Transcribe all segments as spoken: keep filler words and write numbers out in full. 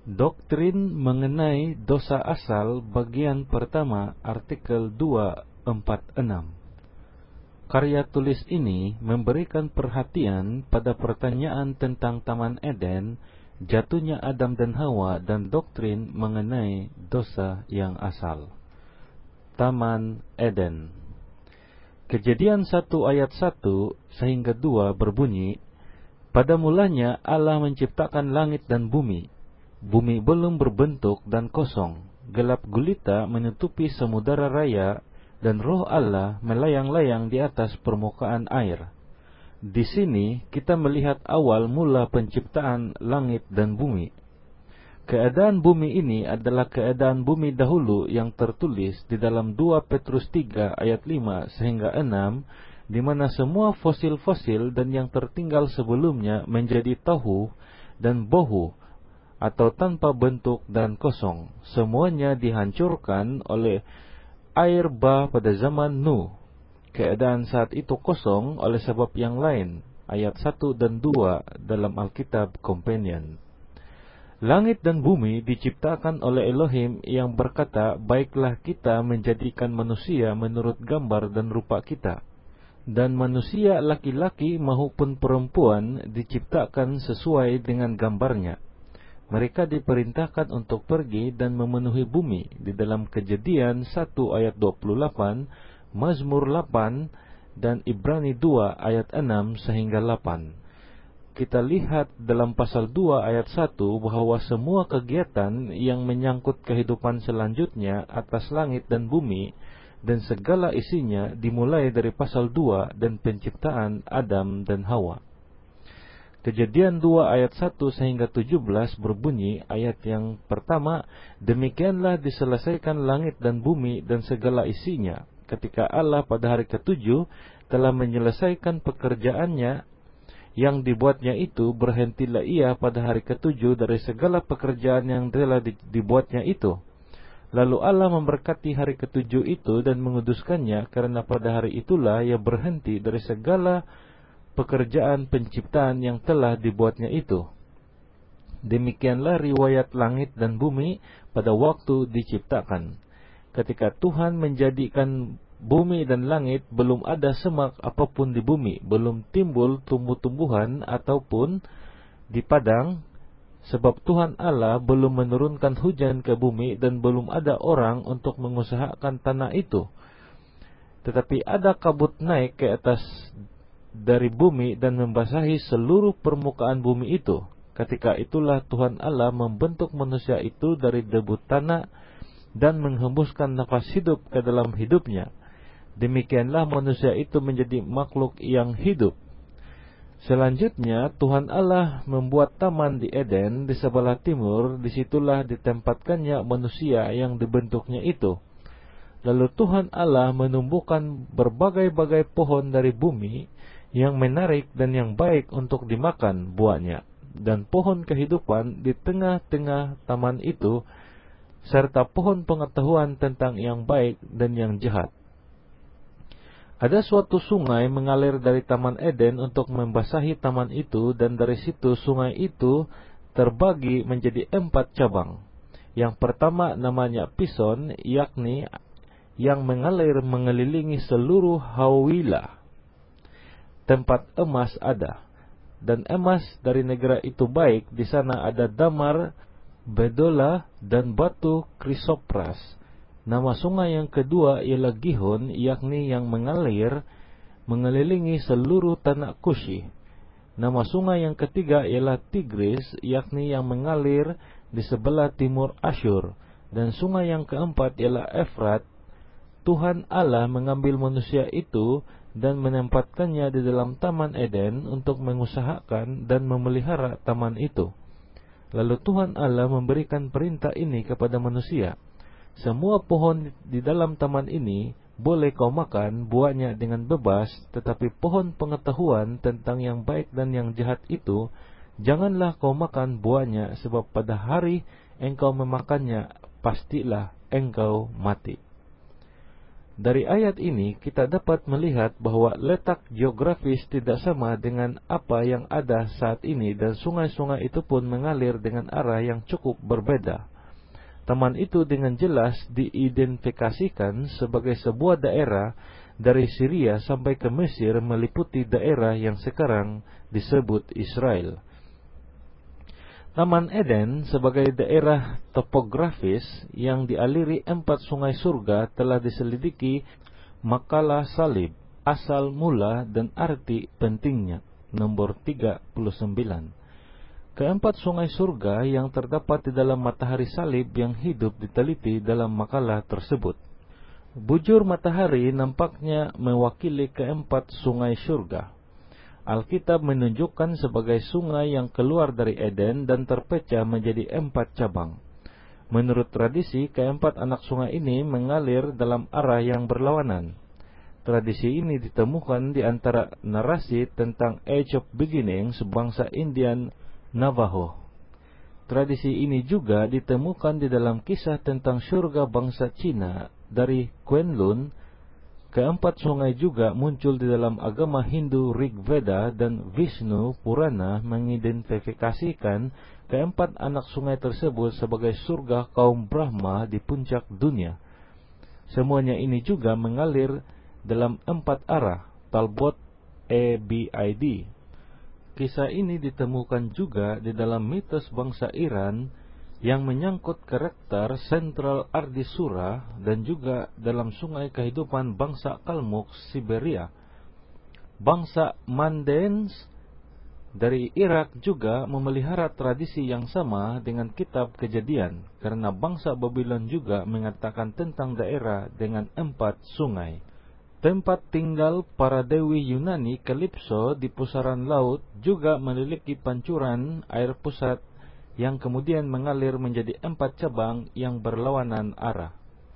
Doktrin mengenai dosa asal bagian pertama artikel dua empat enam. Karya tulis ini memberikan perhatian pada pertanyaan tentang Taman Eden, jatuhnya Adam dan Hawa, dan doktrin mengenai dosa yang asal. Taman Eden. Kejadian satu ayat satu sehingga dua berbunyi, pada mulanya Allah menciptakan langit dan bumi. Bumi belum berbentuk dan kosong, gelap gulita menutupi samudera raya, dan roh Allah melayang-layang di atas permukaan air. Di sini kita melihat awal mula penciptaan langit dan bumi. Keadaan bumi ini adalah keadaan bumi dahulu yang tertulis di dalam dua Petrus tiga ayat lima sehingga enam, di mana semua fosil-fosil dan yang tertinggal sebelumnya menjadi tahu dan bohu, atau tanpa bentuk dan kosong. Semuanya dihancurkan oleh air bah pada zaman Nuh. Keadaan saat itu kosong oleh sebab yang lain. Ayat satu dan dua dalam Alkitab Companion. Langit dan bumi diciptakan oleh Elohim yang berkata, baiklah kita menjadikan manusia menurut gambar dan rupa kita. Dan manusia laki-laki maupun perempuan diciptakan sesuai dengan gambarnya. Mereka diperintahkan untuk pergi dan memenuhi bumi di dalam Kejadian satu ayat dua puluh delapan, Mazmur delapan, dan Ibrani dua ayat enam sehingga delapan. Kita lihat dalam pasal dua ayat satu bahwa semua kegiatan yang menyangkut kehidupan selanjutnya atas langit dan bumi dan segala isinya dimulai dari pasal dua dan penciptaan Adam dan Hawa. Kejadian dua ayat satu sehingga tujuh belas berbunyi, ayat yang pertama, demikianlah diselesaikan langit dan bumi dan segala isinya, ketika Allah pada hari ketujuh telah menyelesaikan pekerjaannya yang dibuatnya itu, berhentilah ia pada hari ketujuh dari segala pekerjaan yang telah dibuatnya itu. Lalu Allah memberkati hari ketujuh itu dan menguduskannya, karena pada hari itulah ia berhenti dari segala pekerjaan penciptaan yang telah dibuatnya itu. Demikianlah riwayat langit dan bumi pada waktu diciptakan. Ketika Tuhan menjadikan bumi dan langit, belum ada semak apapun di bumi, belum timbul tumbuh-tumbuhan ataupun di padang, sebab Tuhan Allah belum menurunkan hujan ke bumi dan belum ada orang untuk mengusahakan tanah itu. Tetapi ada kabut naik ke atas dari bumi dan membasahi seluruh permukaan bumi itu. Ketika itulah Tuhan Allah membentuk manusia itu dari debu tanah dan menghembuskan nafas hidup ke dalam hidupnya. Demikianlah manusia itu menjadi makhluk yang hidup. Selanjutnya Tuhan Allah membuat taman di Eden di sebelah timur. Disitulah ditempatkannya manusia yang dibentuknya itu. Lalu Tuhan Allah menumbuhkan berbagai-bagai pohon dari bumi yang menarik dan yang baik untuk dimakan buahnya, dan pohon kehidupan di tengah-tengah taman itu, serta pohon pengetahuan tentang yang baik dan yang jahat. Ada suatu sungai mengalir dari Taman Eden untuk membasahi taman itu, dan dari situ sungai itu terbagi menjadi empat cabang. Yang pertama namanya Pison, yakni yang mengalir mengelilingi seluruh Hawilah. Tempat emas ada, dan emas dari negara itu baik. Di sana ada damar, bedola, dan batu krisopras. Nama sungai yang kedua ialah Gihon, yakni yang mengalir mengelilingi seluruh tanah Kushi. Nama sungai yang ketiga ialah Tigris, yakni yang mengalir di sebelah timur Asyur. Dan sungai yang keempat ialah Efrat. Tuhan Allah mengambil manusia itu dan menempatkannya di dalam Taman Eden untuk mengusahakan dan memelihara taman itu. Lalu Tuhan Allah memberikan perintah ini kepada manusia. Semua pohon di dalam taman ini boleh kau makan buahnya dengan bebas, tetapi pohon pengetahuan tentang yang baik dan yang jahat itu, janganlah kau makan buahnya, sebab pada hari engkau memakannya, pastilah engkau mati. Dari ayat ini kita dapat melihat bahwa letak geografis tidak sama dengan apa yang ada saat ini, dan sungai-sungai itu pun mengalir dengan arah yang cukup berbeda. Taman itu dengan jelas diidentifikasikan sebagai sebuah daerah dari Syria sampai ke Mesir, meliputi daerah yang sekarang disebut Israel. Taman Eden sebagai daerah topografis yang dialiri empat sungai surga telah diselidiki makalah salib, asal mula dan arti pentingnya, nomor tiga puluh sembilan. Keempat sungai surga yang terdapat di dalam matahari salib yang hidup diteliti dalam makalah tersebut. Bujur matahari nampaknya mewakili keempat sungai surga. Alkitab menunjukkan sebagai sungai yang keluar dari Eden dan terpecah menjadi empat cabang. Menurut tradisi, keempat anak sungai ini mengalir dalam arah yang berlawanan. Tradisi ini ditemukan di antara narasi tentang Age of Beginning sebangsa Indian Navajo. Tradisi ini juga ditemukan di dalam kisah tentang surga bangsa Cina dari Kwenlun. Keempat sungai juga muncul di dalam agama Hindu Rig Veda, dan Vishnu Purana mengidentifikasikan keempat anak sungai tersebut sebagai surga kaum Brahma di puncak dunia. Semuanya ini juga mengalir dalam empat arah, Talbot A B I D. Kisah ini ditemukan juga di dalam mitos bangsa Iran yang menyangkut karakter sentral Ardisura, dan juga dalam sungai kehidupan bangsa Kalmuk Siberia. Bangsa Mandens dari Irak juga memelihara tradisi yang sama dengan kitab Kejadian, karena bangsa Babylon juga mengatakan tentang daerah dengan empat sungai. Tempat tinggal para dewi Yunani Kalipso di pusaran laut juga memiliki pancuran air pusat yang kemudian mengalir menjadi empat cabang yang berlawanan arah.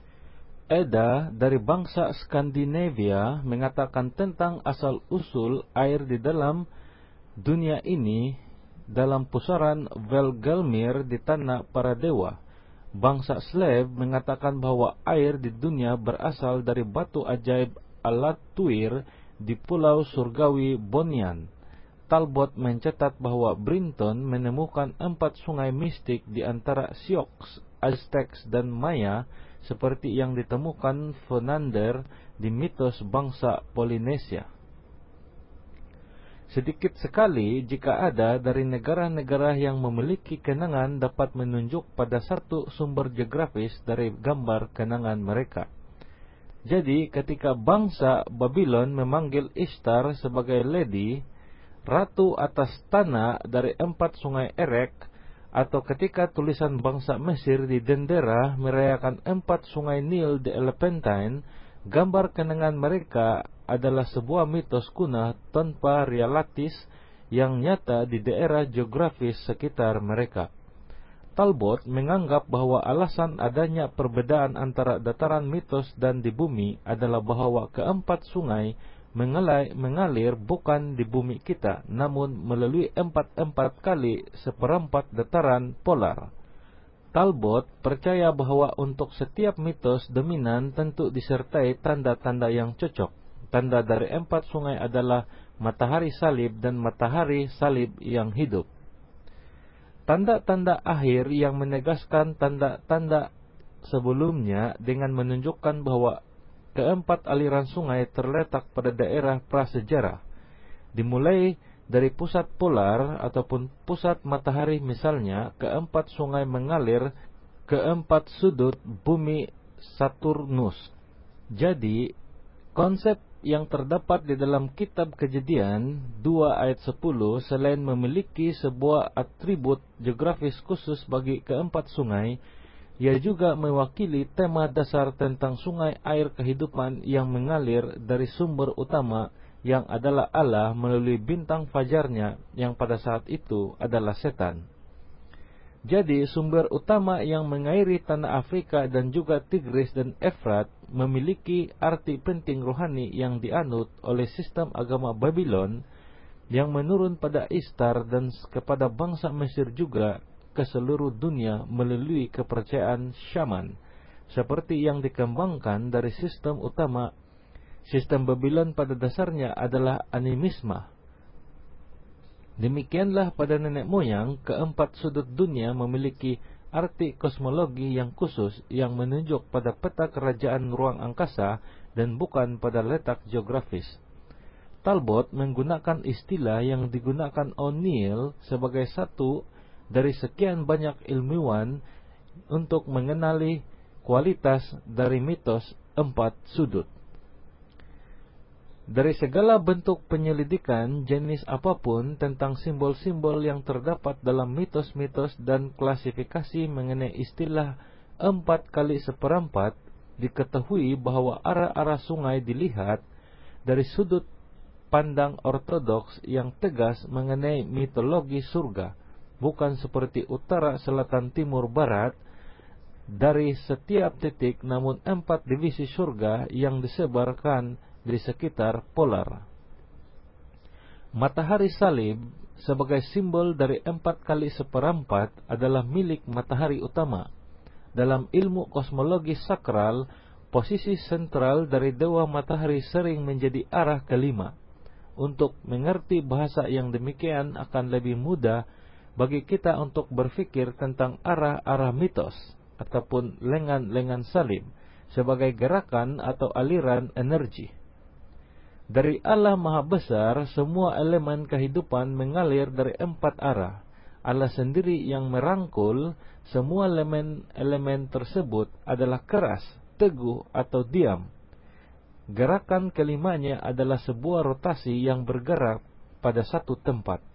Eda dari bangsa Skandinavia mengatakan tentang asal-usul air di dalam dunia ini dalam pusaran Velgelmir di tanah para dewa. Bangsa Slav mengatakan bahwa air di dunia berasal dari batu ajaib Alat-Tuir di pulau surgawi Bonian. Talbot mencatat bahwa Brinton menemukan empat sungai mistik di antara Sioux, Aztecs, dan Maya, seperti yang ditemukan Fenander di mitos bangsa Polinesia. Sedikit sekali jika ada dari negara-negara yang memiliki kenangan dapat menunjuk pada satu sumber geografis dari gambar kenangan mereka. Jadi ketika bangsa Babylon memanggil Ishtar sebagai Lady, ratu atas tanah dari empat sungai Erek, atau ketika tulisan bangsa Mesir di Dendera merayakan empat sungai Nil di Elephantine, gambar kenangan mereka adalah sebuah mitos kuno tanpa realitis yang nyata di daerah geografis sekitar mereka. Talbot menganggap bahwa alasan adanya perbedaan antara dataran mitos dan di bumi adalah bahwa keempat sungai mengalir bukan di bumi kita, namun melalui empat-empat kali seperempat dataran polar. Talbot percaya bahwa untuk setiap mitos dominan tentu disertai tanda-tanda yang cocok. Tanda dari empat sungai adalah matahari salib dan matahari salib yang hidup. Tanda-tanda akhir yang menegaskan tanda-tanda sebelumnya dengan menunjukkan bahwa keempat aliran sungai terletak pada daerah prasejarah, dimulai dari pusat polar ataupun pusat matahari misalnya. Keempat sungai mengalir ke empat sudut bumi Saturnus. Jadi konsep yang terdapat di dalam kitab Kejadian dua ayat sepuluh selain memiliki sebuah atribut geografis khusus bagi keempat sungai, ia juga mewakili tema dasar tentang sungai air kehidupan yang mengalir dari sumber utama yang adalah Allah melalui bintang fajarnya yang pada saat itu adalah setan. Jadi sumber utama yang mengairi tanah Afrika dan juga Tigris dan Efrat memiliki arti penting rohani yang dianut oleh sistem agama Babylon yang menurun pada Ishtar dan kepada bangsa Mesir juga ke seluruh dunia melalui kepercayaan Syaman. seperti yang dikembangkan dari sistem utama. Sistem Babylon pada dasarnya adalah animisme. Demikianlah pada nenek moyang, keempat sudut dunia memiliki arti kosmologi yang khusus yang menunjuk pada peta kerajaan ruang angkasa dan bukan pada letak geografis. Talbot menggunakan istilah yang digunakan O'Neill sebagai satu dari sekian banyak ilmuwan untuk mengenali kualitas dari mitos empat sudut. Dari segala bentuk penyelidikan jenis apapun tentang simbol-simbol yang terdapat dalam mitos-mitos dan klasifikasi mengenai istilah empat kali seperempat, diketahui bahwa arah-arah sungai dilihat dari sudut pandang ortodoks yang tegas mengenai mitologi surga, bukan seperti utara, selatan, timur, barat, dari setiap titik, namun empat divisi surga yang disebarkan di sekitar polar. Matahari salib sebagai simbol dari empat kali seperempat adalah milik matahari utama. Dalam ilmu kosmologi sakral, posisi sentral dari dewa matahari sering menjadi arah kelima. Untuk mengerti bahasa yang demikian akan lebih mudah bagi kita untuk berpikir tentang arah-arah mitos ataupun lengan-lengan salib sebagai gerakan atau aliran energi. Dari Allah Maha Besar, semua elemen kehidupan mengalir dari empat arah. Allah sendiri yang merangkul semua elemen-elemen tersebut adalah keras, teguh, atau diam. Gerakan kelimanya adalah sebuah rotasi yang bergerak pada satu tempat.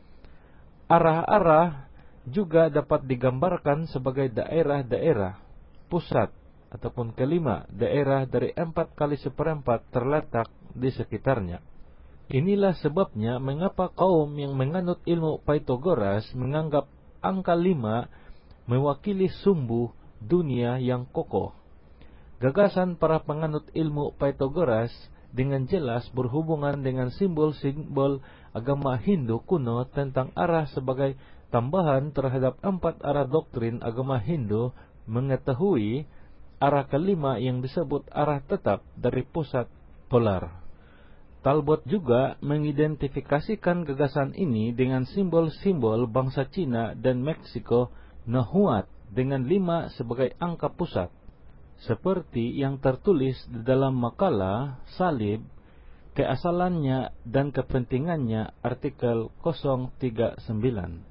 Arah-arah juga dapat digambarkan sebagai daerah-daerah, pusat, ataupun kelima daerah dari empat kali seperempat terletak di sekitarnya. Inilah sebabnya mengapa kaum yang menganut ilmu Pythagoras menganggap angka lima mewakili sumbu dunia yang kokoh. Gagasan para penganut ilmu Pythagoras dengan jelas berhubungan dengan simbol-simbol agama Hindu kuno tentang arah sebagai tambahan terhadap empat arah doktrin agama Hindu, mengetahui arah kelima yang disebut arah tetap dari pusat polar. Talbot juga mengidentifikasikan gagasan ini dengan simbol-simbol bangsa Cina dan Meksiko Nahuatl dengan lima sebagai angka pusat, seperti yang tertulis di dalam makalah Salib, Keasalannya dan Kepentingannya, artikel nol tiga sembilan.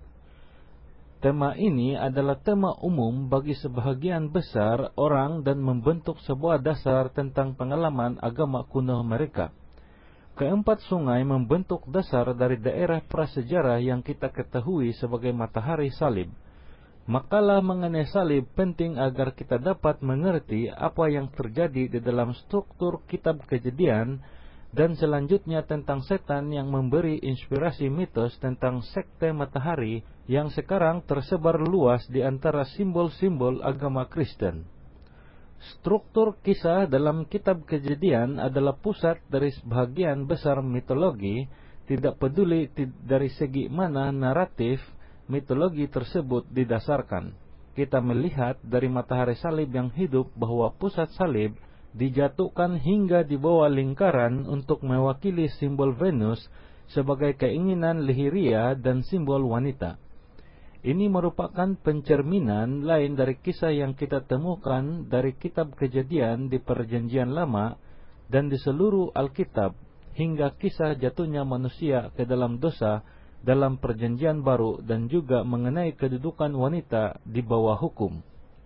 Tema ini adalah tema umum bagi sebahagian besar orang dan membentuk sebuah dasar tentang pengalaman agama kuno mereka. Keempat sungai membentuk dasar dari daerah prasejarah yang kita ketahui sebagai matahari salib. Makalah mengenai salib penting agar kita dapat mengerti apa yang terjadi di dalam struktur kitab Kejadian dan selanjutnya tentang setan yang memberi inspirasi mitos tentang sekte matahari yang sekarang tersebar luas di antara simbol-simbol agama Kristen. Struktur kisah dalam kitab Kejadian adalah pusat dari sebahagian besar mitologi, tidak peduli dari segi mana naratif mitologi tersebut didasarkan. Kita melihat dari matahari salib yang hidup bahwa pusat salib dijatuhkan hingga di bawah lingkaran untuk mewakili simbol Venus sebagai keinginan lehiria dan simbol wanita. Ini merupakan pencerminan lain dari kisah yang kita temukan dari kitab Kejadian di Perjanjian Lama dan di seluruh Alkitab, hingga kisah jatuhnya manusia ke dalam dosa dalam Perjanjian Baru dan juga mengenai kedudukan wanita di bawah hukum.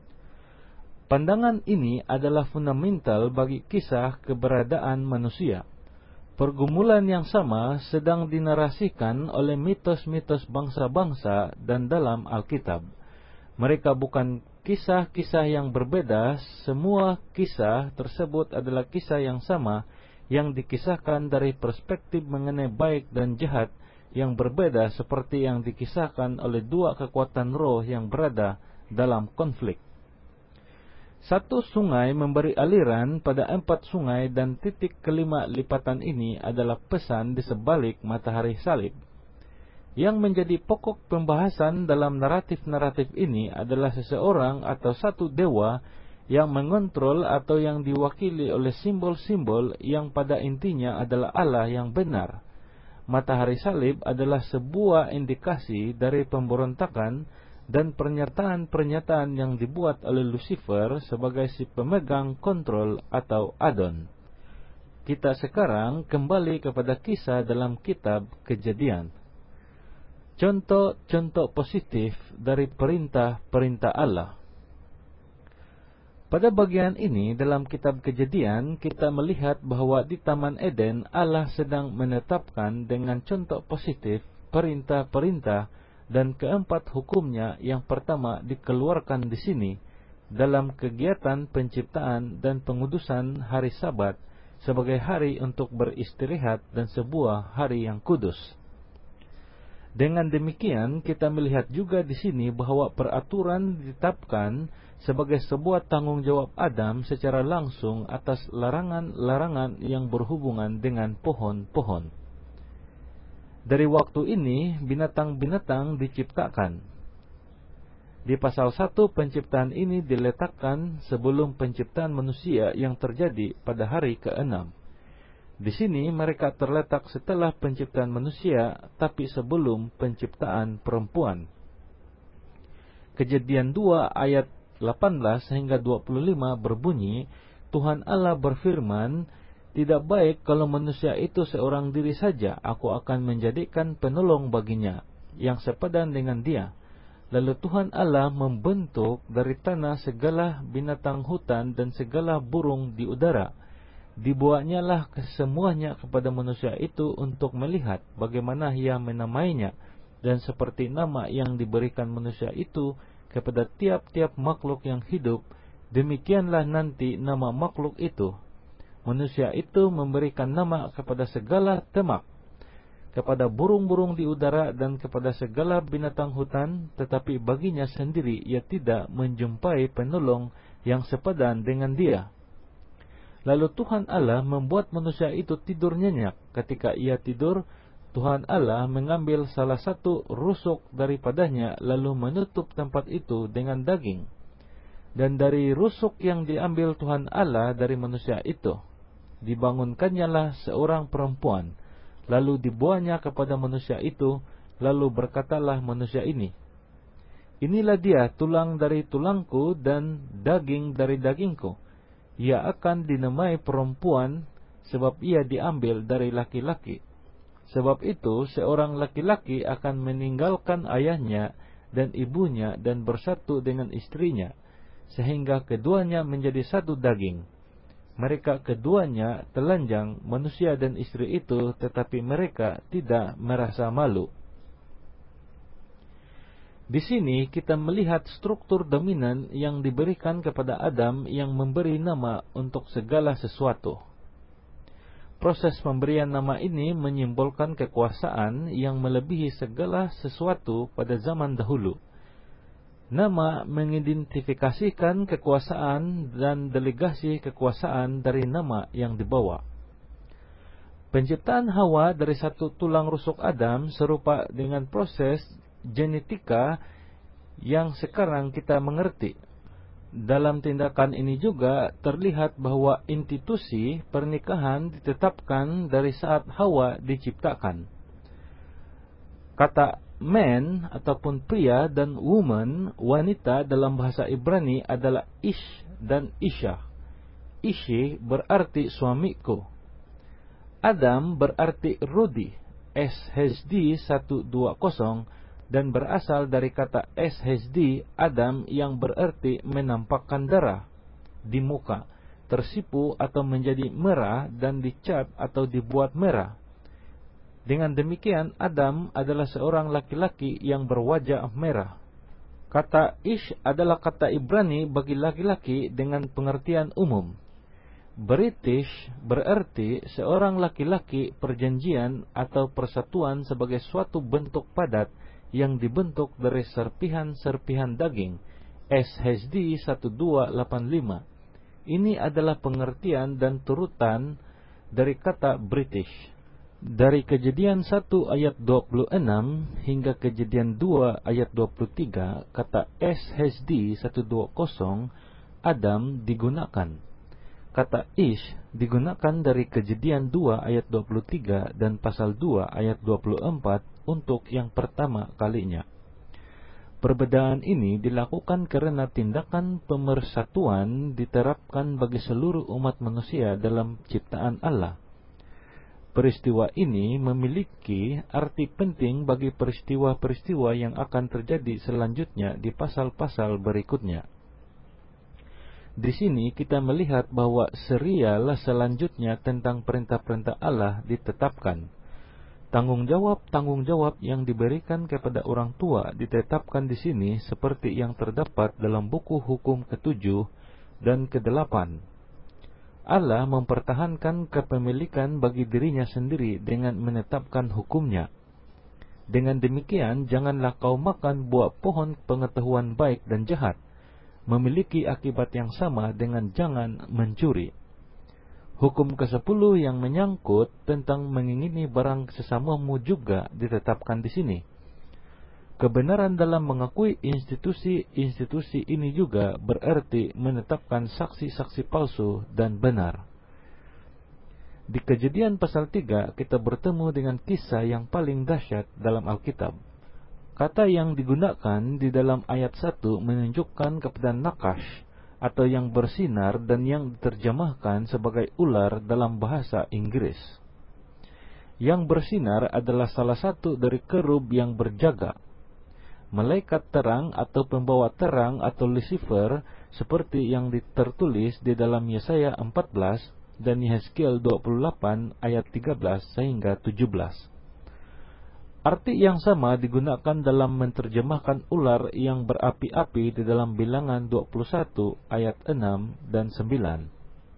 Pandangan ini adalah fundamental bagi kisah keberadaan manusia. Pergumulan yang sama sedang dinarasikan oleh mitos-mitos bangsa-bangsa dan dalam Alkitab. Mereka bukan kisah-kisah yang berbeda, semua kisah tersebut adalah kisah yang sama yang dikisahkan dari perspektif mengenai baik dan jahat yang berbeda seperti yang dikisahkan oleh dua kekuatan roh yang berada dalam konflik. Satu sungai memberi aliran pada empat sungai dan titik kelima lipatan ini adalah pesan di sebalik matahari salib. Yang menjadi pokok pembahasan dalam naratif-naratif ini adalah seseorang atau satu dewa yang mengontrol atau yang diwakili oleh simbol-simbol yang pada intinya adalah Allah yang benar. Matahari salib adalah sebuah indikasi dari pemberontakan dan pernyataan-pernyataan yang dibuat oleh Lucifer sebagai si pemegang kontrol atau Adon. Kita sekarang kembali kepada kisah dalam kitab Kejadian. Contoh-contoh positif dari perintah-perintah Allah. Pada bagian ini dalam kitab Kejadian, kita melihat bahwa di Taman Eden Allah sedang menetapkan dengan contoh positif perintah-perintah dan keempat hukumnya yang pertama dikeluarkan di sini dalam kegiatan penciptaan dan pengudusan hari Sabat sebagai hari untuk beristirahat dan sebuah hari yang kudus. Dengan demikian, kita melihat juga di sini bahwa peraturan ditetapkan sebagai sebuah tanggung jawab Adam secara langsung atas larangan-larangan yang berhubungan dengan pohon-pohon. Dari waktu ini, binatang-binatang diciptakan. Di pasal satu, penciptaan ini diletakkan sebelum penciptaan manusia yang terjadi pada hari keenam. Di sini mereka terletak setelah penciptaan manusia, tapi sebelum penciptaan perempuan. Kejadian dua ayat delapan belas hingga dua puluh lima berbunyi, Tuhan Allah berfirman, "Tidak baik kalau manusia itu seorang diri saja, aku akan menjadikan penolong baginya, yang sepadan dengan dia." Lalu Tuhan Allah membentuk dari tanah segala binatang hutan dan segala burung di udara. Dibuatnyalah kesemuanya kepada manusia itu untuk melihat bagaimana ia menamainya, dan seperti nama yang diberikan manusia itu kepada tiap-tiap makhluk yang hidup, demikianlah nanti nama makhluk itu. Manusia itu memberikan nama kepada segala ternak, kepada burung-burung di udara dan kepada segala binatang hutan, tetapi baginya sendiri ia tidak menjumpai penolong yang sepadan dengan dia. Lalu Tuhan Allah membuat manusia itu tidur nyenyak. Ketika ia tidur, Tuhan Allah mengambil salah satu rusuk daripadanya lalu menutup tempat itu dengan daging. Dan dari rusuk yang diambil Tuhan Allah dari manusia itu, dibangunkannyalah seorang perempuan. Lalu dibuahnya kepada manusia itu, lalu berkatalah manusia ini, "Inilah dia tulang dari tulangku dan daging dari dagingku. Ia akan dinamai perempuan sebab ia diambil dari laki-laki. Sebab itu seorang laki-laki akan meninggalkan ayahnya dan ibunya dan bersatu dengan istrinya, sehingga keduanya menjadi satu daging. Mereka keduanya telanjang, manusia dan istri itu, tetapi mereka tidak merasa malu." Di sini kita melihat struktur dominan yang diberikan kepada Adam yang memberi nama untuk segala sesuatu. Proses pemberian nama ini menyimbolkan kekuasaan yang melebihi segala sesuatu pada zaman dahulu. Nama mengidentifikasikan kekuasaan dan delegasi kekuasaan dari nama yang dibawa. Penciptaan Hawa dari satu tulang rusuk Adam serupa dengan proses genetika yang sekarang kita mengerti. Dalam tindakan ini juga terlihat bahwa institusi pernikahan ditetapkan dari saat Hawa diciptakan. Kata man ataupun pria dan woman, wanita dalam bahasa Ibrani adalah ish dan isha. Ishi berarti suamiku. Adam berarti Rudi, S H D seratus dua puluh, dan berasal dari kata S H D Adam yang berarti menampakkan darah di muka, tersipu atau menjadi merah dan dicat atau dibuat merah. Dengan demikian Adam adalah seorang laki-laki yang berwajah merah. Kata ish adalah kata Ibrani bagi laki-laki dengan pengertian umum. British berarti seorang laki-laki perjanjian atau persatuan sebagai suatu bentuk padat yang dibentuk dari serpihan-serpihan daging, S H D seratus dua puluh delapan lima. Ini adalah pengertian dan turutan dari kata British. Dari Kejadian satu ayat dua puluh enam hingga Kejadian dua ayat dua puluh tiga, kata S H D seratus dua puluh Adam digunakan. Kata ish digunakan dari Kejadian dua ayat dua puluh tiga dan pasal dua ayat dua puluh empat untuk yang pertama kalinya. Perbedaan ini dilakukan karena tindakan pemersatuan diterapkan bagi seluruh umat manusia dalam ciptaan Allah. Peristiwa ini memiliki arti penting bagi peristiwa-peristiwa yang akan terjadi selanjutnya di pasal-pasal berikutnya. Di sini kita melihat bahwa serial selanjutnya tentang perintah-perintah Allah ditetapkan. Tanggung jawab-tanggung jawab yang diberikan kepada orang tua ditetapkan di sini seperti yang terdapat dalam buku hukum ketujuh dan kedelapan. Allah mempertahankan kepemilikan bagi dirinya sendiri dengan menetapkan hukumnya. Dengan demikian, janganlah kau makan buah pohon pengetahuan baik dan jahat, memiliki akibat yang sama dengan jangan mencuri. Hukum kesepuluh yang menyangkut tentang mengingini barang sesamamu juga ditetapkan di sini. Kebenaran dalam mengakui institusi-institusi ini juga berarti menetapkan saksi-saksi palsu dan benar. Di Kejadian pasal tiga kita bertemu dengan kisah yang paling dahsyat dalam Alkitab. Kata yang digunakan di dalam ayat satu menunjukkan kepada nakash atau yang bersinar dan yang diterjemahkan sebagai ular dalam bahasa Inggris. Yang bersinar adalah salah satu dari kerub yang berjaga. Malaikat terang atau pembawa terang atau Lucifer seperti yang tertulis di dalam Yesaya empat belas dan Yehezkiel dua puluh delapan ayat tiga belas sehingga tujuh belas. Arti yang sama digunakan dalam menerjemahkan ular yang berapi-api di dalam Bilangan dua puluh satu ayat enam dan sembilan.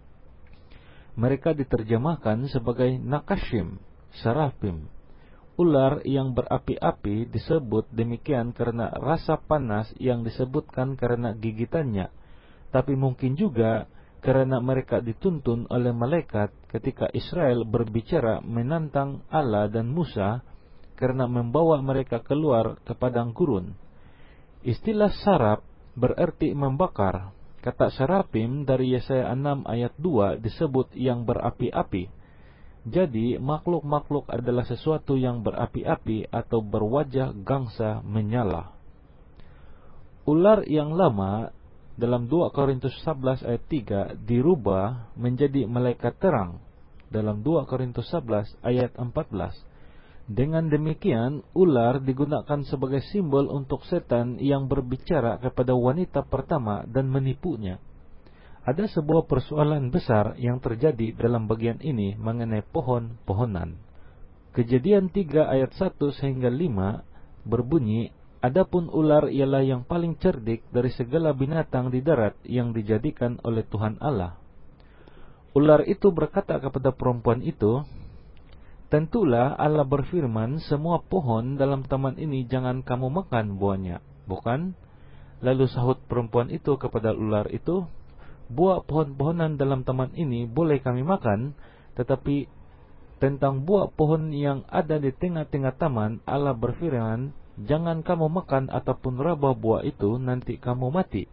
Mereka diterjemahkan sebagai nakashim, sarafim. Ular yang berapi-api disebut demikian karena rasa panas yang disebutkan karena gigitannya, tapi mungkin juga karena mereka dituntun oleh malaikat ketika Israel berbicara menantang Allah dan Musa karena membawa mereka keluar ke padang gurun. Istilah sarap berarti membakar. Kata sarapim dari Yesaya enam ayat dua disebut yang berapi-api. Jadi, makhluk-makhluk adalah sesuatu yang berapi-api atau berwajah gangsa menyala. Ular yang lama dalam dua Korintus sebelas ayat tiga dirubah menjadi malaikat terang dalam dua Korintus sebelas ayat empat belas. Dengan demikian, ular digunakan sebagai simbol untuk setan yang berbicara kepada wanita pertama dan menipunya. Ada sebuah persoalan besar yang terjadi dalam bagian ini mengenai pohon-pohonan. Kejadian tiga ayat satu sehingga lima berbunyi, adapun ular ialah yang paling cerdik dari segala binatang di darat yang dijadikan oleh Tuhan Allah. Ular itu berkata kepada perempuan itu, tentulah Allah berfirman, semua pohon dalam taman ini jangan kamu makan buahnya, bukan? Lalu sahut perempuan itu kepada ular itu, buah pohon-pohonan dalam taman ini boleh kami makan, tetapi tentang buah pohon yang ada di tengah-tengah taman, Allah berfirman, jangan kamu makan ataupun raba buah itu, nanti kamu mati.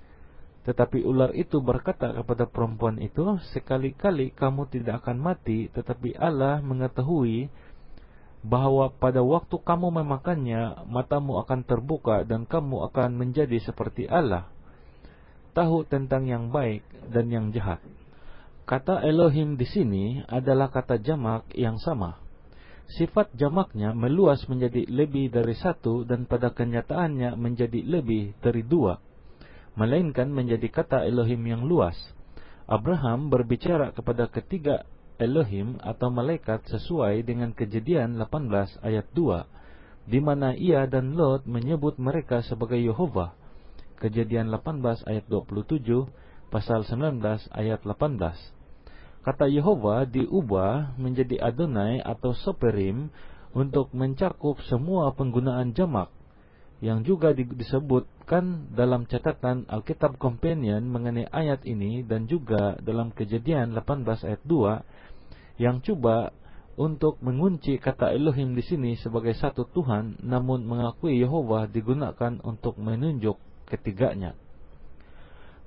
Tetapi ular itu berkata kepada perempuan itu, sekali-kali kamu tidak akan mati, tetapi Allah mengetahui bahwa pada waktu kamu memakannya, matamu akan terbuka dan kamu akan menjadi seperti Allah, tahu tentang yang baik dan yang jahat. Kata Elohim di sini adalah kata jamak yang sama. Sifat jamaknya meluas menjadi lebih dari satu dan pada kenyataannya menjadi lebih dari dua, melainkan menjadi kata Elohim yang luas. Abraham berbicara kepada ketiga Elohim atau malaikat sesuai dengan Kejadian delapan belas ayat dua, di mana ia dan Lot menyebut mereka sebagai Yehova. Kejadian delapan belas ayat dua puluh tujuh, pasal sembilan belas ayat delapan belas. Kata Yehova diubah menjadi Adonai atau Soperim untuk mencakup semua penggunaan jamak, yang juga disebutkan dalam catatan Alkitab Companion mengenai ayat ini dan juga dalam Kejadian delapan belas ayat dua, yang coba untuk mengunci kata Elohim di sini sebagai satu Tuhan, namun mengakui Yehova digunakan untuk menunjuk ketiganya.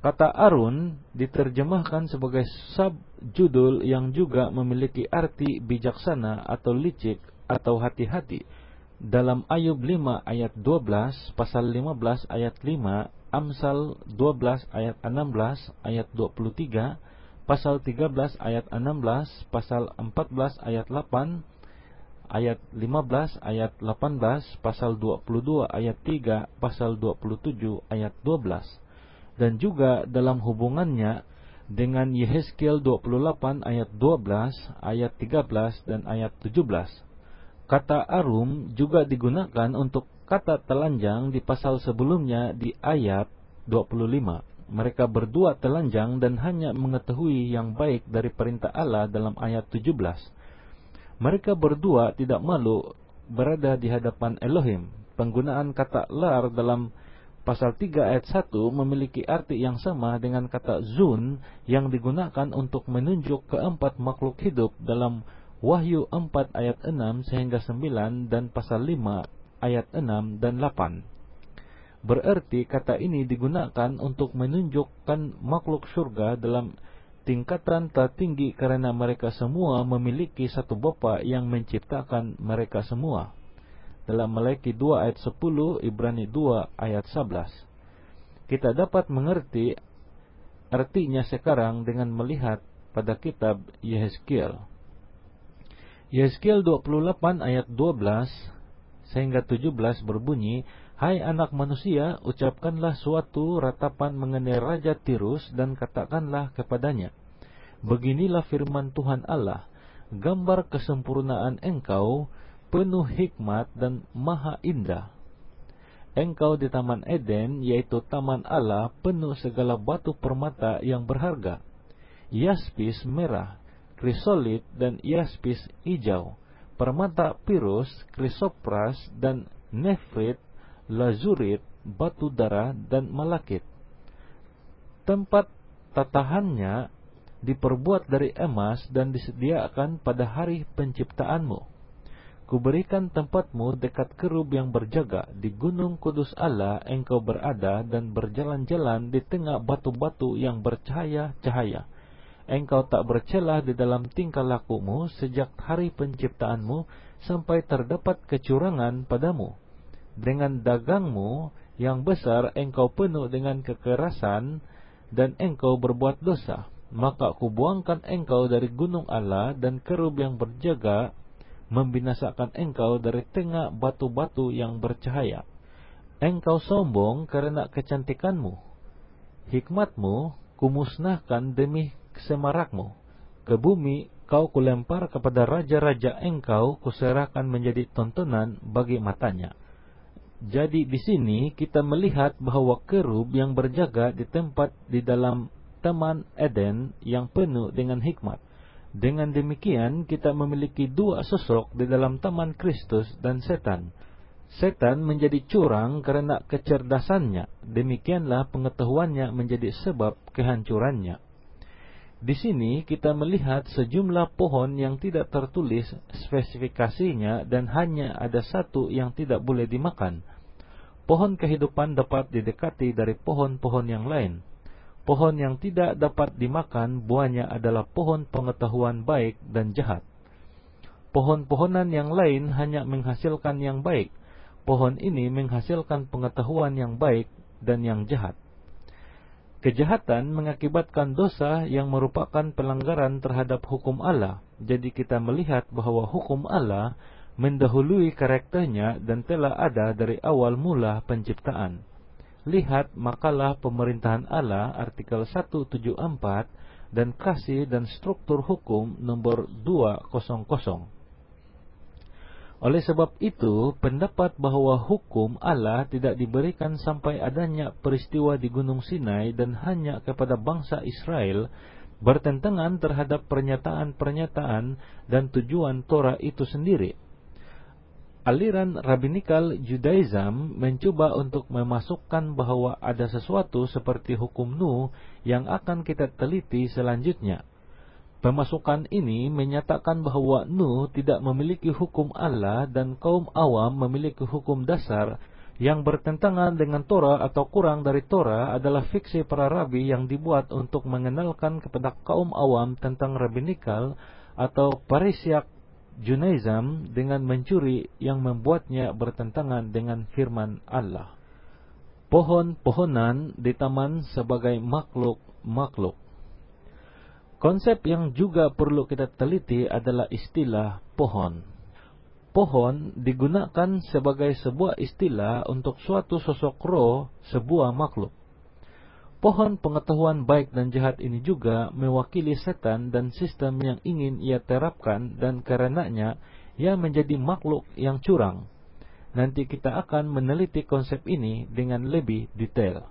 Kata Arun diterjemahkan sebagai subjudul yang juga memiliki arti bijaksana atau licik atau hati-hati. Dalam Ayub lima ayat dua belas, pasal lima belas ayat lima, Amsal dua belas ayat enam belas, ayat dua puluh tiga, pasal tiga belas ayat enam belas, pasal empat belas ayat delapan, ayat lima belas ayat delapan belas, pasal dua puluh dua ayat tiga, pasal dua puluh tujuh ayat dua belas. Dan juga dalam hubungannya dengan Yehezkiel dua puluh delapan ayat dua belas, ayat tiga belas dan ayat tujuh belas. Kata arum juga digunakan untuk kata telanjang di pasal sebelumnya di ayat dua puluh lima. Mereka berdua telanjang dan hanya mengetahui yang baik dari perintah Allah dalam ayat tujuh belas. Mereka berdua tidak malu berada di hadapan Elohim. Penggunaan kata lar dalam pasal tiga ayat satu memiliki arti yang sama dengan kata zun yang digunakan untuk menunjuk keempat makhluk hidup dalam Wahyu empat ayat enam sehingga sembilan dan pasal lima ayat enam dan delapan. Berarti kata ini digunakan untuk menunjukkan makhluk surga dalam tingkatan tertinggi karena mereka semua memiliki satu Bapa yang menciptakan mereka semua. Dalam Malaki dua ayat sepuluh, Ibrani dua ayat sebelas. Kita dapat mengerti artinya sekarang dengan melihat pada kitab Yehezkiel. Yehezkiel dua puluh delapan ayat dua belas sehingga tujuh belas berbunyi, "Hai anak manusia, ucapkanlah suatu ratapan mengenai Raja Tirus dan katakanlah kepadanya, beginilah firman Tuhan Allah, gambar kesempurnaan engkau, penuh hikmat dan maha indah. Engkau di Taman Eden, yaitu Taman Allah, penuh segala batu permata yang berharga, yaspis merah, krisolit dan yaspis hijau, permata pirus, krisopras dan nefrit, lazurit, batu darah dan malakit. Tempat tatahannya diperbuat dari emas dan disediakan pada hari penciptaanmu. Kuberikan tempatmu dekat kerub yang berjaga. Di gunung kudus Allah engkau berada dan berjalan-jalan di tengah batu-batu yang bercahaya-cahaya. Engkau tak bercelah di dalam tingkah lakumu sejak hari penciptaanmu sampai terdapat kecurangan padamu. Dengan dagangmu yang besar engkau penuh dengan kekerasan dan engkau berbuat dosa. Maka kubuangkan engkau dari gunung Allah dan kerub yang berjaga membinasakan engkau dari tengah batu-batu yang bercahaya. Engkau sombong karena kecantikanmu. Hikmatmu kumusnahkan demi semarakmu. Ke bumi kau kulempar kepada raja-raja engkau, kuserahkan menjadi tontonan bagi matanya. Jadi di sini kita melihat bahwa kerub yang berjaga di tempat di dalam Taman Eden yang penuh dengan hikmat. Dengan demikian kita memiliki dua sosok di dalam taman Kristus dan setan. Setan menjadi curang karena kecerdasannya. Demikianlah pengetahuannya menjadi sebab kehancurannya. Di sini kita melihat sejumlah pohon yang tidak tertulis spesifikasinya dan hanya ada satu yang tidak boleh dimakan. Pohon kehidupan dapat didekati dari pohon-pohon yang lain. Pohon yang tidak dapat dimakan buahnya adalah pohon pengetahuan baik dan jahat. Pohon-pohonan yang lain hanya menghasilkan yang baik. Pohon ini menghasilkan pengetahuan yang baik dan yang jahat. Kejahatan mengakibatkan dosa yang merupakan pelanggaran terhadap hukum Allah. Jadi kita melihat bahwa hukum Allah mendahului karakternya dan telah ada dari awal mula penciptaan. Lihat makalah pemerintahan Allah artikel seratus tujuh puluh empat dan kasih dan struktur hukum nomor dua ratus. Oleh sebab itu, pendapat bahwa hukum Allah tidak diberikan sampai adanya peristiwa di Gunung Sinai dan hanya kepada bangsa Israel bertentangan terhadap pernyataan-pernyataan dan tujuan Torah itu sendiri. Aliran Rabbinical Judaism mencoba untuk memasukkan bahwa ada sesuatu seperti hukum Nuh yang akan kita teliti selanjutnya. Pemasukan ini menyatakan bahwa Nuh tidak memiliki hukum Allah dan kaum awam memiliki hukum dasar yang bertentangan dengan Torah atau kurang dari Torah adalah fiksi para rabi yang dibuat untuk mengenalkan kepada kaum awam tentang rabbinikal atau Parisyak Judaism dengan mencuri yang membuatnya bertentangan dengan firman Allah. Pohon-pohonan di taman sebagai makhluk-makhluk. Konsep yang juga perlu kita teliti adalah istilah pohon. Pohon digunakan sebagai sebuah istilah untuk suatu sosok roh, sebuah makhluk. Pohon pengetahuan baik dan jahat ini juga mewakili setan dan sistem yang ingin ia terapkan, dan karenanya ia menjadi makhluk yang curang. Nanti kita akan meneliti konsep ini dengan lebih detail.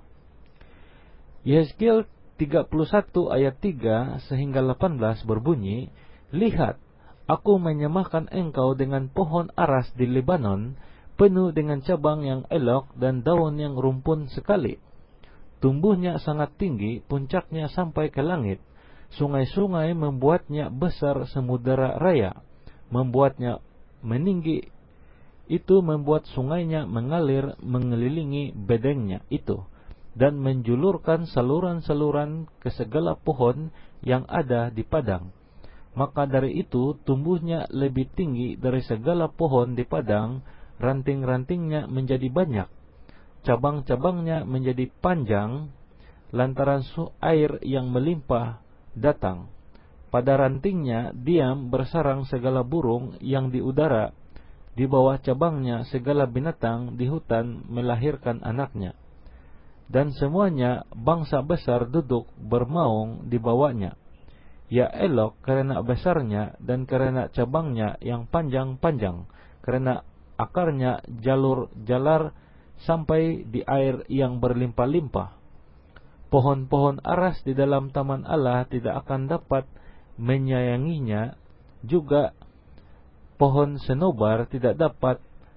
Yehezkiel tiga puluh satu ayat tiga sehingga delapan belas berbunyi, "Lihat, aku menyemahkan engkau dengan pohon aras di Lebanon, penuh dengan cabang yang elok dan daun yang rumpun sekali. Tumbuhnya sangat tinggi, puncaknya sampai ke langit. Sungai-sungai membuatnya besar semudera raya, membuatnya meninggi. Itu membuat sungainya mengalir mengelilingi bedengnya itu, dan menjulurkan saluran-saluran ke segala pohon yang ada di padang. Maka dari itu tumbuhnya lebih tinggi dari segala pohon di padang, ranting-rantingnya menjadi banyak, cabang-cabangnya menjadi panjang, lantaran air yang melimpah datang. Pada rantingnya diam bersarang segala burung yang di udara, di bawah cabangnya segala binatang di hutan melahirkan anaknya. Dan semuanya bangsa besar duduk bermaung di bawahnya. Ya elok karena besarnya dan karena cabangnya yang panjang-panjang, karena akarnya jalur jalar sampai di air yang berlimpah-limpah. Pohon-pohon aras di dalam taman Allah tidak akan dapat menyayanginya, juga pohon senobar tidak dapat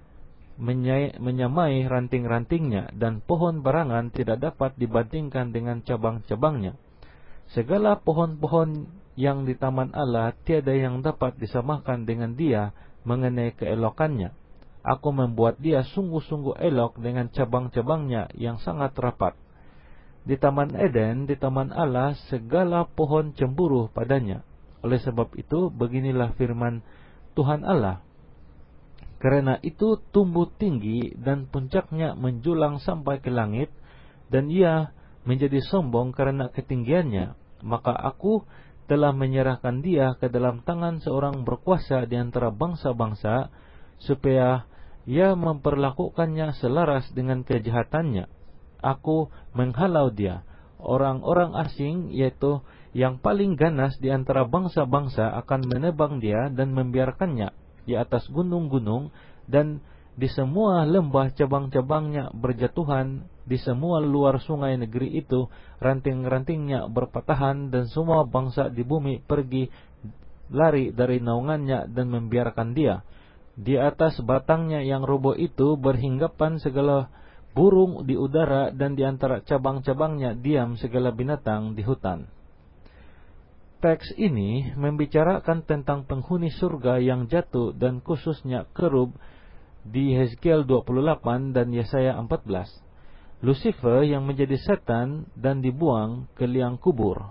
menyamai ranting-rantingnya, dan pohon barangan tidak dapat dibandingkan dengan cabang-cabangnya. Segala pohon-pohon yang di taman Allah tiada yang dapat disamakan dengan dia mengenai keelokannya. Aku membuat dia sungguh-sungguh elok dengan cabang-cabangnya yang sangat rapat. Di taman Eden, di taman Allah, segala pohon cemburu padanya. Oleh sebab itu, beginilah firman Tuhan Allah. Karena itu tumbuh tinggi dan puncaknya menjulang sampai ke langit, dan ia menjadi sombong karena ketinggiannya. Maka aku telah menyerahkan dia ke dalam tangan seorang berkuasa di antara bangsa-bangsa, supaya ia memperlakukannya selaras dengan kejahatannya. Aku menghalau dia. Orang-orang asing, yaitu yang paling ganas di antara bangsa-bangsa, akan menebang dia dan membiarkannya di atas gunung-gunung, dan di semua lembah cabang-cabangnya berjatuhan, di semua luar sungai negeri itu ranting-rantingnya berpatahan, dan semua bangsa di bumi pergi lari dari naungannya dan membiarkan dia. Di atas batangnya yang roboh itu berhinggapan segala burung di udara, dan di antara cabang-cabangnya diam segala binatang di hutan. Teks ini membicarakan tentang penghuni surga yang jatuh, dan khususnya kerub di Yehezkiel dua puluh delapan dan Yesaya empat belas. Lucifer yang menjadi setan dan dibuang ke liang kubur.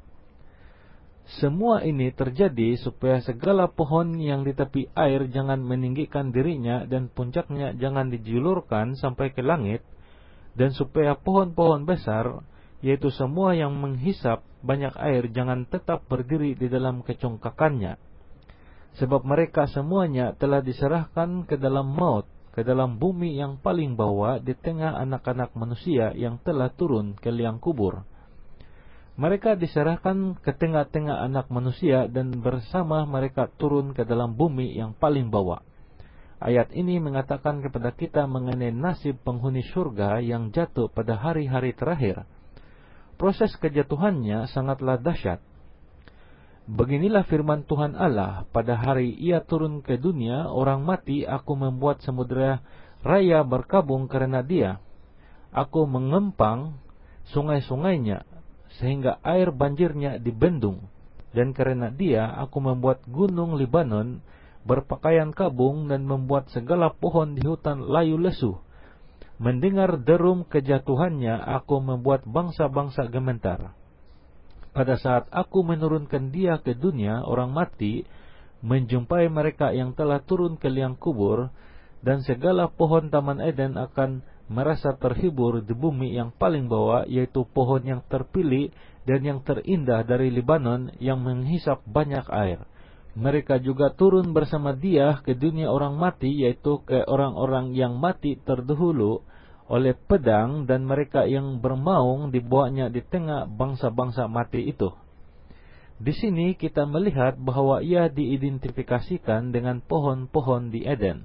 Semua ini terjadi supaya segala pohon yang di tepi air jangan meninggikan dirinya, dan puncaknya jangan dijulurkan sampai ke langit, dan supaya pohon-pohon besar, yaitu semua yang menghisap banyak air, jangan tetap berdiri di dalam kecongkakannya. Sebab mereka semuanya telah diserahkan ke dalam maut, ke dalam bumi yang paling bawah, di tengah anak-anak manusia yang telah turun ke liang kubur. Mereka diserahkan ke tengah-tengah anak manusia, dan bersama mereka turun ke dalam bumi yang paling bawah. Ayat ini mengatakan kepada kita mengenai nasib penghuni surga yang jatuh pada hari-hari terakhir. Proses kejatuhannya sangatlah dahsyat. Beginilah firman Tuhan Allah, pada hari ia turun ke dunia, orang mati aku membuat samudera raya berkabung karena dia. Aku mengempang sungai-sungainya, sehingga air banjirnya dibendung. Dan karena dia aku membuat gunung Libanon berpakaian kabung, dan membuat segala pohon di hutan layu lesu. Mendengar derum kejatuhannya, aku membuat bangsa-bangsa gemetar. Pada saat aku menurunkan dia ke dunia orang mati, menjumpai mereka yang telah turun ke liang kubur, dan segala pohon Taman Eden akan merasa terhibur di bumi yang paling bawah, yaitu pohon yang terpilih dan yang terindah dari Libanon yang menghisap banyak air. Mereka juga turun bersama dia ke dunia orang mati, yaitu ke orang-orang yang mati terdahulu oleh pedang, dan mereka yang bermaung dibawanya di tengah bangsa-bangsa mati itu. Di sini kita melihat bahwa ia diidentifikasikan dengan pohon-pohon di Eden.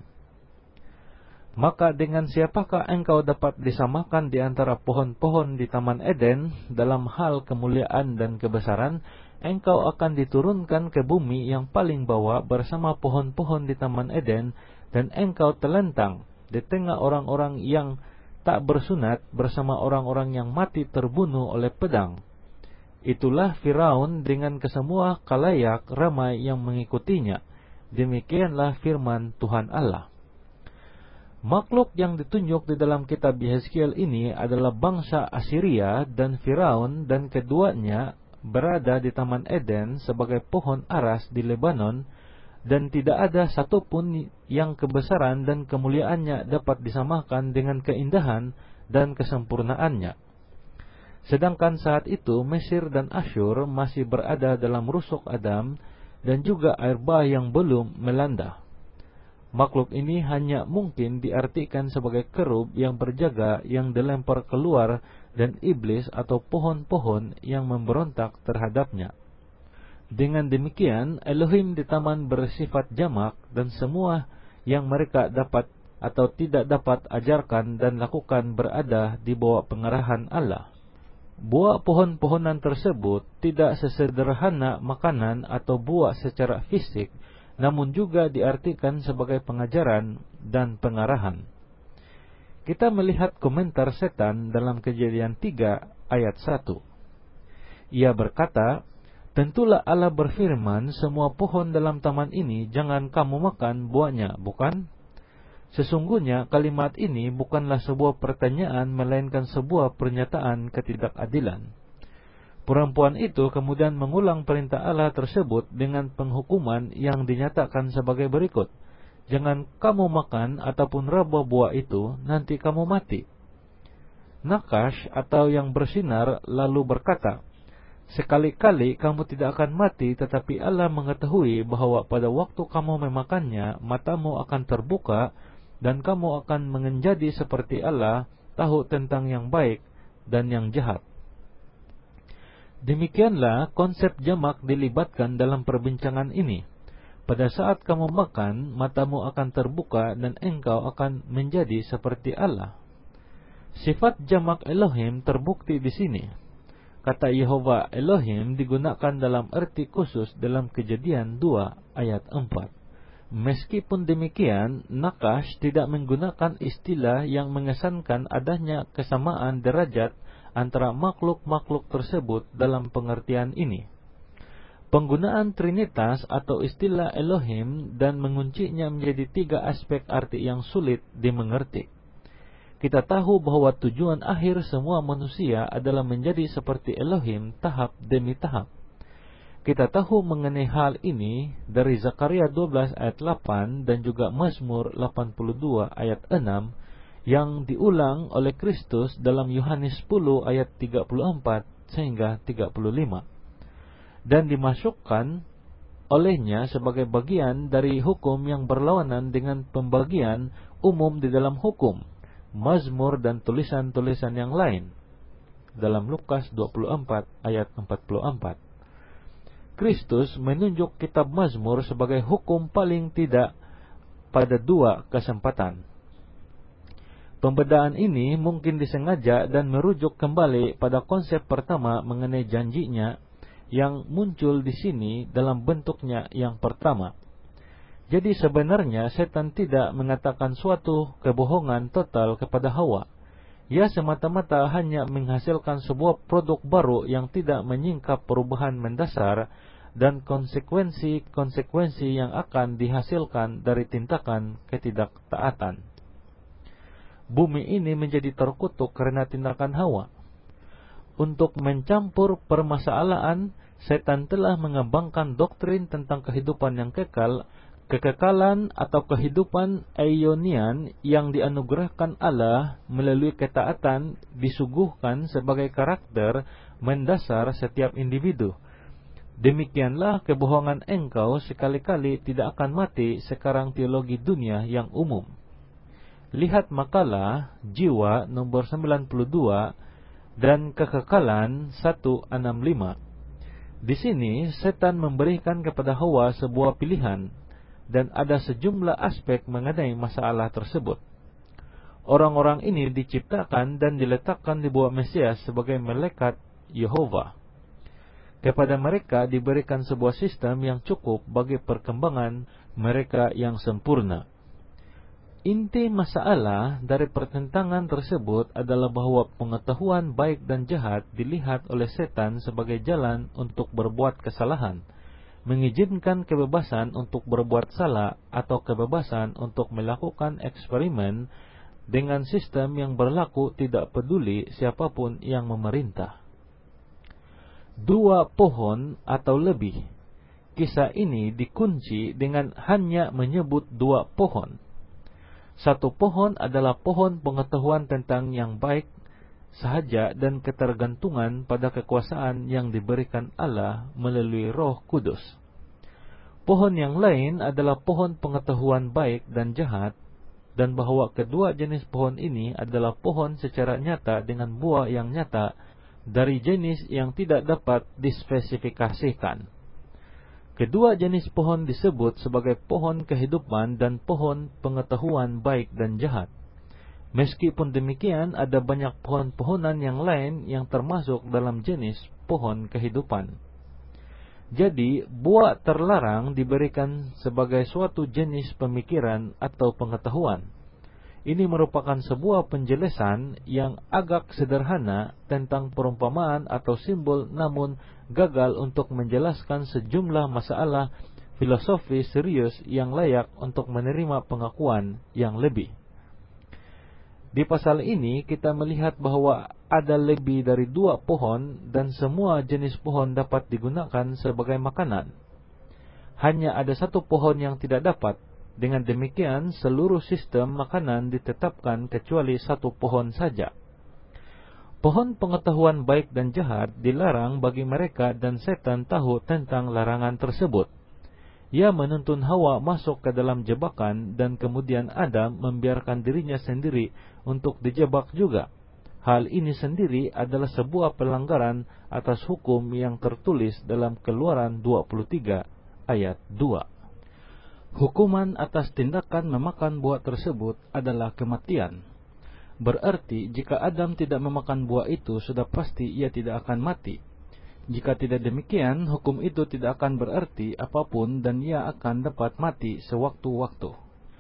Maka dengan siapakah engkau dapat disamakan di antara pohon-pohon di Taman Eden dalam hal kemuliaan dan kebesaran? Engkau akan diturunkan ke bumi yang paling bawah bersama pohon-pohon di Taman Eden, dan engkau telentang di tengah orang-orang yang tak bersunat bersama orang-orang yang mati terbunuh oleh pedang. Itulah Firaun dengan kesemua kalayak ramai yang mengikutinya. Demikianlah firman Tuhan Allah. Makhluk yang ditunjuk di dalam kitab Yehezkiel ini adalah bangsa Assyria dan Firaun, dan keduanya berada di Taman Eden sebagai pohon aras di Lebanon, dan tidak ada satupun yang kebesaran dan kemuliaannya dapat disamakan dengan keindahan dan kesempurnaannya. Sedangkan saat itu Mesir dan Asyur masih berada dalam rusuk Adam dan juga air bah yang belum melanda. Makhluk ini hanya mungkin diartikan sebagai kerub yang berjaga yang dilempar keluar, dan iblis atau pohon-pohon yang memberontak terhadapnya. Dengan demikian, Elohim di taman bersifat jamak, dan semua yang mereka dapat atau tidak dapat ajarkan dan lakukan berada di bawah pengarahan Allah. Buah pohon-pohonan tersebut tidak sesederhana makanan atau buah secara fisik, namun juga diartikan sebagai pengajaran dan pengarahan. Kita melihat komentar setan dalam Kejadian tiga ayat satu. Ia berkata, "Tentulah Allah berfirman, semua pohon dalam taman ini jangan kamu makan buahnya, bukan?" Sesungguhnya kalimat ini bukanlah sebuah pertanyaan, melainkan sebuah pernyataan ketidakadilan. Perempuan itu kemudian mengulang perintah Allah tersebut dengan penghukuman yang dinyatakan sebagai berikut. "Jangan kamu makan ataupun raba buah itu, nanti kamu mati." Nakash atau yang bersinar lalu berkata, "Sekali-kali kamu tidak akan mati, tetapi Allah mengetahui bahwa pada waktu kamu memakannya, matamu akan terbuka, dan kamu akan menjadi seperti Allah, tahu tentang yang baik dan yang jahat." Demikianlah konsep jamak dilibatkan dalam perbincangan ini. Pada saat kamu makan, matamu akan terbuka dan engkau akan menjadi seperti Allah. Sifat jamak Elohim terbukti di sini. Kata Yehova Elohim digunakan dalam arti khusus dalam Kejadian dua ayat empat. Meskipun demikian, Nakash tidak menggunakan istilah yang mengesankan adanya kesamaan derajat antara makhluk-makhluk tersebut dalam pengertian ini. Penggunaan Trinitas atau istilah Elohim dan menguncinya menjadi tiga aspek arti yang sulit dimengerti. Kita tahu bahwa tujuan akhir semua manusia adalah menjadi seperti Elohim tahap demi tahap. Kita tahu mengenai hal ini dari Zakaria dua belas ayat delapan dan juga Mazmur delapan puluh dua ayat enam, yang diulang oleh Kristus dalam Yohanes sepuluh ayat tiga puluh empat sehingga tiga puluh lima, dan dimasukkan olehnya sebagai bagian dari hukum yang berlawanan dengan pembagian umum di dalam hukum, Mazmur dan tulisan-tulisan yang lain dalam Lukas dua puluh empat ayat empat puluh empat. Kristus menunjuk kitab Mazmur sebagai hukum paling tidak pada dua kesempatan. Pembedaan ini mungkin disengaja dan merujuk kembali pada konsep pertama mengenai janjinya yang muncul di sini dalam bentuknya yang pertama. Jadi sebenarnya setan tidak mengatakan suatu kebohongan total kepada Hawa. Ia semata-mata hanya menghasilkan sebuah produk baru yang tidak menyingkap perubahan mendasar dan konsekuensi-konsekuensi yang akan dihasilkan dari tindakan ketidaktaatan. bumi ini menjadi terkutuk karena tindakan Hawa. Untuk mencampur permasalahan, setan telah mengembangkan doktrin tentang kehidupan yang kekal, kekekalan atau kehidupan Aionian yang dianugerahkan Allah melalui ketaatan disuguhkan sebagai karakter mendasar setiap individu. Demikianlah kebohongan engkau sekali-kali tidak akan mati sekarang teologi dunia yang umum. Lihat makalah Jiwa nomor sembilan puluh dua dan Kekekalan seratus enam puluh lima. Di sini setan memberikan kepada Hawa sebuah pilihan dan ada sejumlah aspek mengenai masalah tersebut. Orang-orang ini diciptakan dan diletakkan di bawah Mesias sebagai malaikat Yehova. Kepada mereka diberikan sebuah sistem yang cukup bagi perkembangan mereka yang sempurna. Inti masalah dari pertentangan tersebut adalah bahwa pengetahuan baik dan jahat dilihat oleh setan sebagai jalan untuk berbuat kesalahan, mengizinkan kebebasan untuk berbuat salah atau kebebasan untuk melakukan eksperimen dengan sistem yang berlaku tidak peduli siapapun yang memerintah. Dua pohon atau lebih. Kisah ini dikunci dengan hanya menyebut dua pohon. Satu pohon adalah pohon pengetahuan tentang yang baik sahaja dan ketergantungan pada kekuasaan yang diberikan Allah melalui Roh Kudus. Pohon yang lain adalah pohon pengetahuan baik dan jahat, dan bahwa kedua jenis pohon ini adalah pohon secara nyata dengan buah yang nyata dari jenis yang tidak dapat dispesifikasikan. Kedua jenis pohon disebut sebagai pohon kehidupan dan pohon pengetahuan baik dan jahat. Meskipun demikian, ada banyak pohon-pohonan yang lain yang termasuk dalam jenis pohon kehidupan. Jadi, buah terlarang diberikan sebagai suatu jenis pemikiran atau pengetahuan. Ini merupakan sebuah penjelasan yang agak sederhana tentang perumpamaan atau simbol, namun gagal untuk menjelaskan sejumlah masalah filosofi serius yang layak untuk menerima pengakuan yang lebih. Di pasal ini kita melihat bahwa ada lebih dari dua pohon dan semua jenis pohon dapat digunakan sebagai makanan. Hanya ada satu pohon yang tidak dapat. Dengan demikian, seluruh sistem makanan ditetapkan kecuali satu pohon saja. Pohon pengetahuan baik dan jahat dilarang bagi mereka dan setan tahu tentang larangan tersebut. Ia menuntun Hawa masuk ke dalam jebakan dan kemudian Adam membiarkan dirinya sendiri untuk dijebak juga. Hal ini sendiri adalah sebuah pelanggaran atas hukum yang tertulis dalam Keluaran dua puluh tiga ayat dua. Hukuman atas tindakan memakan buah tersebut adalah kematian. Berarti jika Adam tidak memakan buah itu, sudah pasti ia tidak akan mati. Jika tidak demikian, hukum itu tidak akan berarti apapun dan ia akan dapat mati sewaktu-waktu.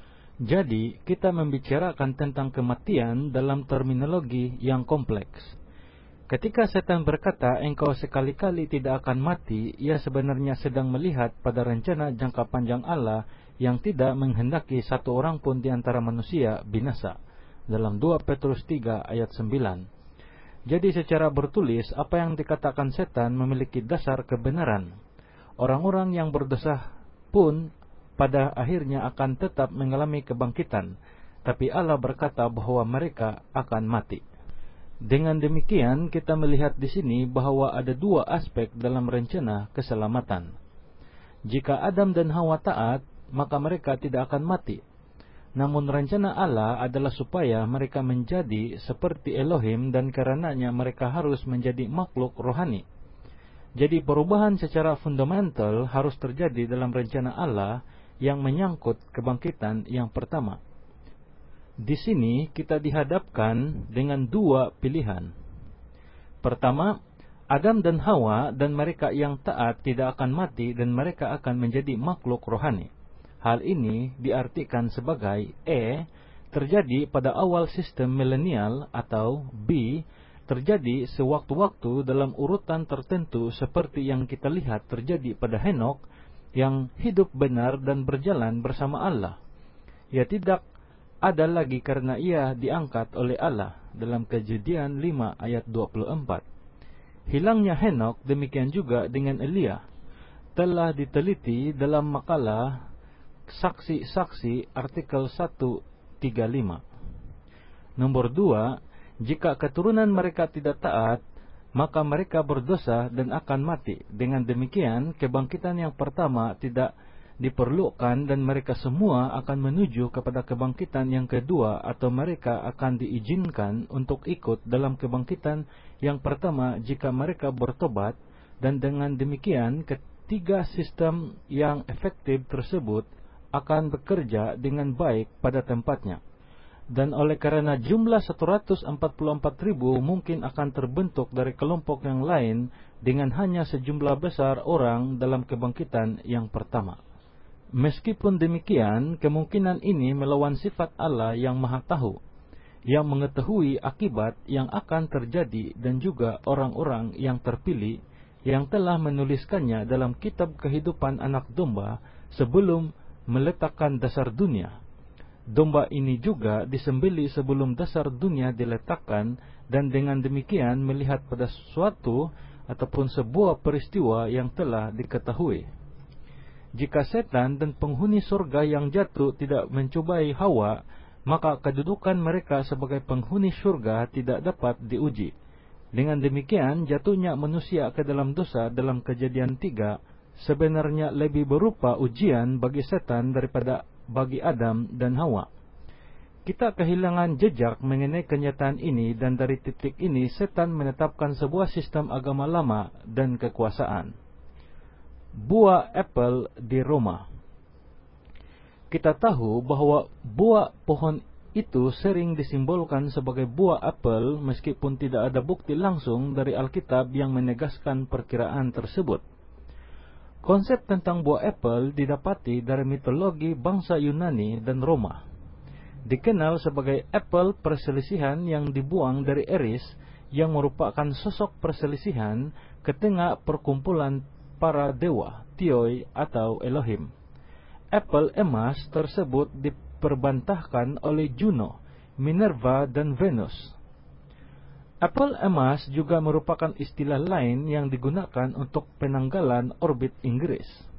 Jadi, kita membicarakan tentang kematian dalam terminologi yang kompleks. Ketika setan berkata, engkau sekali-kali tidak akan mati, ia sebenarnya sedang melihat pada rencana jangka panjang Allah yang tidak menghendaki satu orang pun di antara manusia binasa. Dalam dua Petrus tiga ayat sembilan. Jadi secara bertulis, apa yang dikatakan setan memiliki dasar kebenaran. Orang-orang yang berdosa pun pada akhirnya akan tetap mengalami kebangkitan, tapi Allah berkata bahwa mereka akan mati. Dengan demikian, kita melihat di sini bahwa ada dua aspek dalam rencana keselamatan. Jika Adam dan Hawa taat, maka mereka tidak akan mati. Namun rencana Allah adalah supaya mereka menjadi seperti Elohim dan karenanya mereka harus menjadi makhluk rohani. Jadi perubahan secara fundamental harus terjadi dalam rencana Allah yang menyangkut kebangkitan yang pertama. Di sini kita dihadapkan dengan dua pilihan. Pertama, Adam dan Hawa dan mereka yang taat tidak akan mati dan mereka akan menjadi makhluk rohani. Hal ini diartikan sebagai E, terjadi pada awal sistem milenial, atau B, terjadi sewaktu-waktu dalam urutan tertentu seperti yang kita lihat terjadi pada Henokh yang hidup benar dan berjalan bersama Allah. Ia tidak ada lagi karena ia diangkat oleh Allah dalam Kejadian lima ayat dua puluh empat. Hilangnya Henok demikian juga dengan Elia telah diteliti dalam makalah Saksi-saksi artikel seratus tiga puluh lima. Nomor dua, jika keturunan mereka tidak taat, maka mereka berdosa dan akan mati. Dengan demikian, kebangkitan yang pertama tidak diperlukan dan mereka semua akan menuju kepada kebangkitan yang kedua, atau mereka akan diizinkan untuk ikut dalam kebangkitan yang pertama jika mereka bertobat. Dan dengan demikian, ketiga sistem yang efektif tersebut akan bekerja dengan baik pada tempatnya. Dan oleh karena jumlah seratus empat puluh empat ribu mungkin akan terbentuk dari kelompok yang lain dengan hanya sejumlah besar orang dalam kebangkitan yang pertama. Meskipun demikian, kemungkinan ini melawan sifat Allah yang Maha Tahu, yang mengetahui akibat yang akan terjadi, dan juga orang-orang yang terpilih yang telah menuliskannya dalam kitab kehidupan anak domba sebelum meletakkan dasar dunia. Domba ini juga disembelih sebelum dasar dunia diletakkan, dan dengan demikian melihat pada suatu ataupun sebuah peristiwa yang telah diketahui. Jika setan dan penghuni surga yang jatuh tidak mencobai Hawa, maka kedudukan mereka sebagai penghuni surga tidak dapat diuji. Dengan demikian, jatuhnya manusia ke dalam dosa dalam Kejadian tiga sebenarnya lebih berupa ujian bagi setan daripada bagi Adam dan Hawa. Kita kehilangan jejak mengenai kenyataan ini, dan dari titik ini setan menetapkan sebuah sistem agama lama dan kekuasaan. Buah apel di Roma. Kita tahu bahwa buah pohon itu sering disimbolkan sebagai buah apel, meskipun tidak ada bukti langsung dari Alkitab yang menegaskan perkiraan tersebut. Konsep tentang buah apel didapati dari mitologi bangsa Yunani dan Roma. Dikenal sebagai apel perselisihan yang dibuang dari Eris, yang merupakan sosok perselisihan ke tengah perkumpulan para dewa, Theoi atau Elohim. Apel emas tersebut diperbantahkan oleh Juno, Minerva dan Venus. Apel emas juga merupakan istilah lain yang digunakan untuk penanggalan orbit Inggris.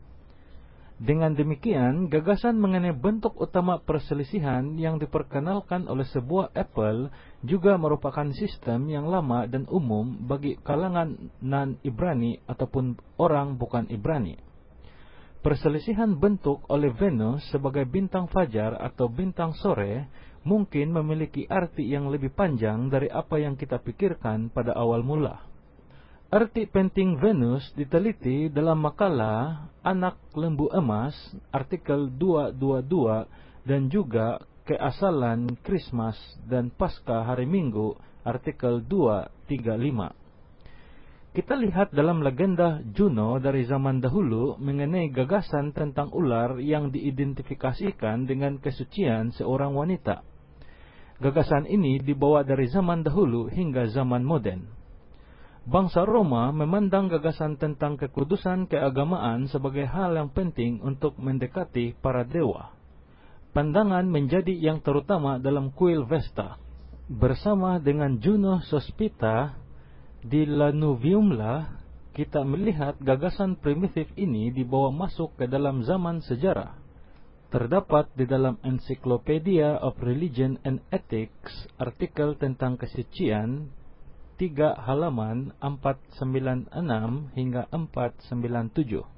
Dengan demikian, gagasan mengenai bentuk utama perselisihan yang diperkenalkan oleh sebuah apel juga merupakan sistem yang lama dan umum bagi kalangan non-Ibrani ataupun orang bukan Ibrani. Perselisihan bentuk oleh Venus sebagai bintang fajar atau bintang sore mungkin memiliki arti yang lebih panjang dari apa yang kita pikirkan pada awal mula. Arti penting Venus diteliti dalam makalah Anak Lembu Emas, artikel dua ratus dua puluh dua, dan juga Keasalan Krismas dan Paskah Hari Minggu, artikel dua ratus tiga puluh lima. Kita lihat dalam legenda Juno dari zaman dahulu mengenai gagasan tentang ular yang diidentifikasikan dengan kesucian seorang wanita. Gagasan ini dibawa dari zaman dahulu hingga zaman modern. Bangsa Roma memandang gagasan tentang kekudusan keagamaan sebagai hal yang penting untuk mendekati para dewa. Pandangan menjadi yang terutama dalam kuil Vesta. Bersama dengan Juno Sospita di Lanuviumla, kita melihat gagasan primitif ini dibawa masuk ke dalam zaman sejarah. Terdapat di dalam Encyclopedia of Religion and Ethics, artikel tentang kesucian, tiga halaman empat ratus sembilan puluh enam hingga empat ratus sembilan puluh tujuh.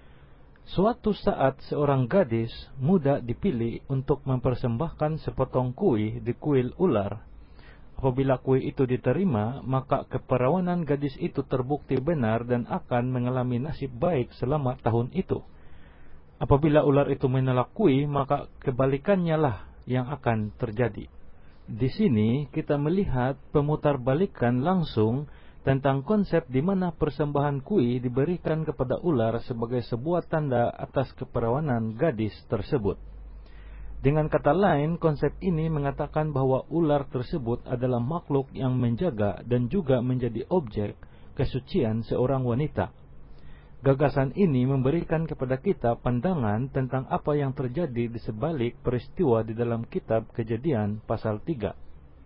Suatu saat seorang gadis muda dipilih untuk mempersembahkan sepotong kuih di kuil ular. Apabila kuih itu diterima, maka keperawanan gadis itu terbukti benar dan akan mengalami nasib baik selama tahun itu. Apabila ular itu menolak kuih, maka kebalikannya lah yang akan terjadi. Di sini kita melihat pemutarbalikan langsung tentang konsep di mana persembahan kuih diberikan kepada ular sebagai sebuah tanda atas keperawanan gadis tersebut. Dengan kata lain, konsep ini mengatakan bahwa ular tersebut adalah makhluk yang menjaga dan juga menjadi objek kesucian seorang wanita. Gagasan ini memberikan kepada kita pandangan tentang apa yang terjadi di sebalik peristiwa di dalam kitab Kejadian pasal tiga.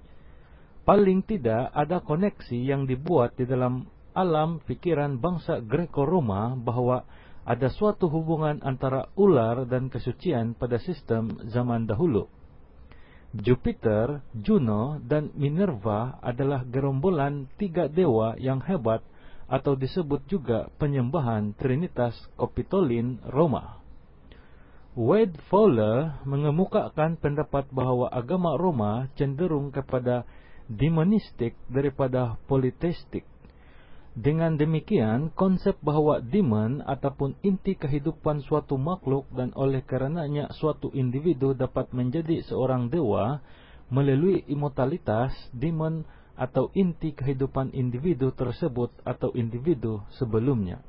Paling tidak ada koneksi yang dibuat di dalam alam pikiran bangsa Greco-Roma bahwa ada suatu hubungan antara ular dan kesucian pada sistem zaman dahulu. Jupiter, Juno, dan Minerva adalah gerombolan tiga dewa yang hebat, atau disebut juga penyembahan Trinitas Kapitolin Roma. Wade Fowler mengemukakan pendapat bahwa agama Roma cenderung kepada demonistik daripada politeistik. Dengan demikian, konsep bahwa demon ataupun inti kehidupan suatu makhluk dan oleh karenanya suatu individu dapat menjadi seorang dewa melalui immortalitas demon atau inti kehidupan individu tersebut atau individu sebelumnya.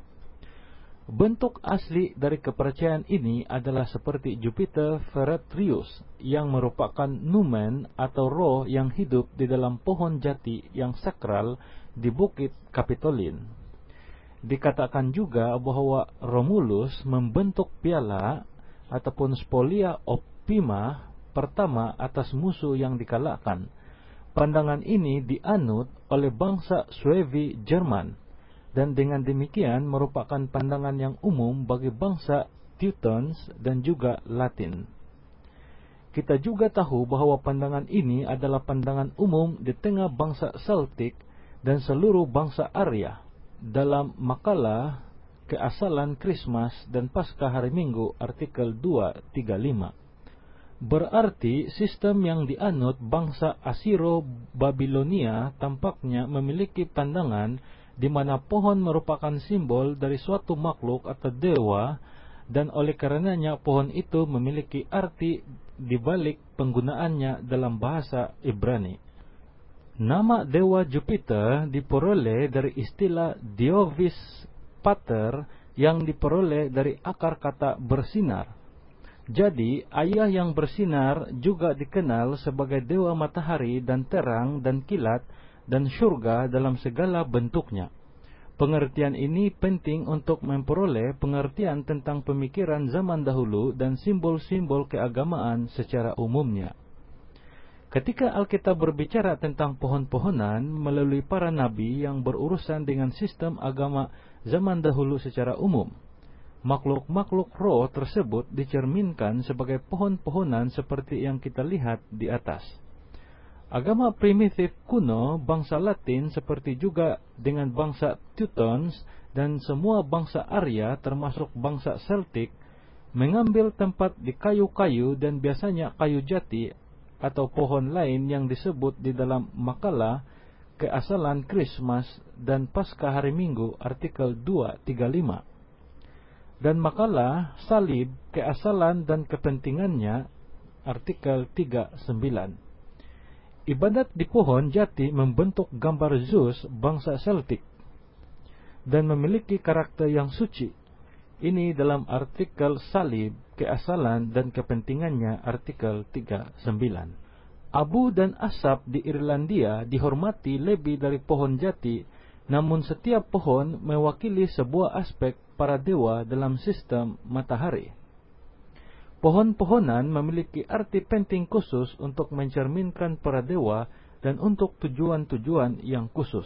Bentuk asli dari kepercayaan ini adalah seperti Jupiter Feretrius yang merupakan numen atau roh yang hidup di dalam pohon jati yang sakral di Bukit Kapitolin. Dikatakan juga bahwa Romulus membentuk piala ataupun spolia opima pertama atas musuh yang dikalahkan. Pandangan ini dianut oleh bangsa Suevi Jerman, dan dengan demikian merupakan pandangan yang umum bagi bangsa Teutons dan juga Latin. Kita juga tahu bahwa pandangan ini adalah pandangan umum di tengah bangsa Celtic dan seluruh bangsa Arya. Dalam makalah Keasalan Krismas dan Paskah Hari Minggu artikel dua tiga lima. Berarti sistem yang dianut bangsa Asiro-Babilonia tampaknya memiliki pandangan di mana pohon merupakan simbol dari suatu makhluk atau dewa, dan oleh karenanya pohon itu memiliki arti di balik penggunaannya dalam bahasa Ibrani. Nama dewa Jupiter diperoleh dari istilah Diovis Pater yang diperoleh dari akar kata bersinar. Jadi, ayah yang bersinar juga dikenal sebagai dewa matahari dan terang dan kilat dan syurga dalam segala bentuknya. Pengertian ini penting untuk memperoleh pengertian tentang pemikiran zaman dahulu dan simbol-simbol keagamaan secara umumnya. Ketika Alkitab berbicara tentang pohon-pohonan melalui para nabi yang berurusan dengan sistem agama zaman dahulu secara umum, makhluk-makhluk roh tersebut dicerminkan sebagai pohon-pohonan seperti yang kita lihat di atas. Agama primitif kuno bangsa Latin seperti juga dengan bangsa Teutons dan semua bangsa Arya termasuk bangsa Celtic mengambil tempat di kayu-kayu dan biasanya kayu jati atau pohon lain yang disebut di dalam makalah Keasalan Krismas dan Paskah Hari Minggu artikel dua tiga lima. Dan makalah salib, keasalan dan kepentingannya artikel tiga sembilan. Ibadat di pohon jati membentuk gambar Zeus bangsa Celtic dan memiliki karakter yang suci. Ini dalam artikel salib, keasalan dan kepentingannya artikel tiga sembilan. Abu dan asap di Irlandia dihormati lebih dari pohon jati, namun setiap pohon mewakili sebuah aspek para dewa dalam sistem matahari. Pohon-pohonan memiliki arti penting khusus untuk mencerminkan para dewa dan untuk tujuan-tujuan yang khusus.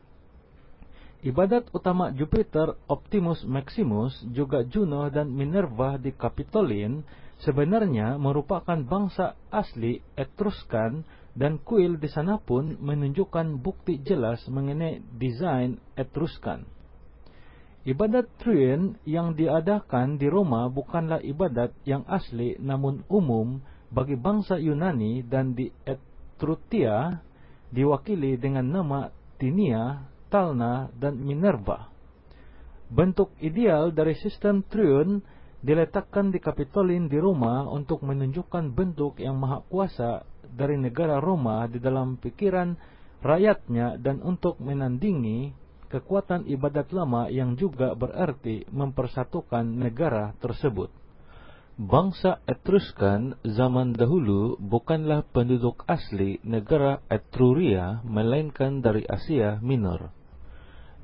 Ibadat utama Jupiter Optimus Maximus, juga Juno dan Minerva di Kapitolin sebenarnya merupakan bangsa asli Etruskan, dan kuil di sana pun menunjukkan bukti jelas mengenai desain Etruskan. Ibadat Trian yang diadakan di Roma bukanlah ibadat yang asli namun umum bagi bangsa Yunani, dan di Etruria diwakili dengan nama Tinia, Talna, dan Minerva. Bentuk ideal dari sistem Trian diletakkan di Kapitolin di Roma untuk menunjukkan bentuk yang maha kuasa dari negara Roma di dalam pikiran rakyatnya dan untuk menandingi kekuatan ibadat lama yang juga berarti mempersatukan negara tersebut. Bangsa Etruskan zaman dahulu bukanlah penduduk asli negara Etruria, melainkan dari Asia Minor.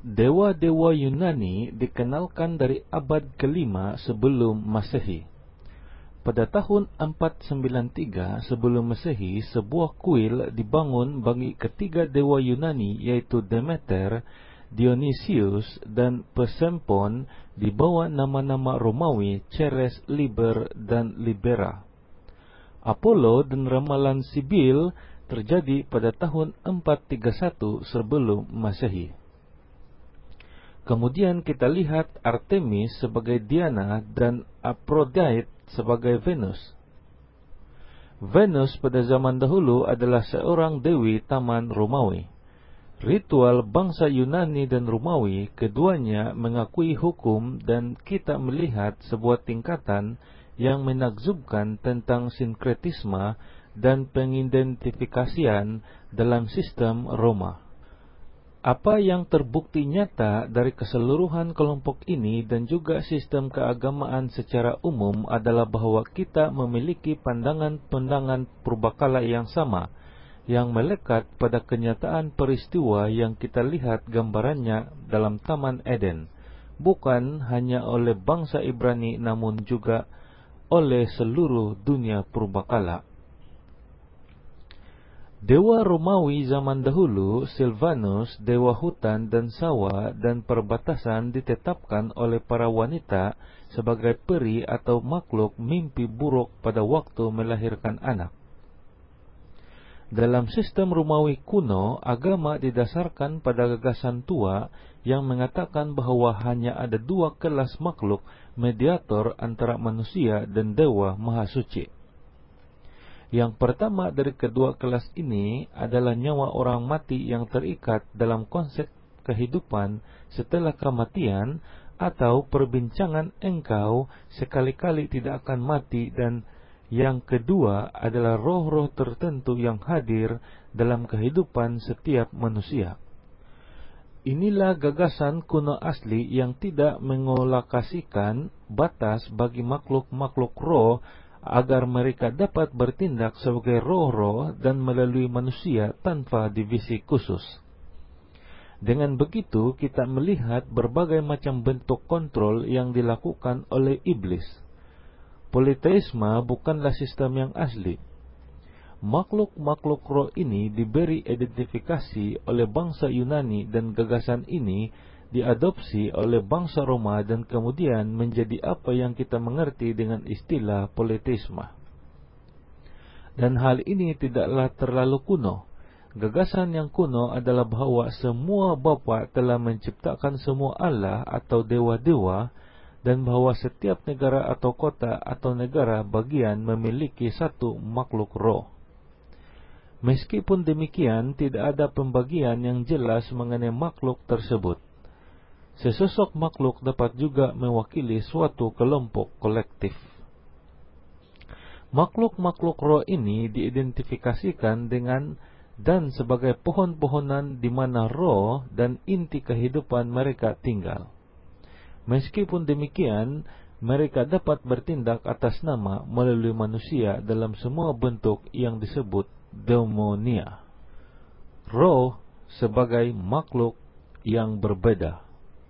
dewa-dewa Yunani dikenalkan dari abad kelima sebelum Masehi. Pada tahun empat sembilan tiga sebelum Masehi, sebuah kuil dibangun bagi ketiga dewa Yunani, yaitu Demeter, Dionysius, dan Persephone, di bawah nama-nama Romawi Ceres, Liber, dan Libera. Apollo dan ramalan Sibyl terjadi pada tahun empat tiga satu sebelum Masehi. Kemudian kita lihat Artemis sebagai Diana dan Aphrodite sebagai Venus. Venus pada zaman dahulu adalah seorang dewi taman Romawi. Ritual bangsa Yunani dan Romawi, keduanya mengakui hukum, dan kita melihat sebuah tingkatan yang menakjubkan tentang sinkretisme dan pengidentifikasian dalam sistem Roma. Apa yang terbukti nyata dari keseluruhan kelompok ini dan juga sistem keagamaan secara umum adalah bahwa kita memiliki pandangan-pandangan purbakala yang sama, yang melekat pada kenyataan peristiwa yang kita lihat gambarannya dalam Taman Eden, bukan hanya oleh bangsa Ibrani namun juga oleh seluruh dunia purbakala. Dewa Romawi zaman dahulu, Silvanus, dewa hutan dan sawah dan perbatasan, ditetapkan oleh para wanita sebagai peri atau makhluk mimpi buruk pada waktu melahirkan anak. Dalam sistem Romawi kuno, agama didasarkan pada gagasan tua yang mengatakan bahwa hanya ada dua kelas makhluk mediator antara manusia dan dewa maha suci. Yang pertama dari kedua kelas ini adalah nyawa orang mati yang terikat dalam konsep kehidupan setelah kematian, atau perbincangan engkau sekali-kali tidak akan mati, dan yang kedua adalah roh-roh tertentu yang hadir dalam kehidupan setiap manusia. Inilah gagasan kuno asli yang tidak mengolokasikan batas bagi makhluk-makhluk roh agar mereka dapat bertindak sebagai roh-roh dan melalui manusia tanpa divisi khusus. Dengan begitu, kita melihat berbagai macam bentuk kontrol yang dilakukan oleh iblis. Politeisme bukanlah sistem yang asli. Makhluk-makhluk roh ini diberi identifikasi oleh bangsa Yunani, dan gagasan ini diadopsi oleh bangsa Roma dan kemudian menjadi apa yang kita mengerti dengan istilah politeisme. Dan hal ini tidaklah terlalu kuno. Gagasan yang kuno adalah bahwa semua bapa telah menciptakan semua Allah atau dewa-dewa, dan bahwa setiap negara atau kota atau negara bagian memiliki satu makhluk roh. Meskipun demikian, tidak ada pembagian yang jelas mengenai makhluk tersebut. Sesosok makhluk dapat juga mewakili suatu kelompok kolektif. Makhluk-makhluk roh ini diidentifikasikan dengan dan sebagai pohon-pohonan di mana roh dan inti kehidupan mereka tinggal. Meskipun demikian, mereka dapat bertindak atas nama melalui manusia dalam semua bentuk yang disebut demonia. Roh sebagai makhluk yang berbeda.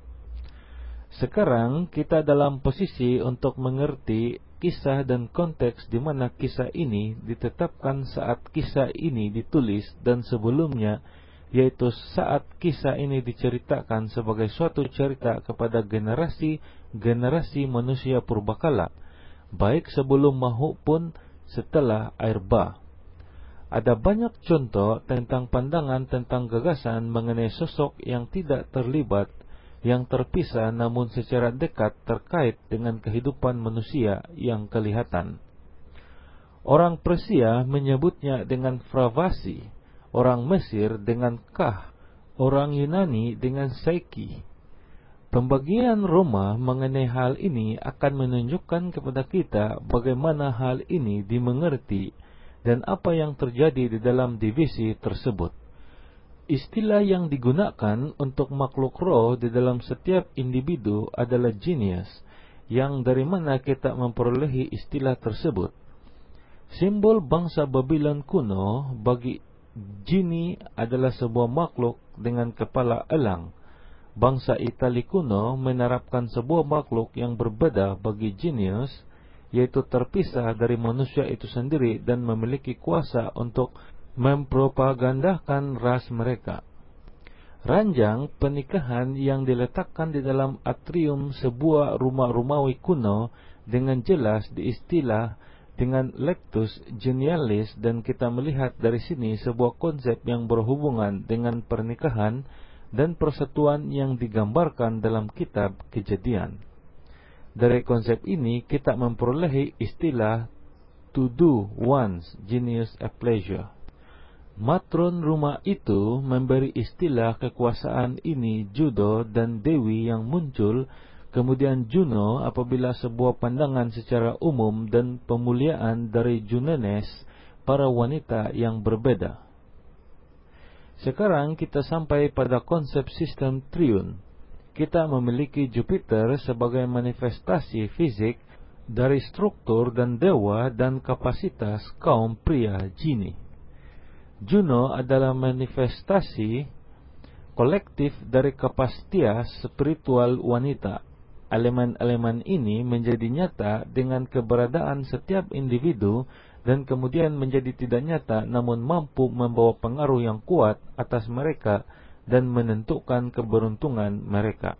Sekarang kita dalam posisi untuk mengerti kisah dan konteks di mana kisah ini ditetapkan saat kisah ini ditulis dan sebelumnya, yaitu saat kisah ini diceritakan sebagai suatu cerita kepada generasi-generasi manusia purbakala, baik sebelum maupun setelah air bah. Ada banyak contoh tentang pandangan tentang gagasan mengenai sosok yang tidak terlibat, yang terpisah namun secara dekat terkait dengan kehidupan manusia yang kelihatan. Orang Persia menyebutnya dengan Fravasi, orang Mesir dengan Kah, orang Yunani dengan Psyche. Pembagian Roma mengenai hal ini akan menunjukkan kepada kita bagaimana hal ini dimengerti dan apa yang terjadi di dalam divisi tersebut. Istilah yang digunakan untuk makhluk roh di dalam setiap individu adalah genius, yang dari mana kita memperolehi istilah tersebut. Simbol bangsa Babylon kuno bagi Genie adalah sebuah makhluk dengan kepala elang. bangsa Itali kuno menerapkan sebuah makhluk yang berbeda bagi jenius, yaitu terpisah dari manusia itu sendiri dan memiliki kuasa untuk mempropagandakan ras mereka. Ranjang pernikahan yang diletakkan di dalam atrium sebuah rumah Romawi kuno dengan jelas diistilah dengan lectus genialis, dan kita melihat dari sini sebuah konsep yang berhubungan dengan pernikahan dan persatuan yang digambarkan dalam kitab Kejadian. Dari konsep ini kita memperolehi istilah to do one's genius a pleasure. Matron rumah itu memberi istilah kekuasaan ini Judo dan Dewi yang muncul, kemudian Juno apabila sebuah pandangan secara umum dan pemuliaan dari Junones, para wanita yang berbeda. Sekarang kita sampai pada konsep sistem triun. Kita memiliki Jupiter sebagai manifestasi fisik dari struktur dan dewa dan kapasitas kaum pria jini. Juno adalah manifestasi kolektif dari kapasitas spiritual wanita. Elemen-elemen ini menjadi nyata dengan keberadaan setiap individu dan kemudian menjadi tidak nyata namun mampu membawa pengaruh yang kuat atas mereka dan menentukan keberuntungan mereka.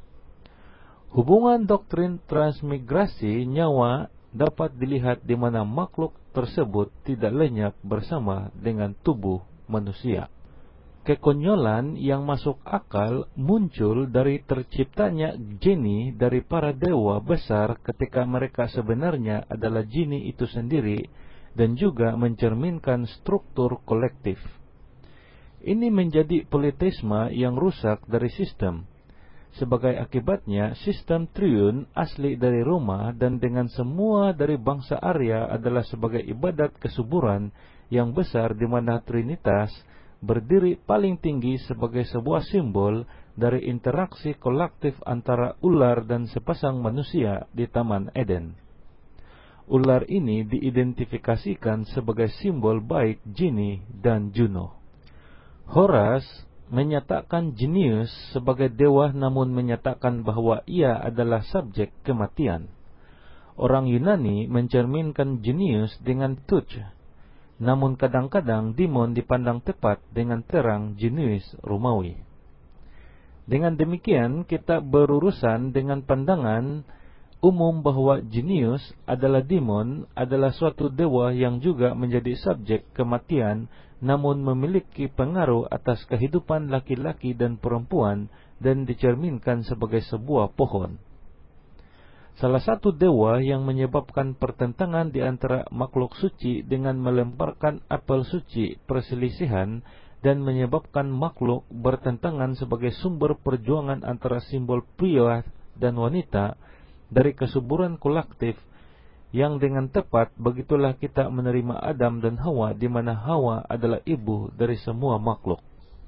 Hubungan doktrin transmigrasi nyawa dapat dilihat di mana makhluk tersebut tidak lenyap bersama dengan tubuh manusia. Kekonyolan yang masuk akal muncul dari terciptanya jini dari para dewa besar ketika mereka sebenarnya adalah jini itu sendiri dan juga mencerminkan struktur kolektif. Ini menjadi politisme yang rusak dari sistem. Sebagai akibatnya, sistem triun asli dari Roma dan dengan semua dari bangsa Arya adalah sebagai ibadat kesuburan yang besar di mana Trinitas berdiri paling tinggi sebagai sebuah simbol dari interaksi kolektif antara ular dan sepasang manusia di Taman Eden. Ular ini diidentifikasikan sebagai simbol baik Jini dan Juno. Horace menyatakan jenius sebagai dewa namun menyatakan bahwa ia adalah subjek kematian. Orang Yunani mencerminkan jenius dengan tuj, namun kadang-kadang demon dipandang tepat dengan terang jenius Romawi. Dengan demikian kita berurusan dengan pandangan umum bahwa jenius adalah demon adalah suatu dewa yang juga menjadi subjek kematian namun memiliki pengaruh atas kehidupan laki-laki dan perempuan dan dicerminkan sebagai sebuah pohon. Salah satu dewa yang menyebabkan pertentangan di antara makhluk suci dengan melemparkan apel suci perselisihan dan menyebabkan makhluk bertentangan sebagai sumber perjuangan antara simbol pria dan wanita dari kesuburan kolektif yang dengan tepat begitulah kita menerima Adam dan Hawa di mana Hawa adalah ibu dari semua makhluk.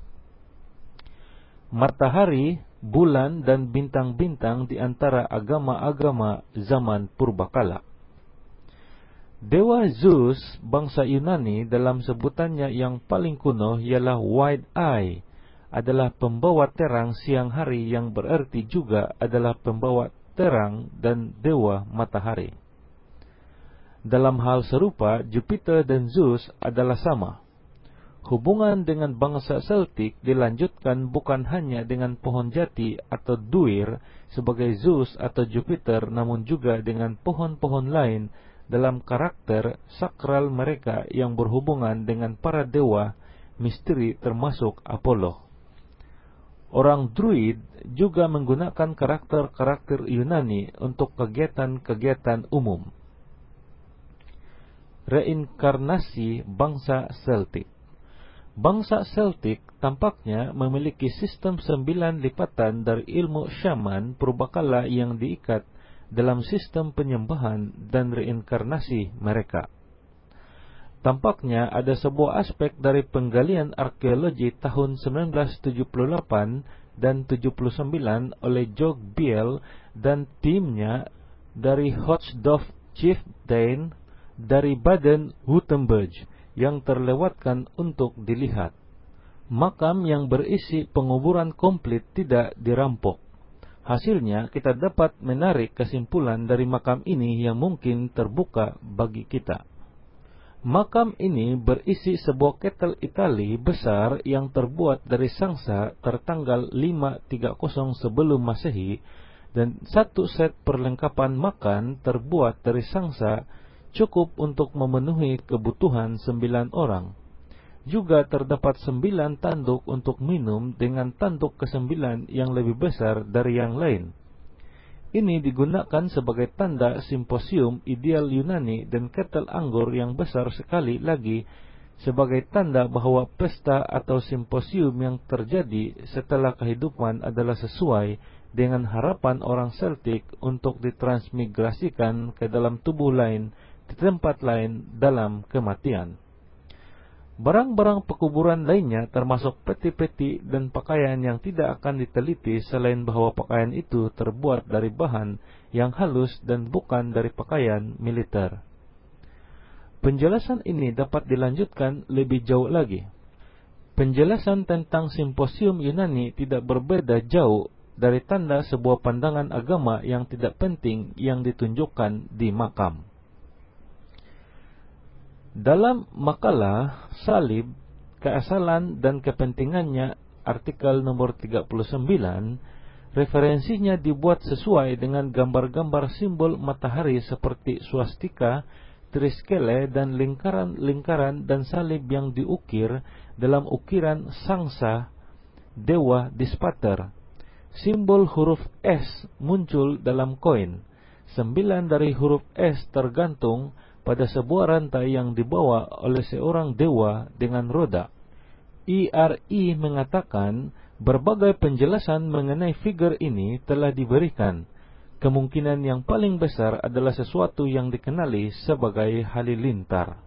Matahari, bulan dan bintang-bintang di antara agama-agama zaman purbakala. Dewa Zeus bangsa Yunani dalam sebutannya yang paling kuno ialah Wide Eye, adalah pembawa terang siang hari yang berarti juga adalah pembawa terang dan dewa matahari. Dalam hal serupa, Jupiter dan Zeus adalah sama. Hubungan dengan bangsa Celtic dilanjutkan bukan hanya dengan pohon jati atau duir sebagai Zeus atau Jupiter, namun juga dengan pohon-pohon lain dalam karakter sakral mereka yang berhubungan dengan para dewa misteri termasuk Apollo. Orang Druid juga menggunakan karakter-karakter Yunani untuk kegiatan-kegiatan umum. Reinkarnasi bangsa Celtic. Bangsa Celtic tampaknya memiliki sistem sembilan lipatan dari ilmu syaman purbakala yang diikat dalam sistem penyembahan dan reinkarnasi mereka. Tampaknya ada sebuah aspek dari penggalian arkeologi tahun sembilan belas tujuh puluh delapan dan tujuh puluh sembilan oleh Jog Biel dan timnya dari Hochdorf Chieftain dari Baden-Württemberg yang terlewatkan untuk dilihat. makam yang berisi penguburan komplit tidak dirampok. Hasilnya, kita dapat menarik kesimpulan dari makam ini yang mungkin terbuka bagi kita. Makam ini berisi sebuah ketel Itali besar yang terbuat dari sangsa tertanggal lima tiga nol sebelum Masehi, dan satu set perlengkapan makan terbuat dari sangsa cukup untuk memenuhi kebutuhan sembilan orang. Juga terdapat sembilan tanduk untuk minum dengan tanduk kesembilan yang lebih besar dari yang lain. Ini digunakan sebagai tanda simposium ideal Yunani, dan ketel anggur yang besar sekali lagi sebagai tanda bahwa pesta atau simposium yang terjadi setelah kehidupan adalah sesuai dengan harapan orang Celtic untuk ditransmigrasikan ke dalam tubuh lain di tempat lain dalam kematian. Barang-barang pekuburan lainnya termasuk peti-peti dan pakaian yang tidak akan diteliti selain bahwa pakaian itu terbuat dari bahan yang halus dan bukan dari pakaian militer. Penjelasan ini dapat dilanjutkan lebih jauh lagi. Penjelasan tentang simposium Yunani tidak berbeda jauh dari tanda sebuah pandangan agama yang tidak penting yang ditunjukkan di makam. Dalam makalah Salib, Keasalan dan Kepentingannya artikel nomor tiga puluh sembilan, referensinya dibuat sesuai dengan gambar-gambar simbol matahari seperti swastika, triskele, dan lingkaran-lingkaran dan salib yang diukir dalam ukiran sangsa dewa Dispater. Simbol huruf S muncul dalam koin. Sembilan dari huruf S tergantung pada sebuah rantai yang dibawa oleh seorang dewa dengan roda. I R I mengatakan berbagai penjelasan mengenai figur ini telah diberikan. Kemungkinan yang paling besar adalah sesuatu yang dikenali sebagai halilintar.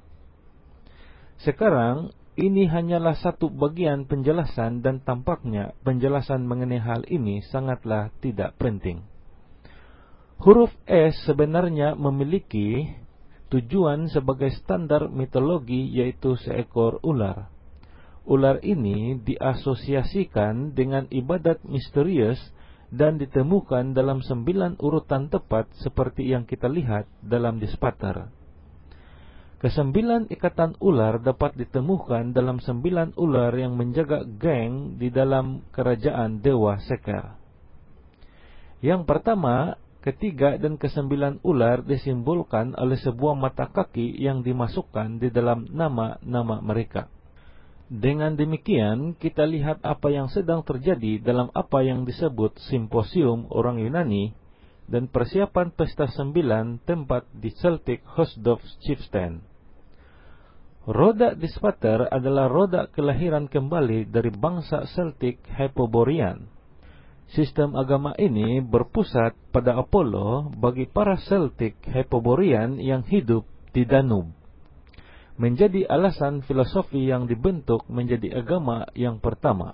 Sekarang, ini hanyalah satu bagian penjelasan dan tampaknya penjelasan mengenai hal ini sangatlah tidak penting. Huruf S sebenarnya memiliki tujuan sebagai standar mitologi, yaitu seekor ular. Ular ini diasosiasikan dengan ibadat misterius dan ditemukan dalam sembilan urutan tepat seperti yang kita lihat dalam Dispater. Kesembilan ikatan ular dapat ditemukan dalam sembilan ular yang menjaga geng di dalam kerajaan Dewa Seker. Yang pertama, ketiga, dan kesembilan ular disimbolkan oleh sebuah mata kaki yang dimasukkan di dalam nama-nama mereka. Dengan demikian, kita lihat apa yang sedang terjadi dalam apa yang disebut simposium orang Yunani dan persiapan pesta sembilan tempat di Celtic Hosdolf Chieftain. Roda Dispater adalah roda kelahiran kembali dari bangsa Celtic Hyperborean. Sistem agama ini berpusat pada Apollo bagi para Celtic Hyperborean yang hidup di Danube. Menjadi alasan filosofi yang dibentuk menjadi agama yang pertama.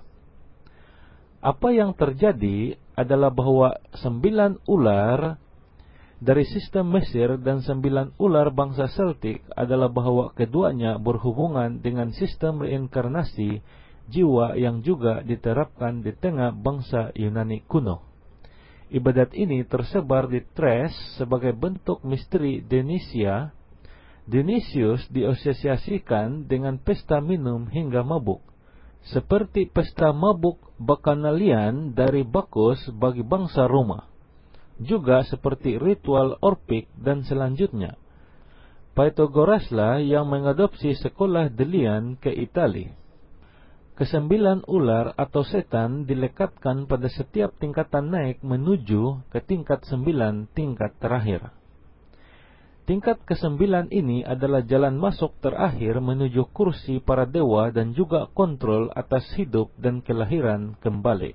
Apa yang terjadi adalah bahwa sembilan ular dari sistem Mesir dan sembilan ular bangsa Celtic adalah bahwa keduanya berhubungan dengan sistem reinkarnasi jiwa yang juga diterapkan di tengah bangsa Yunani kuno. Ibadat ini tersebar di Thrace sebagai bentuk misteri Dionysia. Dionysius diasosiasikan dengan pesta minum hingga mabuk, seperti pesta mabuk Bacchanalian dari Bacchus bagi bangsa Roma. Juga seperti ritual Orpik dan selanjutnya. Pythagoraslah yang mengadopsi sekolah Delian ke Italia. Kesembilan ular atau setan dilekatkan pada setiap tingkatan naik menuju ke tingkat sembilan tingkat terakhir. Tingkat kesembilan ini adalah jalan masuk terakhir menuju kursi para dewa dan juga kontrol atas hidup dan kelahiran kembali.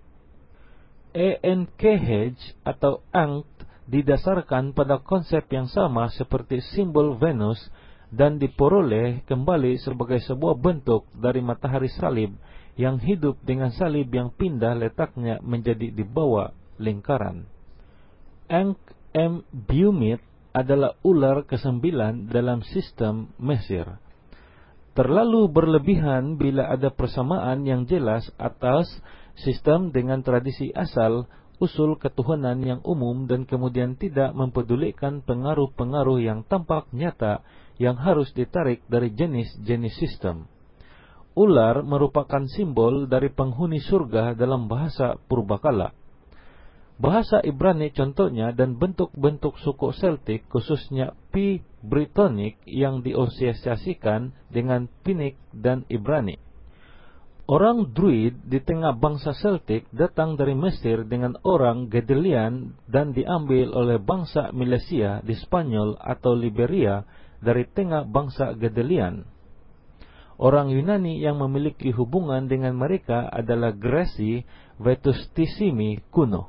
E N K H atau Ankh didasarkan pada konsep yang sama seperti simbol Venus dan diperoleh kembali sebagai sebuah bentuk dari matahari salib yang hidup dengan salib yang pindah letaknya menjadi di bawah lingkaran. Ankh M. Biumit adalah ular kesembilan dalam sistem Mesir. terlalu berlebihan bila ada persamaan yang jelas atas sistem dengan tradisi asal usul ketuhanan yang umum dan kemudian tidak mempedulikan pengaruh-pengaruh yang tampak nyata yang harus ditarik dari jenis-jenis sistem. Ular merupakan simbol dari penghuni surga dalam bahasa purbakala. Bahasa Ibrani contohnya dan bentuk-bentuk suku Celtic khususnya P. Brittonic yang diasosiasikan dengan Finnic dan Ibrani. Orang Druid di tengah bangsa Celtic datang dari Mesir dengan orang Gedelian dan diambil oleh bangsa Milesia di Spanyol atau Liberia dari tengah bangsa Gedelian. Orang Yunani yang memiliki hubungan dengan mereka adalah Greci Vetustissimi kuno.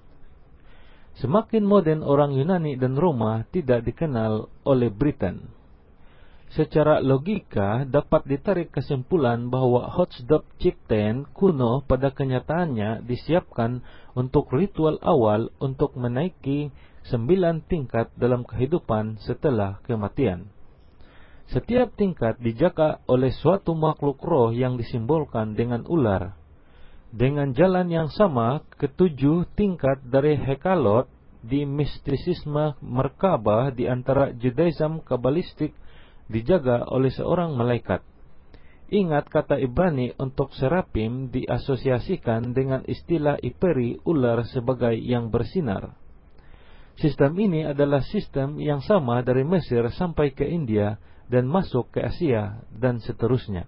Semakin modern orang Yunani dan Roma tidak dikenal oleh Britain. Secara logika dapat ditarik kesimpulan bahwa Hotzdop Chieftain kuno pada kenyataannya disiapkan untuk ritual awal untuk menaiki sembilan tingkat dalam kehidupan setelah kematian. Setiap tingkat dijaga oleh suatu makhluk roh yang disimbolkan dengan ular. Dengan jalan yang sama, ketujuh tingkat dari Hekalot di mistisisme Merkabah di antara Judaism Kabbalistik dijaga oleh seorang malaikat. Ingat kata Ibrani untuk serapim diasosiasikan dengan istilah Iperi ular sebagai yang bersinar. Sistem ini adalah sistem yang sama dari Mesir sampai ke India dan masuk ke Asia dan seterusnya.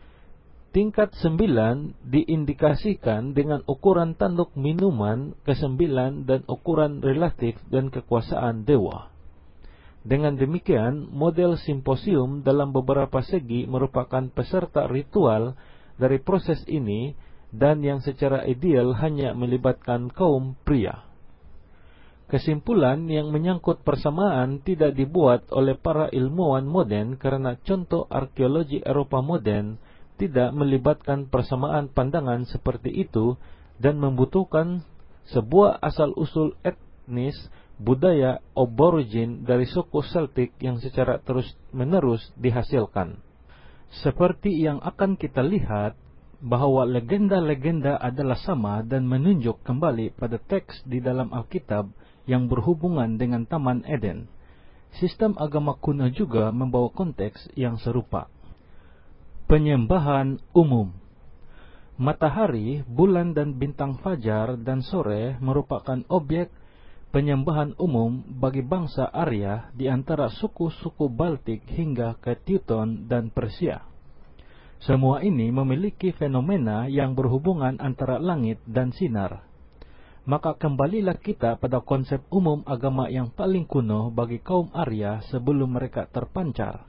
Tingkat sembilan diindikasikan dengan ukuran tanduk minuman kesembilan dan ukuran relatif dan kekuasaan dewa. Dengan demikian, model simposium dalam beberapa segi merupakan peserta ritual dari proses ini dan yang secara ideal hanya melibatkan kaum pria. Kesimpulan yang menyangkut persamaan tidak dibuat oleh para ilmuwan modern karena contoh arkeologi Eropa modern tidak melibatkan persamaan pandangan seperti itu dan membutuhkan sebuah asal-usul etnis budaya aborigin dari suku Celtic yang secara terus-menerus dihasilkan. Seperti yang akan kita lihat bahwa legenda-legenda adalah sama dan menunjuk kembali pada teks di dalam Alkitab yang berhubungan dengan Taman Eden. Sistem agama kuno juga membawa konteks yang serupa. Penyembahan umum. Matahari, bulan dan bintang fajar dan sore merupakan objek penyembahan umum bagi bangsa Arya di antara suku-suku Baltik hingga ke Teuton dan Persia. Semua ini memiliki fenomena yang berhubungan antara langit dan sinar. Maka kembalilah kita pada konsep umum agama yang paling kuno bagi kaum Arya sebelum mereka terpancar.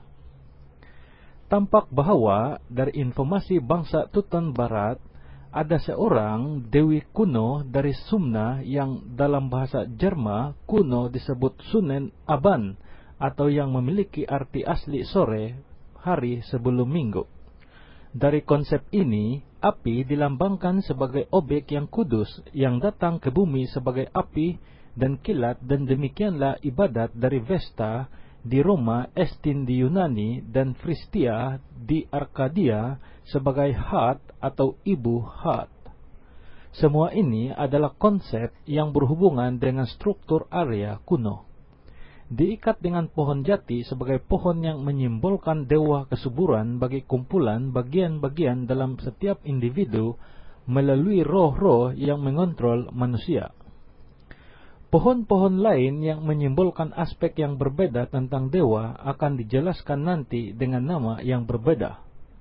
Tampak bahwa dari informasi bangsa Teuton Barat, ada seorang dewi kuno dari Sumna yang dalam bahasa Jerman kuno disebut Sunen Aban atau yang memiliki arti asli sore, hari sebelum minggu. Dari konsep ini, api dilambangkan sebagai objek yang kudus yang datang ke bumi sebagai api dan kilat, dan demikianlah ibadat dari Vesta di Roma, Estin di Yunani, dan Fristia di Arkadia sebagai Hat atau ibu Hat. Semua ini adalah konsep yang berhubungan dengan struktur Arya kuno. Diikat dengan pohon jati sebagai pohon yang menyimbolkan dewa kesuburan bagi kumpulan bagian-bagian dalam setiap individu melalui roh-roh yang mengontrol manusia. Pohon-pohon lain yang menyimbolkan aspek yang berbeda tentang dewa akan dijelaskan nanti dengan nama yang berbeda.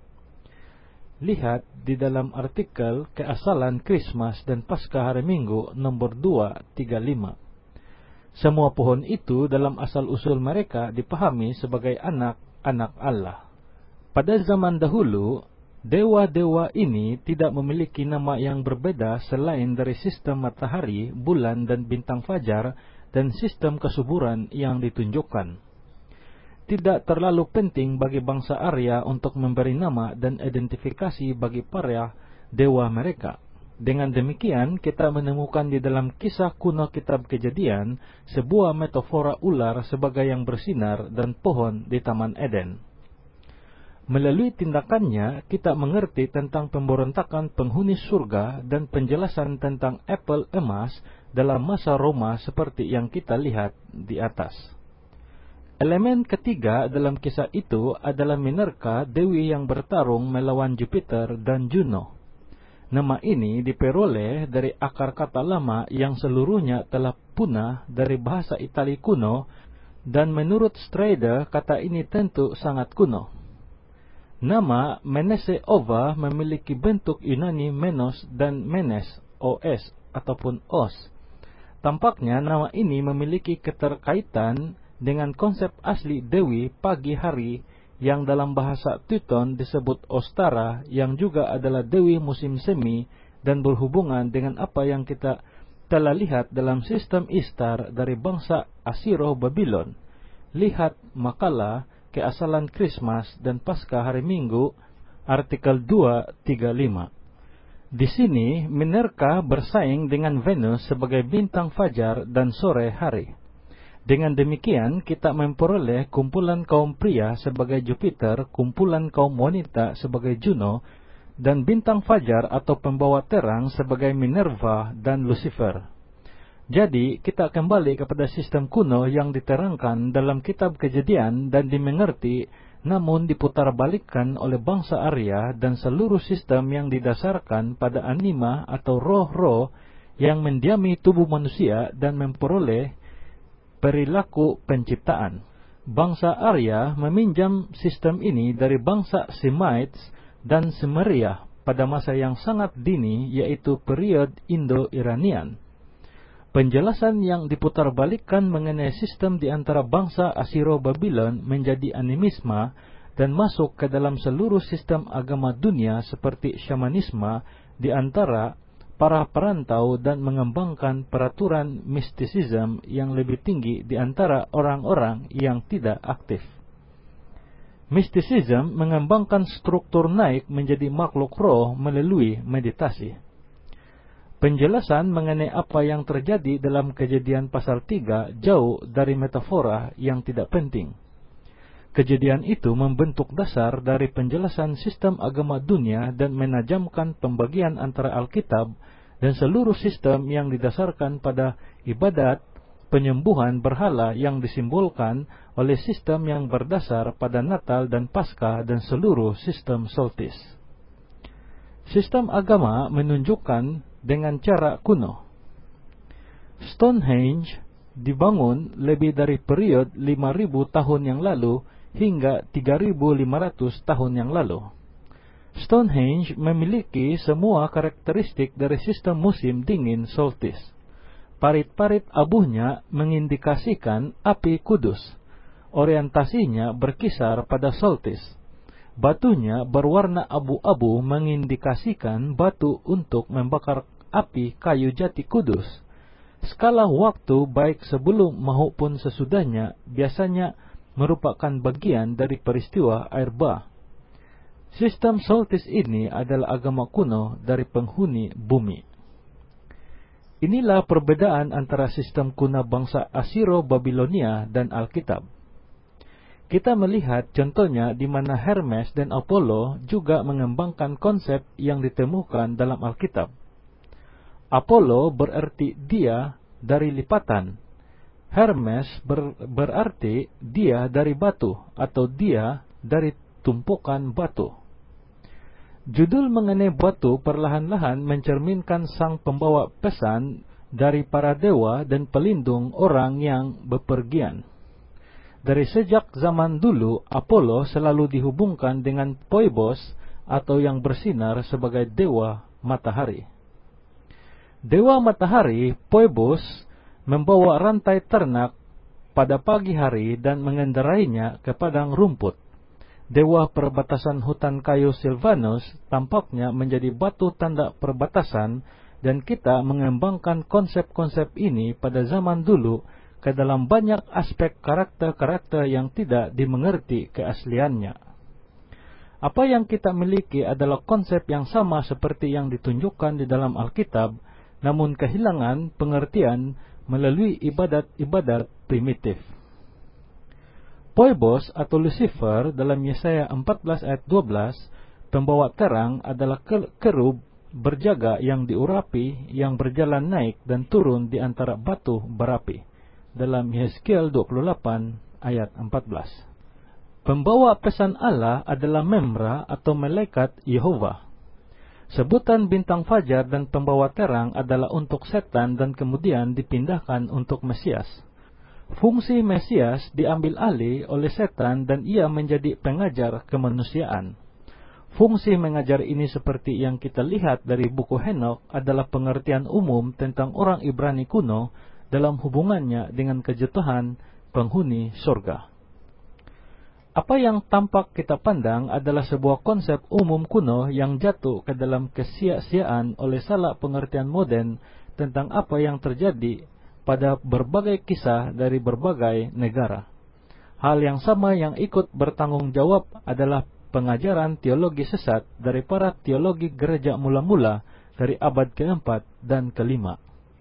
Lihat di dalam artikel Keasalan Krismas dan Paskah Hari Minggu nomor dua tiga lima. Semua pohon itu dalam asal-usul mereka dipahami sebagai anak-anak Allah. Pada zaman dahulu, dewa-dewa ini tidak memiliki nama yang berbeda selain dari sistem matahari, bulan, dan bintang fajar, dan sistem kesuburan yang ditunjukkan. Tidak terlalu penting bagi bangsa Arya untuk memberi nama dan identifikasi bagi para dewa mereka. Dengan demikian, kita menemukan di dalam kisah kuno kitab Kejadian sebuah metafora ular sebagai yang bersinar dan pohon di Taman Eden. Melalui tindakannya, kita mengerti tentang pemberontakan penghuni surga dan penjelasan tentang apel emas dalam masa Roma seperti yang kita lihat di atas. Elemen ketiga dalam kisah itu adalah Minerva, dewi yang bertarung melawan Jupiter dan Juno. Nama ini diperoleh dari akar kata lama yang seluruhnya telah punah dari bahasa Italia kuno, dan menurut Strader kata ini tentu sangat kuno. Nama Meneseova memiliki bentuk Yunani menos dan menes, os ataupun os. Tampaknya nama ini memiliki keterkaitan dengan konsep asli dewi pagi hari yang dalam bahasa Teuton disebut Ostara, yang juga adalah dewi musim semi dan berhubungan dengan apa yang kita telah lihat dalam sistem Istar dari bangsa Asiro Babylon. Lihat makalah Keasalan Krismas dan Paskah hari Minggu, artikel dua tiga lima. Di sini Minerva bersaing dengan Venus sebagai bintang fajar dan sore hari. Dengan demikian, kita memperoleh kumpulan kaum pria sebagai Jupiter, kumpulan kaum wanita sebagai Juno, dan bintang fajar atau pembawa terang sebagai Minerva dan Lucifer. Jadi, kita kembali kepada sistem kuno yang diterangkan dalam kitab Kejadian dan dimengerti, namun diputarbalikkan oleh bangsa Arya dan seluruh sistem yang didasarkan pada anima atau roh-roh yang mendiami tubuh manusia dan memperoleh perilaku penciptaan. Bangsa Arya meminjam sistem ini dari bangsa Semites dan Sumeria pada masa yang sangat dini, yaitu periode Indo-Iranian. Penjelasan yang diputarbalikkan mengenai sistem di antara bangsa Asiro-Babylon menjadi animisme dan masuk ke dalam seluruh sistem agama dunia seperti shamanisme di antara para perantau dan mengembangkan peraturan mistisism yang lebih tinggi di antara orang-orang yang tidak aktif. Mistisism mengembangkan struktur naik menjadi makhluk roh melalui meditasi. Penjelasan mengenai apa yang terjadi dalam Kejadian pasal tiga jauh dari metafora yang tidak penting. Kejadian itu membentuk dasar dari penjelasan sistem agama dunia dan menajamkan pembagian antara Alkitab dan seluruh sistem yang didasarkan pada ibadat penyembuhan berhala yang disimbolkan oleh sistem yang berdasar pada Natal dan Paskah dan seluruh sistem solstis. Sistem agama menunjukkan dengan cara kuno. Stonehenge dibangun lebih dari periode lima ribu tahun yang lalu hingga tiga ribu lima ratus tahun yang lalu. Stonehenge memiliki semua karakteristik dari sistem musim dingin solstis. Parit-parit abunya mengindikasikan api kudus. Orientasinya berkisar pada solstis. Batunya berwarna abu-abu mengindikasikan batu untuk membakar api kayu jati kudus. Skala waktu baik sebelum maupun sesudahnya biasanya merupakan bagian dari peristiwa air bah. Sistem solstis ini adalah agama kuno dari penghuni bumi. Inilah perbedaan antara sistem kuno bangsa Asiro Babilonia dan Alkitab. Kita melihat contohnya di mana Hermes dan Apollo juga mengembangkan konsep yang ditemukan dalam Alkitab. Apollo berarti dia dari lipatan. Hermes ber, berarti dia dari batu atau dia dari tumpukan batu. Judul mengenai batu perlahan-lahan mencerminkan sang pembawa pesan dari para dewa dan pelindung orang yang bepergian. Dari sejak zaman dulu, Apollo selalu dihubungkan dengan Poibos atau yang bersinar sebagai dewa matahari. Dewa matahari, Poibos, membawa rantai ternak pada pagi hari dan mengendarainya ke padang rumput. Dewa perbatasan hutan kayu Silvanus tampaknya menjadi batu tanda perbatasan, dan kita mengembangkan konsep-konsep ini pada zaman dulu ke dalam banyak aspek karakter-karakter yang tidak dimengerti keasliannya. Apa yang kita miliki adalah konsep yang sama seperti yang ditunjukkan di dalam Alkitab, namun kehilangan pengertian melalui ibadat-ibadat primitif. Poibos atau Lucifer dalam Yesaya empat belas ayat dua belas, pembawa terang adalah kerub berjaga yang diurapi, yang berjalan naik dan turun di antara batu berapi. Dalam Yehezkiel dua puluh delapan ayat empat belas. Pembawa pesan Allah adalah Memra atau malaikat Yehova. Sebutan bintang fajar dan pembawa terang adalah untuk setan dan kemudian dipindahkan untuk Mesias. Fungsi Mesias diambil alih oleh setan dan ia menjadi pengajar kemanusiaan. Fungsi mengajar ini seperti yang kita lihat dari buku Henokh adalah pengertian umum tentang orang Ibrani kuno dalam hubungannya dengan kejatuhan penghuni surga. Apa yang tampak kita pandang adalah sebuah konsep umum kuno yang jatuh ke dalam kesia-siaan oleh salah pengertian modern tentang apa yang terjadi pada berbagai kisah dari berbagai negara. Hal yang sama yang ikut bertanggung jawab adalah pengajaran teologi sesat dari para teologi gereja mula-mula dari abad keempat dan kelima.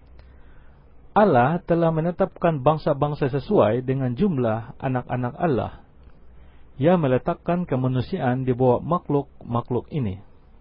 Allah telah menetapkan bangsa-bangsa sesuai dengan jumlah anak-anak Allah. Ia meletakkan kemanusiaan di bawah makhluk-makhluk ini.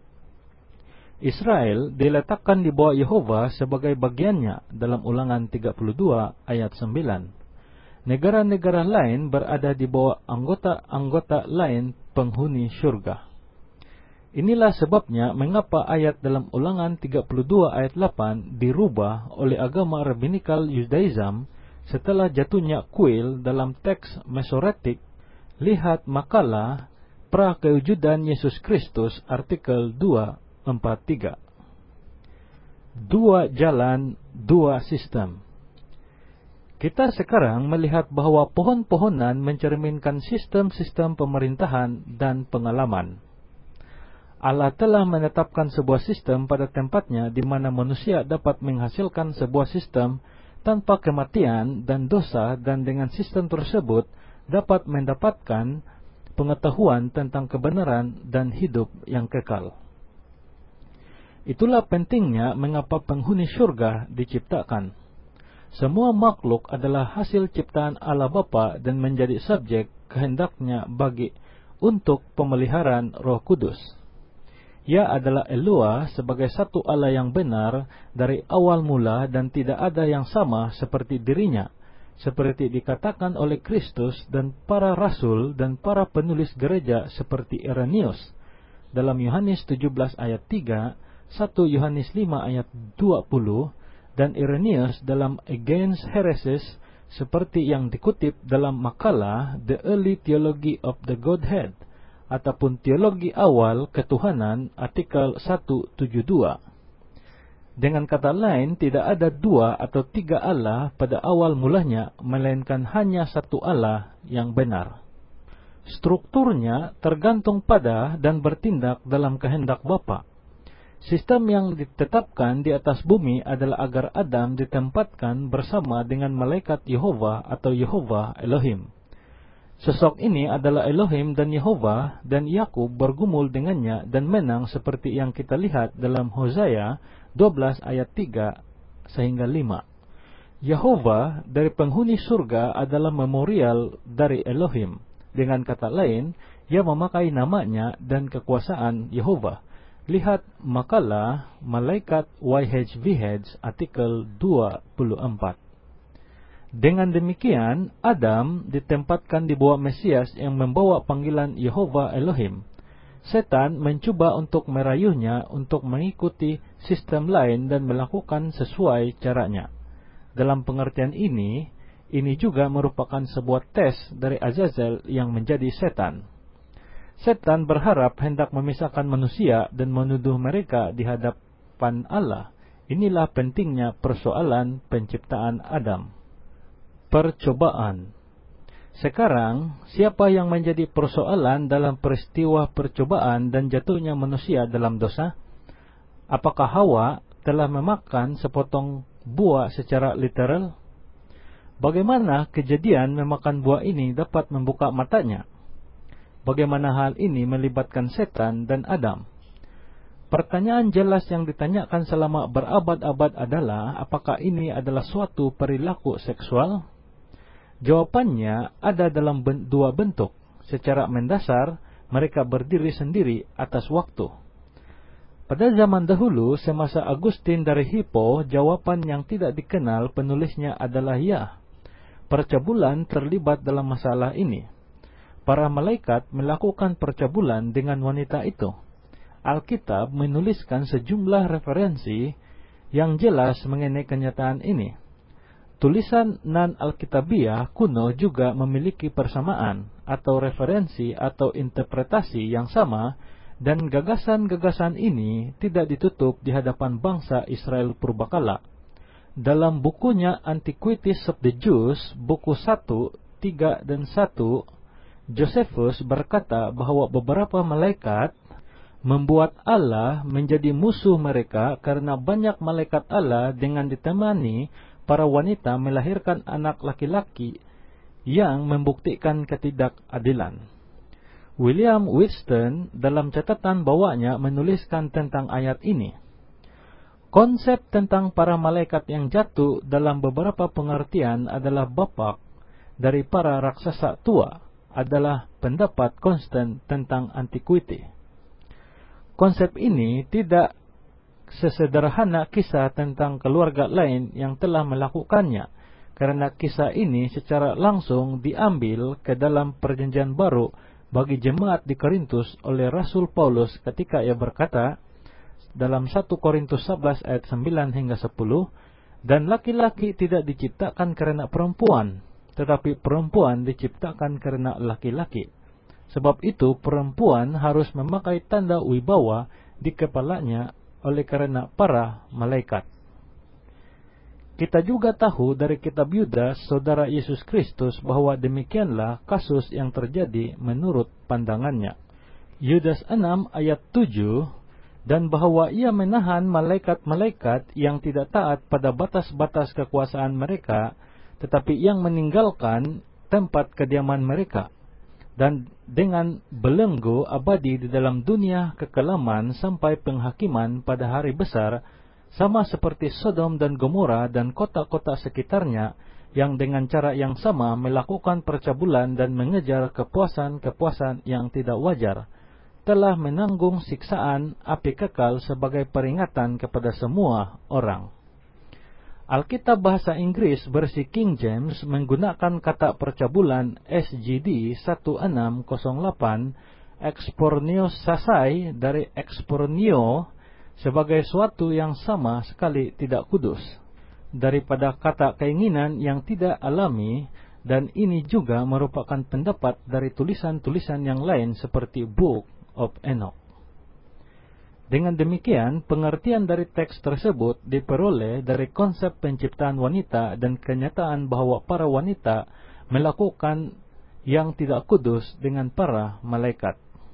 Israel diletakkan di bawah Yehova sebagai bagiannya dalam Ulangan tiga puluh dua ayat sembilan. Negara-negara lain berada di bawah anggota-anggota lain penghuni surga. Inilah sebabnya mengapa ayat dalam Ulangan tiga puluh dua ayat delapan dirubah oleh agama Rabbinikal Yudaism setelah jatuhnya kuil dalam teks Masoretik. Lihat makalah Pra-Kewujudan Yesus Kristus artikel dua empat tiga. Dua jalan, dua sistem. Kita sekarang melihat bahwa pohon-pohonan mencerminkan sistem-sistem pemerintahan dan pengalaman. Allah telah menetapkan sebuah sistem pada tempatnya di mana manusia dapat menghasilkan sebuah sistem tanpa kematian dan dosa, dan dengan sistem tersebut dapat mendapatkan pengetahuan tentang kebenaran dan hidup yang kekal. Itulah pentingnya mengapa penghuni surga diciptakan. Semua makhluk adalah hasil ciptaan Allah Bapa dan menjadi subjek kehendaknya bagi untuk pemeliharaan Roh Kudus. Ia adalah Eloah sebagai satu Allah yang benar dari awal mula dan tidak ada yang sama seperti dirinya, seperti dikatakan oleh Kristus dan para rasul dan para penulis gereja seperti Irenaeus dalam Yohanes tujuh belas ayat tiga, satu Yohanes lima ayat dua puluh, dan Irenaeus dalam Against Heresies seperti yang dikutip dalam makalah The Early Theology of the Godhead ataupun Teologi Awal Ketuhanan artikel seratus tujuh puluh dua. Dengan kata lain, tidak ada dua atau tiga Allah pada awal mulanya, melainkan hanya satu Allah yang benar. Strukturnya tergantung pada dan bertindak dalam kehendak Bapa. Sistem yang ditetapkan di atas bumi adalah agar Adam ditempatkan bersama dengan malaikat Yehova atau Yehova Elohim. Sosok ini adalah Elohim dan Yehova, dan Yakub bergumul dengannya dan menang seperti yang kita lihat dalam Hosea dua belas ayat tiga sehingga lima. Yehova dari penghuni surga adalah memorial dari Elohim. Dengan kata lain, ia memakai namanya dan kekuasaan Yehova. Lihat makalah Malaikat Y H V H artikel dua puluh empat. Dengan demikian, Adam ditempatkan di bawah Mesias yang membawa panggilan Yehova Elohim. Setan mencoba untuk merayunya untuk mengikuti sistem lain dan melakukan sesuai caranya. Dalam pengertian ini, ini juga merupakan sebuah tes dari Azazel yang menjadi setan. Setan berharap hendak memisahkan manusia dan menuduh mereka di hadapan Allah. Inilah pentingnya persoalan penciptaan Adam. Percobaan. Sekarang, siapa yang menjadi persoalan dalam peristiwa percobaan dan jatuhnya manusia dalam dosa? Apakah Hawa telah memakan sepotong buah secara literal? Bagaimana kejadian memakan buah ini dapat membuka matanya? Bagaimana hal ini melibatkan setan dan Adam? Pertanyaan jelas yang ditanyakan selama berabad-abad adalah, apakah ini adalah suatu perilaku seksual? Jawabannya ada dalam ben- dua bentuk. Secara mendasar, mereka berdiri sendiri atas waktu. Pada zaman dahulu, semasa Agustin dari Hippo, jawaban yang tidak dikenal penulisnya adalah ya. Percabulan terlibat dalam masalah ini. Para malaikat melakukan percabulan dengan wanita itu. Alkitab menuliskan sejumlah referensi yang jelas mengenai kenyataan ini. Tulisan non-Alkitabiah kuno juga memiliki persamaan atau referensi atau interpretasi yang sama, dan gagasan-gagasan ini tidak ditutup di hadapan bangsa Israel purbakala. Dalam bukunya Antiquities of the Jews, buku satu, tiga, dan satu, Josephus berkata bahwa beberapa malaikat membuat Allah menjadi musuh mereka karena banyak malaikat Allah dengan ditemani para wanita melahirkan anak laki-laki yang membuktikan ketidakadilan. William Wheatstone dalam catatan bawahnya menuliskan tentang ayat ini. Konsep tentang para malaikat yang jatuh dalam beberapa pengertian adalah bapak dari para raksasa tua adalah pendapat konstan tentang antiquity. Konsep ini tidak sesederhana kisah tentang keluarga lain yang telah melakukannya, karena kisah ini secara langsung diambil ke dalam perjanjian baru bagi jemaat di Korintus oleh Rasul Paulus ketika ia berkata dalam satu Korintus sebelas ayat sembilan hingga sepuluh, dan laki-laki tidak diciptakan karena perempuan, tetapi perempuan diciptakan karena laki-laki. Sebab itu perempuan harus memakai tanda wibawa di kepalanya oleh karena para malaikat. Kita juga tahu dari kitab Yudas, saudara Yesus Kristus, bahwa demikianlah kasus yang terjadi menurut pandangannya. Yudas enam ayat tujuh, dan bahwa ia menahan malaikat-malaikat yang tidak taat pada batas-batas kekuasaan mereka, tetapi yang meninggalkan tempat kediaman mereka, dan dengan belenggu abadi di dalam dunia kekelaman sampai penghakiman pada hari besar, sama seperti Sodom dan Gomora dan kota-kota sekitarnya, yang dengan cara yang sama melakukan percabulan dan mengejar kepuasan-kepuasan yang tidak wajar, telah menanggung siksaan api kekal sebagai peringatan kepada semua orang. Alkitab bahasa Inggris versi King James menggunakan kata percabulan S G D satu enam nol delapan exporniosasai dari expornio sebagai suatu yang sama sekali tidak kudus, daripada kata keinginan yang tidak alami, dan ini juga merupakan pendapat dari tulisan-tulisan yang lain seperti Book of Enoch. Dengan demikian, pengertian dari teks tersebut diperoleh dari konsep penciptaan wanita dan kenyataan bahwa para wanita melakukan yang tidak kudus dengan para malaikat.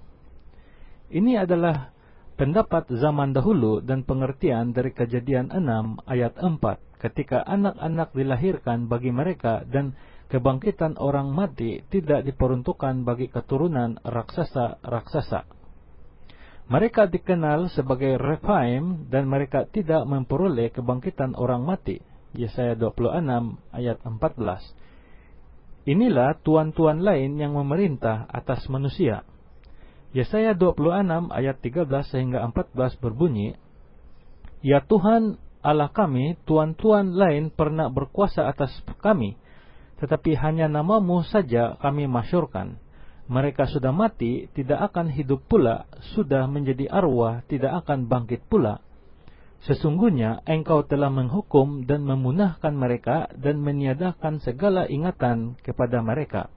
Ini adalah pendapat zaman dahulu dan pengertian dari Kejadian enam ayat empat, ketika anak-anak dilahirkan bagi mereka dan kebangkitan orang mati tidak diperuntukkan bagi keturunan raksasa-raksasa. Mereka dikenal sebagai Rephaim dan mereka tidak memperoleh kebangkitan orang mati. Yesaya dua puluh enam ayat empat belas. Inilah tuan-tuan lain yang memerintah atas manusia. Yesaya dua puluh enam ayat tiga belas sehingga empat belas berbunyi, Ya Tuhan Allah kami, tuan-tuan lain pernah berkuasa atas kami, tetapi hanya namamu saja kami masyurkan. Mereka sudah mati, tidak akan hidup pula, sudah menjadi arwah, tidak akan bangkit pula. Sesungguhnya engkau telah menghukum dan memunahkan mereka dan meniadakan segala ingatan kepada mereka.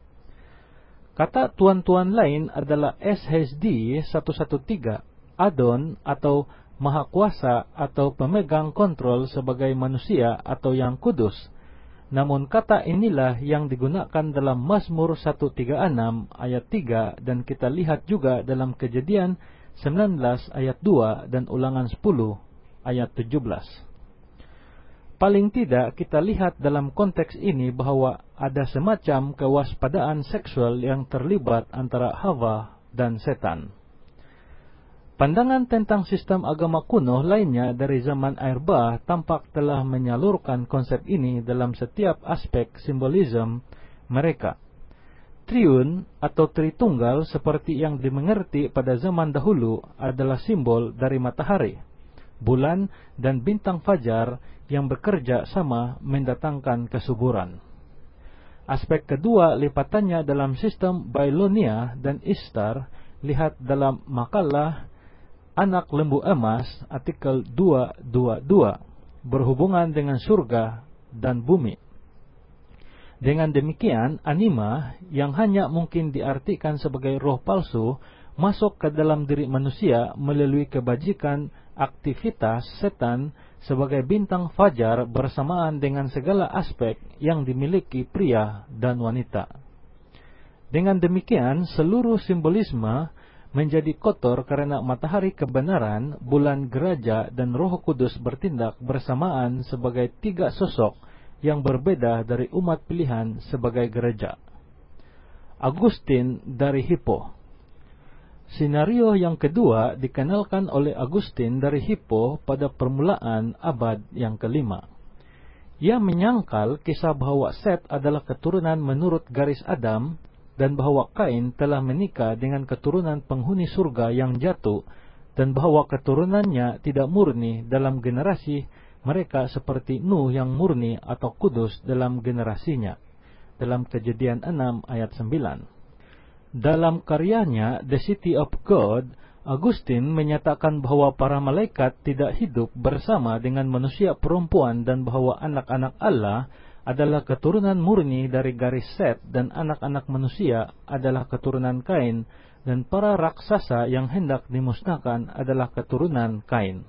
Kata tuan-tuan lain adalah S H D seratus tiga belas, Adon atau Maha Kuasa atau pemegang kontrol sebagai manusia atau yang kudus. Namun kata inilah yang digunakan dalam Mazmur seratus tiga puluh enam ayat tiga, dan kita lihat juga dalam Kejadian sembilan belas ayat dua dan Ulangan sepuluh ayat tujuh belas. Paling tidak kita lihat dalam konteks ini bahwa ada semacam kewaspadaan seksual yang terlibat antara Hawa dan setan. Pandangan tentang sistem agama kuno lainnya dari zaman air bah tampak telah menyalurkan konsep ini dalam setiap aspek simbolisme mereka. Triun atau Tritunggal seperti yang dimengerti pada zaman dahulu adalah simbol dari matahari, bulan, dan bintang fajar yang bekerja sama mendatangkan kesuburan. Aspek kedua lipatannya dalam sistem Babylonia dan Ishtar, lihat dalam makalah Anak Lembu Emas artikel dua dua dua, berhubungan dengan surga dan bumi. Dengan demikian, anima yang hanya mungkin diartikan sebagai roh palsu masuk ke dalam diri manusia melalui kebajikan aktivitas setan sebagai bintang fajar bersamaan dengan segala aspek yang dimiliki pria dan wanita. Dengan demikian, seluruh simbolisme menjadi kotor karena matahari kebenaran, bulan geraja, dan Roh Kudus bertindak bersamaan sebagai tiga sosok yang berbeda dari umat pilihan sebagai gereja. Agustin dari Hippo. Skenario yang kedua dikenalkan oleh Agustin dari Hippo pada permulaan abad yang kelima. Ia menyangkal kisah bahwa Set adalah keturunan menurut garis Adam, dan bahwa Kain telah menikah dengan keturunan penghuni surga yang jatuh, dan bahwa keturunannya tidak murni dalam generasi mereka seperti Nuh yang murni atau kudus dalam generasinya. Dalam Kejadian enam ayat sembilan. Dalam karyanya The City of God, Agustin menyatakan bahwa para malaikat tidak hidup bersama dengan manusia perempuan dan bahwa anak-anak Allah adalah keturunan murni dari garis Set dan anak-anak manusia adalah keturunan Kain, dan para raksasa yang hendak dimusnahkan adalah keturunan Kain.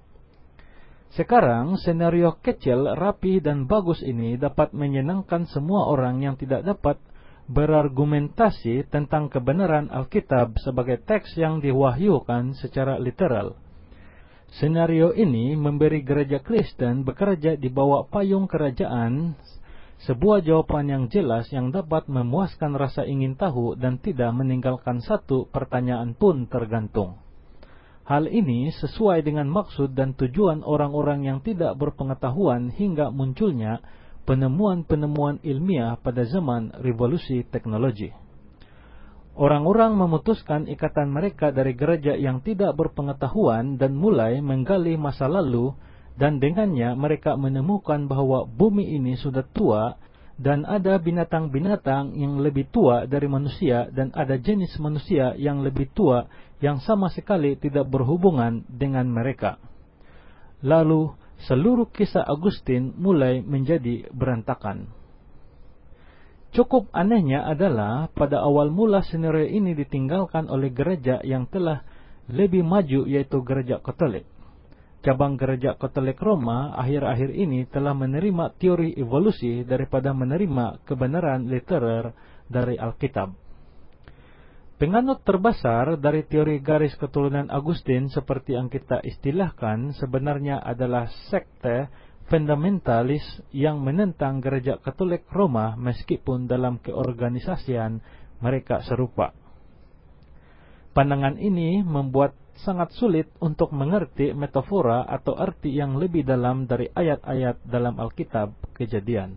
Sekarang, skenario kecil, rapi, dan bagus ini dapat menyenangkan semua orang yang tidak dapat berargumentasi tentang kebenaran Alkitab sebagai teks yang diwahyukan secara literal. Skenario ini memberi gereja Kristen bekerja di bawah payung kerajaan sebuah jawaban yang jelas yang dapat memuaskan rasa ingin tahu dan tidak meninggalkan satu pertanyaan pun tergantung. Hal ini sesuai dengan maksud dan tujuan orang-orang yang tidak berpengetahuan hingga munculnya penemuan-penemuan ilmiah pada zaman revolusi teknologi. Orang-orang memutuskan ikatan mereka dari gereja yang tidak berpengetahuan dan mulai menggali masa lalu, dan dengannya mereka menemukan bahwa bumi ini sudah tua dan ada binatang-binatang yang lebih tua dari manusia dan ada jenis manusia yang lebih tua yang sama sekali tidak berhubungan dengan mereka. Lalu seluruh kisah Agustin mulai menjadi berantakan. Cukup anehnya adalah pada awal mula skenario ini ditinggalkan oleh gereja yang telah lebih maju, yaitu gereja Katolik. Cabang gereja Katolik Roma akhir-akhir ini telah menerima teori evolusi daripada menerima kebenaran literer dari Alkitab. Penganut terbesar dari teori garis keturunan Agustin seperti yang kita istilahkan sebenarnya adalah sekte fundamentalis yang menentang gereja Katolik Roma meskipun dalam keorganisasian mereka serupa. Pandangan ini membuat sangat sulit untuk mengerti metafora atau arti yang lebih dalam dari ayat-ayat dalam Alkitab Kejadian.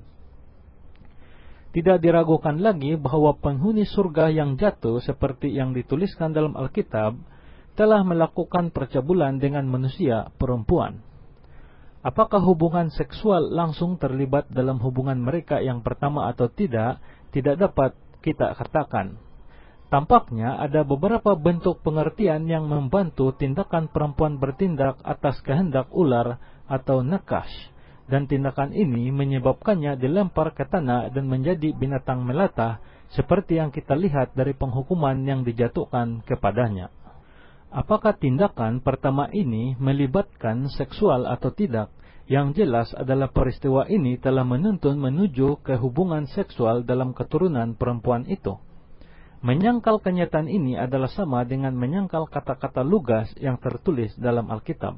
Tidak diragukan lagi bahwa penghuni surga yang jatuh seperti yang dituliskan dalam Alkitab telah melakukan percabulan dengan manusia perempuan. Apakah hubungan seksual langsung terlibat dalam hubungan mereka yang pertama atau tidak, tidak dapat kita katakan. Tampaknya ada beberapa bentuk pengertian yang membantu tindakan perempuan bertindak atas kehendak ular atau nakash, dan tindakan ini menyebabkannya dilempar ke tanah dan menjadi binatang melata seperti yang kita lihat dari penghukuman yang dijatuhkan kepadanya. Apakah tindakan pertama ini melibatkan seksual atau tidak? Yang jelas adalah peristiwa ini telah menuntun menuju ke hubungan seksual dalam keturunan perempuan itu. Menyangkal kenyataan ini adalah sama dengan menyangkal kata-kata lugas yang tertulis dalam Alkitab.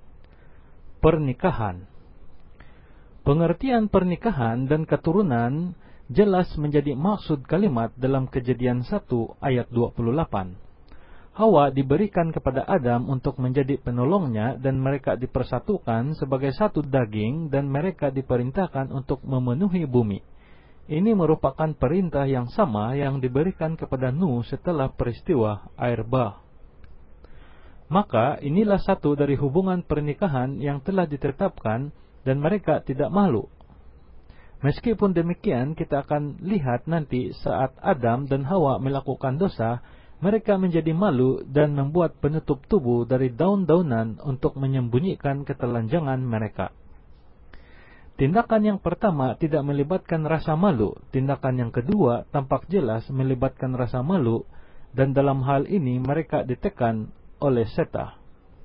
Pernikahan. Pengertian pernikahan dan keturunan jelas menjadi maksud kalimat dalam Kejadian satu ayat dua puluh delapan. Hawa diberikan kepada Adam untuk menjadi penolongnya dan mereka dipersatukan sebagai satu daging dan mereka diperintahkan untuk memenuhi bumi. Ini merupakan perintah yang sama yang diberikan kepada Nuh setelah peristiwa air bah. Maka inilah satu dari hubungan pernikahan yang telah ditetapkan dan mereka tidak malu. Meskipun demikian, kita akan lihat nanti saat Adam dan Hawa melakukan dosa, mereka menjadi malu dan membuat penutup tubuh dari daun-daunan untuk menyembunyikan ketelanjangan mereka. Tindakan yang pertama tidak melibatkan rasa malu. Tindakan yang kedua tampak jelas melibatkan rasa malu, dan dalam hal ini mereka ditekan oleh setan.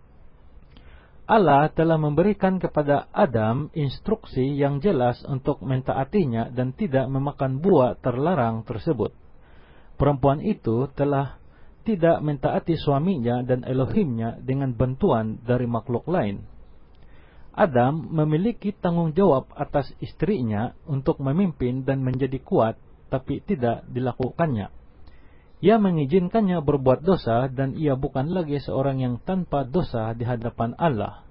Allah telah memberikan kepada Adam instruksi yang jelas untuk mentaatinya dan tidak memakan buah terlarang tersebut. Perempuan itu telah tidak mentaati suaminya dan Elohimnya dengan bantuan dari makhluk lain. Adam memiliki tanggung jawab atas istrinya untuk memimpin dan menjadi kuat, tapi tidak dilakukannya. Ia mengizinkannya berbuat dosa dan ia bukan lagi seorang yang tanpa dosa di hadapan Allah.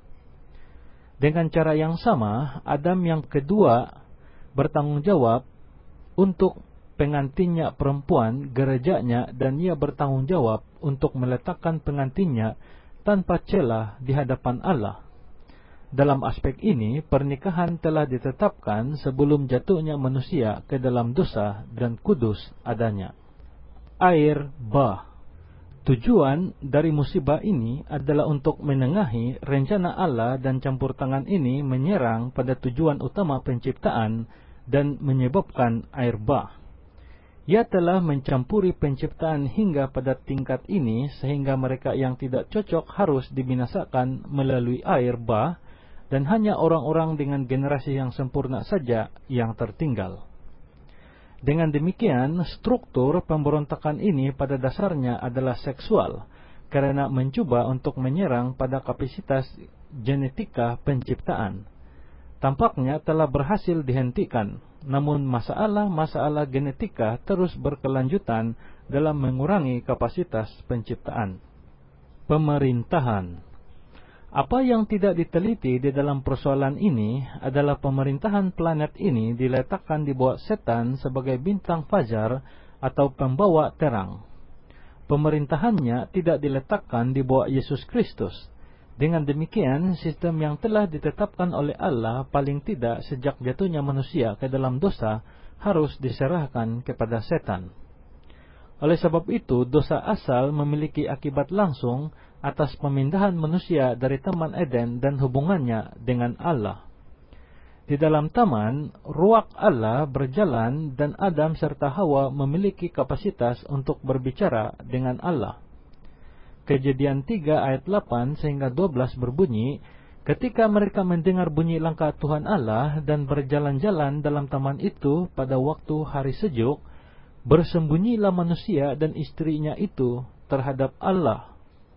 Dengan cara yang sama, Adam yang kedua bertanggung jawab untuk pengantinnya perempuan, gerejanya, dan ia bertanggung jawab untuk meletakkan pengantinnya tanpa celah di hadapan Allah. Dalam aspek ini, pernikahan telah ditetapkan sebelum jatuhnya manusia ke dalam dosa dan kudus adanya. Air bah. Tujuan dari musibah ini adalah untuk menengahi rencana Allah, dan campur tangan ini menyerang pada tujuan utama penciptaan dan menyebabkan air bah. Ia telah mencampuri penciptaan hingga pada tingkat ini sehingga mereka yang tidak cocok harus dibinasakan melalui air bah, dan hanya orang-orang dengan generasi yang sempurna saja yang tertinggal. Dengan demikian, struktur pemberontakan ini pada dasarnya adalah seksual, karena mencoba untuk menyerang pada kapasitas genetika penciptaan. Tampaknya telah berhasil dihentikan, namun masalah-masalah genetika terus berkelanjutan dalam mengurangi kapasitas penciptaan. Pemerintahan. Apa yang tidak diteliti di dalam persoalan ini adalah pemerintahan planet ini diletakkan di bawah setan sebagai bintang fajar atau pembawa terang. Pemerintahannya tidak diletakkan di bawah Yesus Kristus. Dengan demikian, sistem yang telah ditetapkan oleh Allah paling tidak sejak jatuhnya manusia ke dalam dosa harus diserahkan kepada setan. Oleh sebab itu, dosa asal memiliki akibat langsung atas pemindahan manusia dari Taman Eden dan hubungannya dengan Allah. Di dalam taman, ruach Allah berjalan dan Adam serta Hawa memiliki kapasitas untuk berbicara dengan Allah. Kejadian tiga ayat delapan sehingga dua belas berbunyi, ketika mereka mendengar bunyi langkah Tuhan Allah dan berjalan-jalan dalam taman itu pada waktu hari sejuk, bersembunyilah manusia dan istrinya itu terhadap Allah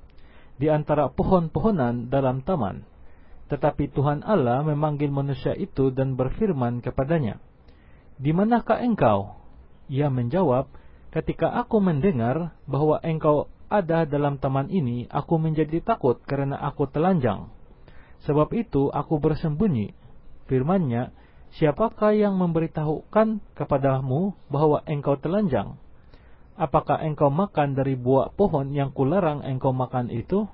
di antara pohon-pohonan dalam taman. Tetapi Tuhan Allah memanggil manusia itu dan berfirman kepadanya, "Di manakah engkau?" Ia menjawab, "Ketika aku mendengar bahwa engkau ada dalam taman ini, aku menjadi takut karena aku telanjang. Sebab itu aku bersembunyi." Firman-Nya, "Siapakah yang memberitahukan kepadamu bahwa engkau telanjang? Apakah engkau makan dari buah pohon yang kularang engkau makan itu?"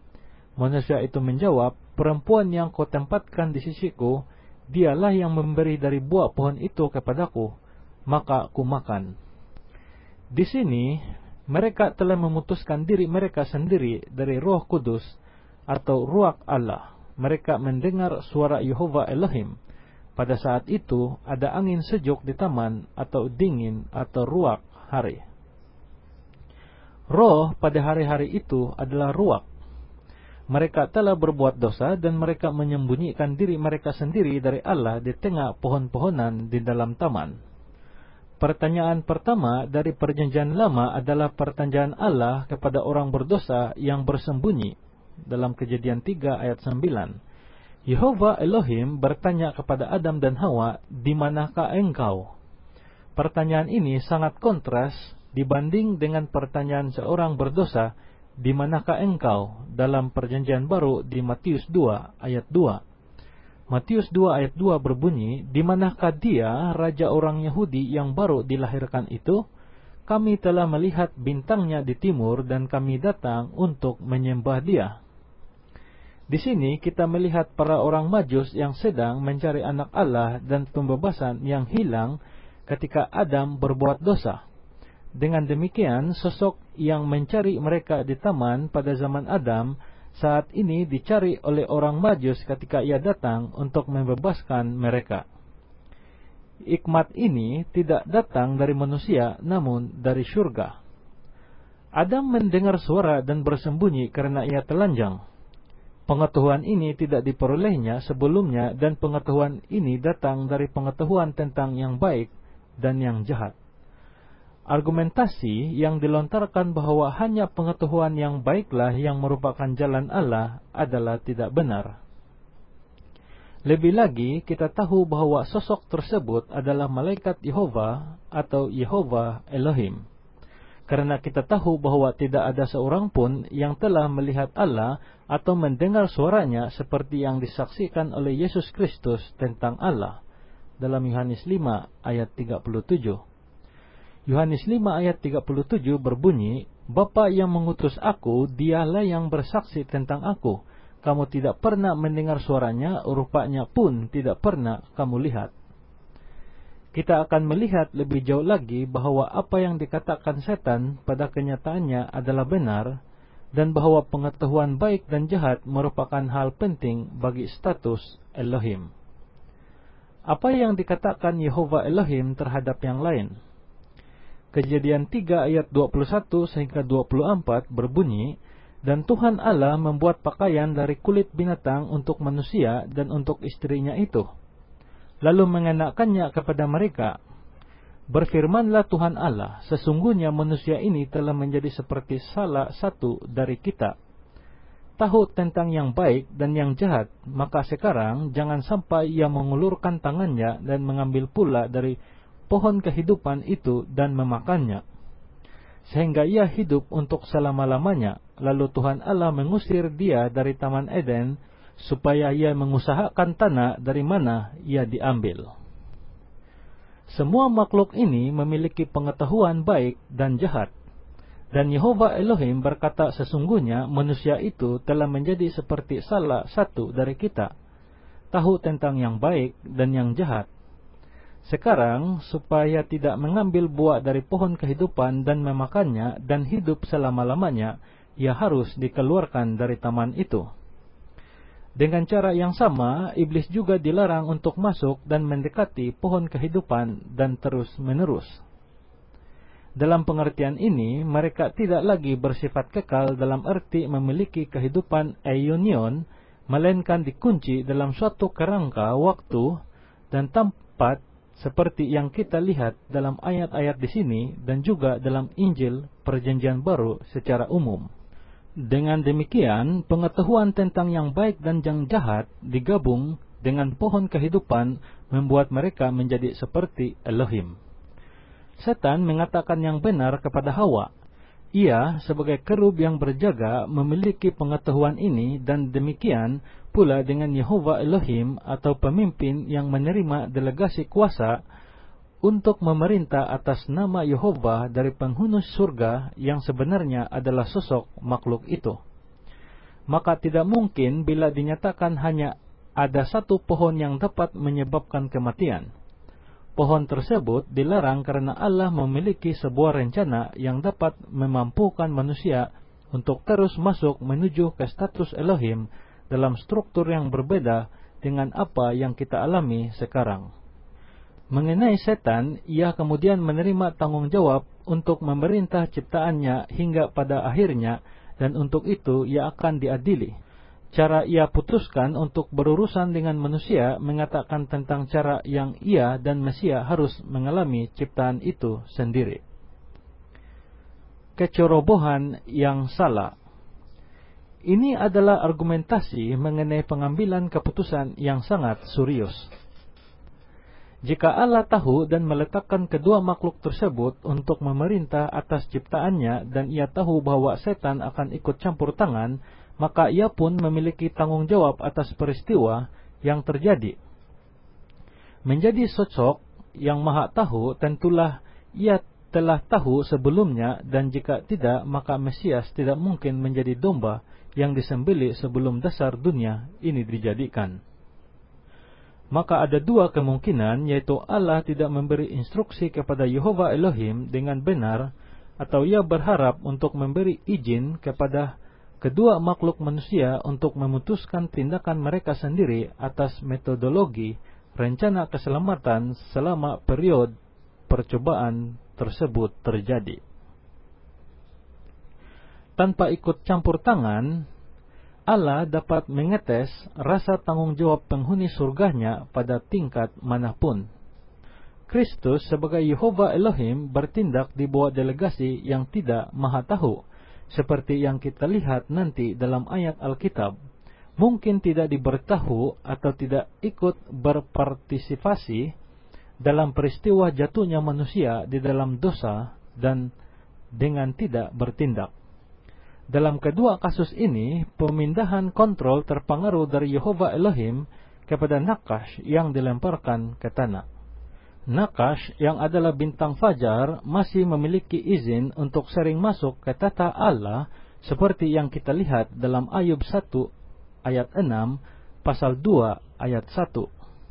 Manusia itu menjawab, "Perempuan yang kau tempatkan di sisiku, dialah yang memberi dari buah pohon itu kepadaku, maka aku makan." Di sini, mereka telah memutuskan diri mereka sendiri dari Roh Kudus atau ruach Allah. Mereka mendengar suara Yehova Elohim. Pada saat itu, ada angin sejuk di taman atau dingin atau ruach hari. Roh pada hari-hari itu adalah ruach. Mereka telah berbuat dosa dan mereka menyembunyikan diri mereka sendiri dari Allah di tengah pohon-pohonan di dalam taman. Pertanyaan pertama dari perjanjian lama adalah pertanyaan Allah kepada orang berdosa yang bersembunyi. Dalam Kejadian tiga ayat sembilan, Yehova Elohim bertanya kepada Adam dan Hawa, "Di manakah engkau?" Pertanyaan ini sangat kontras dibanding dengan pertanyaan seorang berdosa di manakah engkau? Dalam perjanjian baru di Matius dua ayat dua. Matius dua ayat dua berbunyi, di manakah dia, raja orang Yahudi yang baru dilahirkan itu? Kami telah melihat bintangnya di timur dan kami datang untuk menyembah dia. Di sini kita melihat para orang Majus yang sedang mencari anak Allah dan pembebasan yang hilang ketika Adam berbuat dosa. Dengan demikian, sosok yang mencari mereka di taman pada zaman Adam saat ini dicari oleh orang Majus ketika ia datang untuk membebaskan mereka. Hikmat ini tidak datang dari manusia, namun dari surga. Adam mendengar suara dan bersembunyi karena ia telanjang. Pengetahuan ini tidak diperolehnya sebelumnya, dan pengetahuan ini datang dari pengetahuan tentang yang baik dan yang jahat. Argumentasi yang dilontarkan bahwa hanya pengetahuan yang baiklah yang merupakan jalan Allah adalah tidak benar. Lebih lagi, kita tahu bahwa sosok tersebut adalah malaikat Yehova atau Yehova Elohim. Karena kita tahu bahwa tidak ada seorang pun yang telah melihat Allah atau mendengar suaranya seperti yang disaksikan oleh Yesus Kristus tentang Allah. Dalam Yohanes lima ayat tiga puluh tujuh. Yohanes lima ayat tiga puluh tujuh berbunyi, Bapa yang mengutus aku, dialah yang bersaksi tentang aku. Kamu tidak pernah mendengar suaranya, rupanya pun tidak pernah kamu lihat. Kita akan melihat lebih jauh lagi bahwa apa yang dikatakan setan pada kenyataannya adalah benar, dan bahwa pengetahuan baik dan jahat merupakan hal penting bagi status Elohim. Apa yang dikatakan Yehova Elohim terhadap yang lain? Kejadian tiga ayat dua puluh satu sehingga dua puluh empat berbunyi, dan Tuhan Allah membuat pakaian dari kulit binatang untuk manusia dan untuk istrinya itu, lalu mengenakannya kepada mereka. Berfirmanlah Tuhan Allah, sesungguhnya manusia ini telah menjadi seperti salah satu dari kita, tahu tentang yang baik dan yang jahat, maka sekarang jangan sampai ia mengulurkan tangannya dan mengambil pula dari pohon kehidupan itu dan memakannya, sehingga ia hidup untuk selama-lamanya. Lalu Tuhan Allah mengusir dia dari Taman Eden, supaya ia mengusahakan tanah dari mana ia diambil. Semua makhluk ini memiliki pengetahuan baik dan jahat. Dan Yehova Elohim berkata, sesungguhnya manusia itu telah menjadi seperti salah satu dari kita, tahu tentang yang baik dan yang jahat. Sekarang, supaya tidak mengambil buah dari pohon kehidupan dan memakannya dan hidup selama-lamanya, ia harus dikeluarkan dari taman itu. Dengan cara yang sama, iblis juga dilarang untuk masuk dan mendekati pohon kehidupan dan terus-menerus. Dalam pengertian ini, mereka tidak lagi bersifat kekal dalam arti memiliki kehidupan aionion, melainkan dikunci dalam suatu kerangka waktu dan tempat, seperti yang kita lihat dalam ayat-ayat di sini dan juga dalam Injil Perjanjian Baru secara umum. Dengan demikian, pengetahuan tentang yang baik dan yang jahat digabung dengan pohon kehidupan membuat mereka menjadi seperti Elohim. Setan mengatakan yang benar kepada Hawa. Ia sebagai kerub yang berjaga memiliki pengetahuan ini, dan demikian pula dengan Yehova Elohim atau pemimpin yang menerima delegasi kuasa untuk memerintah atas nama Yehova dari penghuni surga yang sebenarnya adalah sosok makhluk itu. Maka tidak mungkin bila dinyatakan hanya ada satu pohon yang dapat menyebabkan kematian. Pohon tersebut dilarang karena Allah memiliki sebuah rencana yang dapat memampukan manusia untuk terus masuk menuju ke status Elohim dalam struktur yang berbeda dengan apa yang kita alami sekarang. Mengenai setan, ia kemudian menerima tanggung jawab untuk memerintah ciptaannya hingga pada akhirnya, dan untuk itu ia akan diadili. Cara ia putuskan untuk berurusan dengan manusia mengatakan tentang cara yang ia dan Mesia harus mengalami ciptaan itu sendiri. Kecerobohan yang salah. Ini adalah argumentasi mengenai pengambilan keputusan yang sangat serius. Jika Allah tahu dan meletakkan kedua makhluk tersebut untuk memerintah atas ciptaannya dan ia tahu bahwa setan akan ikut campur tangan, maka ia pun memiliki tanggung jawab atas peristiwa yang terjadi. Menjadi sosok yang maha tahu, tentulah ia telah tahu sebelumnya, dan jika tidak, maka Mesias tidak mungkin menjadi domba yang disembelih sebelum dasar dunia ini dijadikan. Maka ada dua kemungkinan, yaitu Allah tidak memberi instruksi kepada Yehova Elohim dengan benar, atau ia berharap untuk memberi izin kepada kedua makhluk manusia untuk memutuskan tindakan mereka sendiri atas metodologi rencana keselamatan selama periode percobaan tersebut terjadi. Tanpa ikut campur tangan, Allah dapat mengetes rasa tanggung jawab penghuni surganya pada tingkat manapun. Kristus sebagai Yehova Elohim bertindak di bawah delegasi yang tidak maha tahu, seperti yang kita lihat nanti dalam ayat Alkitab. Mungkin tidak diberitahu atau tidak ikut berpartisipasi dalam peristiwa jatuhnya manusia di dalam dosa dan dengan tidak bertindak. Dalam kedua kasus ini, pemindahan kontrol terpengaruh dari Yehova Elohim kepada Nakash yang dilemparkan ke tanah. Nakash yang adalah bintang fajar masih memiliki izin untuk sering masuk ke tata Allah, seperti yang kita lihat dalam Ayub satu ayat enam, pasal dua ayat satu.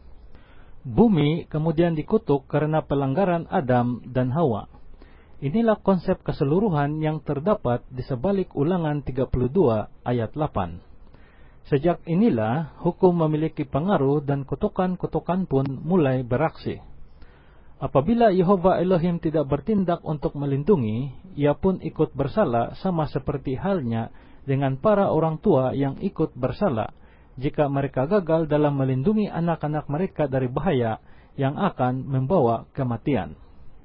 Bumi kemudian dikutuk karena pelanggaran Adam dan Hawa. Inilah konsep keseluruhan yang terdapat di sebalik Ulangan tiga puluh dua ayat delapan. Sejak inilah hukum memiliki pengaruh dan kutukan-kutukan pun mulai beraksi. Apabila Yehova Elohim tidak bertindak untuk melindungi, ia pun ikut bersalah, sama seperti halnya dengan para orang tua yang ikut bersalah jika mereka gagal dalam melindungi anak-anak mereka dari bahaya yang akan membawa kematian.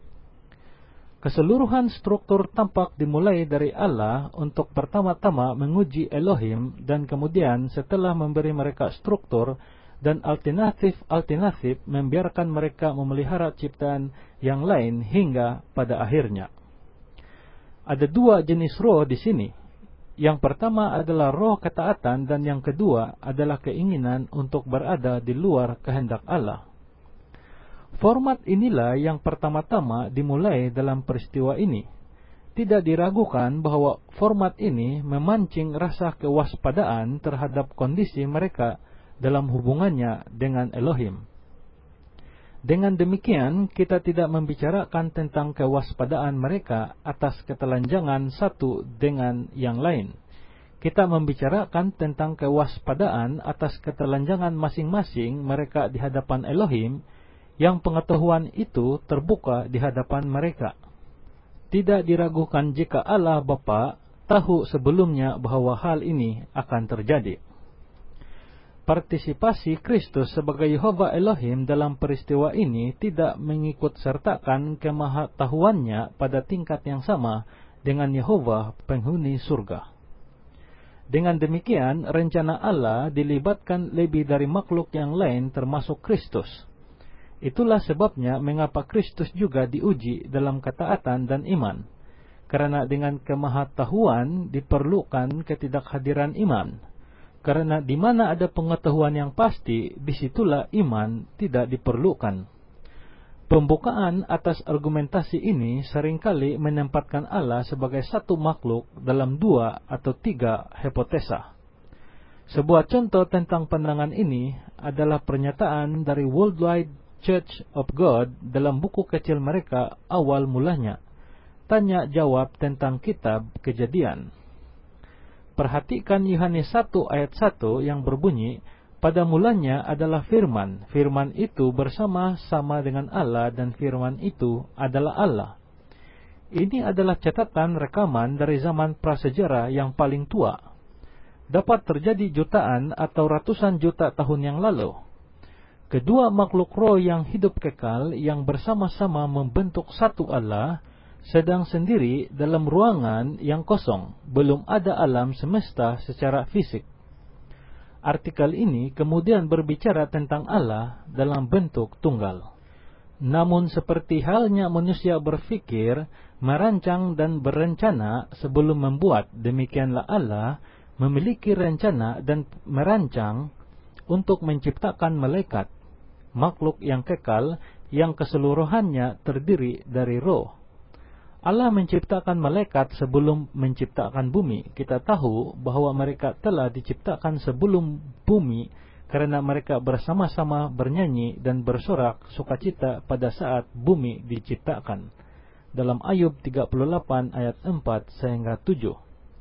Keseluruhan struktur tampak dimulai dari Allah untuk pertama-tama menguji Elohim, dan kemudian setelah memberi mereka struktur dan alternatif-alternatif, membiarkan mereka memelihara ciptaan yang lain hingga pada akhirnya. Ada dua jenis roh di sini. Yang pertama adalah roh ketaatan, dan yang kedua adalah keinginan untuk berada di luar kehendak Allah. Format inilah yang pertama-tama dimulai dalam peristiwa ini. Tidak diragukan bahwa format ini memancing rasa kewaspadaan terhadap kondisi mereka dalam hubungannya dengan Elohim. Dengan demikian, kita tidak membicarakan tentang kewaspadaan mereka atas ketelanjangan satu dengan yang lain. Kita membicarakan tentang kewaspadaan atas ketelanjangan masing-masing mereka di hadapan Elohim, yang pengetahuan itu terbuka di hadapan mereka. Tidak diragukan jika Allah Bapa tahu sebelumnya bahwa hal ini akan terjadi. Partisipasi Kristus sebagai Yehova Elohim dalam peristiwa ini tidak mengikut sertakan kemahatauannya pada tingkat yang sama dengan Yehova penghuni surga. Dengan demikian, rencana Allah dilibatkan lebih dari makhluk yang lain termasuk Kristus. Itulah sebabnya mengapa Kristus juga diuji dalam ketaatan dan iman. Karena dengan kemahatauan diperlukan ketidakhadiran iman. Karena di mana ada pengetahuan yang pasti, disitulah iman tidak diperlukan. Pembukaan atas argumentasi ini seringkali menempatkan Allah sebagai satu makhluk dalam dua atau tiga hipotesa. Sebuah contoh tentang pandangan ini adalah pernyataan dari Worldwide Church of God dalam buku kecil mereka awal mulanya, tanya jawab tentang kitab Kejadian. Perhatikan Yohanes satu ayat satu yang berbunyi, pada mulanya adalah firman, firman itu bersama-sama dengan Allah, dan firman itu adalah Allah. Ini adalah catatan rekaman dari zaman prasejarah yang paling tua. Dapat terjadi jutaan atau ratusan juta tahun yang lalu. Kedua makhluk roh yang hidup kekal yang bersama-sama membentuk satu Allah, sedang sendiri dalam ruangan yang kosong, belum ada alam semesta secara fisik. Artikel ini kemudian berbicara tentang Allah dalam bentuk tunggal. Namun seperti halnya manusia berfikir, merancang dan berencana sebelum membuat, demikianlah Allah memiliki rencana dan merancang untuk menciptakan malaikat, makhluk yang kekal yang keseluruhannya terdiri dari roh. Allah menciptakan malaikat sebelum menciptakan bumi. Kita tahu bahwa mereka telah diciptakan sebelum bumi karena mereka bersama-sama bernyanyi dan bersorak sukacita pada saat bumi diciptakan. Dalam Ayub tiga puluh delapan ayat empat sehingga tujuh.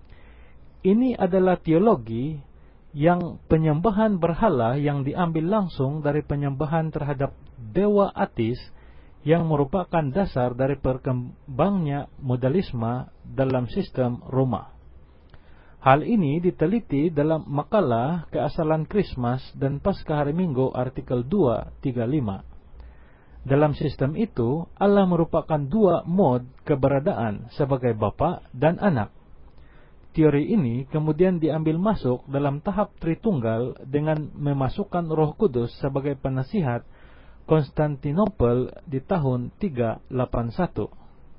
Ini adalah teologi yang penyembahan berhala yang diambil langsung dari penyembahan terhadap dewa ateis yang merupakan dasar dari berkembangnya modalisme dalam sistem Roma. Hal ini diteliti dalam makalah Keasalan Krismas dan Paskah Hari Minggu artikel dua tiga lima. Dalam sistem itu, Allah merupakan dua mod keberadaan sebagai Bapa dan Anak. Teori ini kemudian diambil masuk dalam tahap Tritunggal dengan memasukkan Roh Kudus sebagai penasihat Konstantinopel di tahun tiga delapan satu.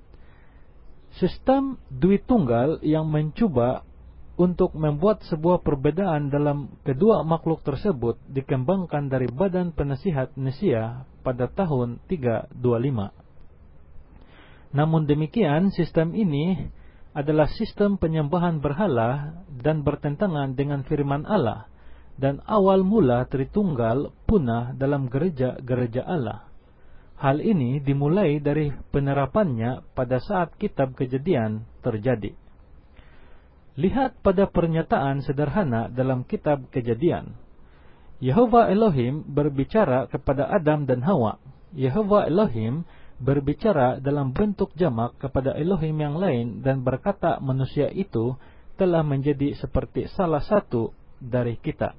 Sistem Dwitunggal yang mencoba untuk membuat sebuah perbedaan dalam kedua makhluk tersebut dikembangkan dari Badan Penasihat Nia pada tahun tiga dua lima. Namun demikian, sistem ini adalah sistem penyembahan berhala dan bertentangan dengan firman Allah, dan awal mula Tritunggal punah dalam gereja-gereja Allah. Hal ini dimulai dari penerapannya pada saat kitab Kejadian terjadi. Lihat pada pernyataan sederhana dalam kitab Kejadian. Yehova Elohim berbicara kepada Adam dan Hawa. Yehova Elohim berbicara dalam bentuk jamak kepada Elohim yang lain dan berkata manusia itu telah menjadi seperti salah satu dari kita.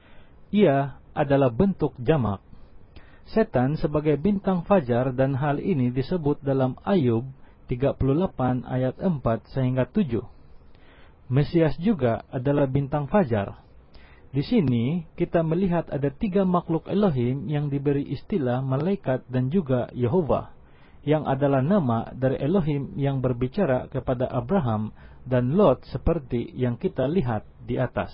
Ia adalah bentuk jamak. Setan sebagai bintang fajar, dan hal ini disebut dalam Ayub tiga puluh delapan ayat empat sehingga tujuh. Mesias juga adalah bintang fajar. Di sini kita melihat ada tiga makhluk Elohim yang diberi istilah malaikat dan juga Yehova, yang adalah nama dari Elohim yang berbicara kepada Abraham dan Lot seperti yang kita lihat di atas.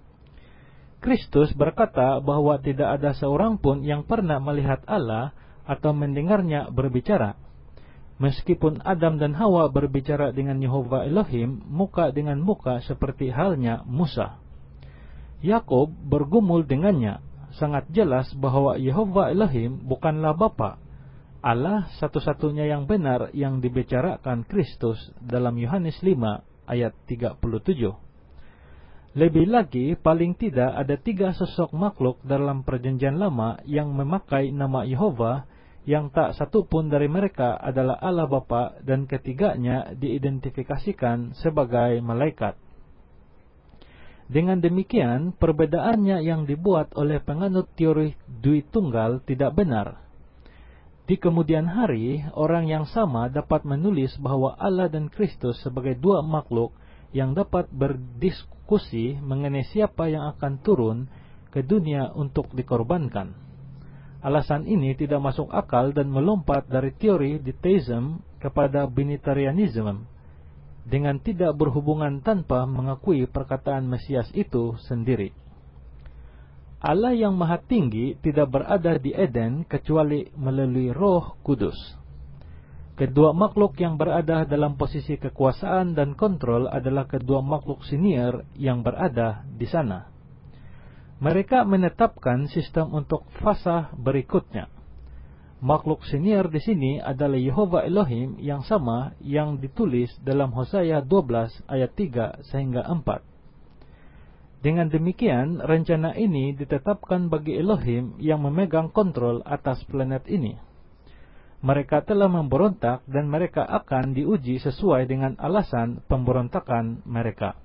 Kristus berkata bahwa tidak ada seorang pun yang pernah melihat Allah atau mendengarnya berbicara. Meskipun Adam dan Hawa berbicara dengan Yehova Elohim muka dengan muka seperti halnya Musa. Yakub bergumul dengannya. Sangat jelas bahwa Yehova Elohim bukanlah Bapa. Allah satu-satunya yang benar yang dibicarakan Kristus dalam Yohanes lima ayat tiga puluh tujuh. Lebih lagi, paling tidak ada tiga sosok makhluk dalam Perjanjian Lama yang memakai nama Yehova, yang tak satu pun dari mereka adalah Allah Bapa, dan ketiganya diidentifikasikan sebagai malaikat. Dengan demikian, perbedaannya yang dibuat oleh penganut teori Dwitunggal tidak benar. Di kemudian hari, orang yang sama dapat menulis bahwa Allah dan Kristus sebagai dua makhluk yang dapat berdiskusi mengenai siapa yang akan turun ke dunia untuk dikorbankan. Alasan ini tidak masuk akal dan melompat dari teori deism kepada binitarianism dengan tidak berhubungan tanpa mengakui perkataan Mesias itu sendiri. Allah yang Maha Tinggi tidak berada di Eden kecuali melalui Roh Kudus. Kedua makhluk yang berada dalam posisi kekuasaan dan kontrol adalah kedua makhluk senior yang berada di sana. Mereka menetapkan sistem untuk fasa berikutnya. Makhluk senior di sini adalah Yehova Elohim yang sama yang ditulis dalam Hosea dua belas ayat tiga sehingga empat. Dengan demikian, rencana ini ditetapkan bagi Elohim yang memegang kontrol atas planet ini. Mereka telah memberontak dan mereka akan diuji sesuai dengan alasan pemberontakan mereka.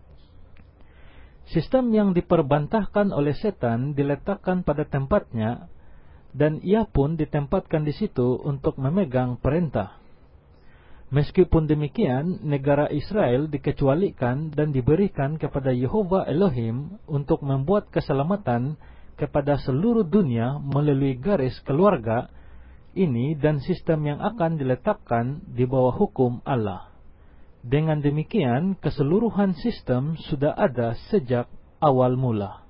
Sistem yang diperbantahkan oleh setan diletakkan pada tempatnya, dan ia pun ditempatkan di situ untuk memegang perintah. Meskipun demikian, negara Israel dikecualikan dan diberikan kepada Yehova Elohim untuk membuat keselamatan kepada seluruh dunia melalui garis keluarga ini dan sistem yang akan diletakkan di bawah hukum Allah. Dengan demikian, keseluruhan sistem sudah ada sejak awal mula.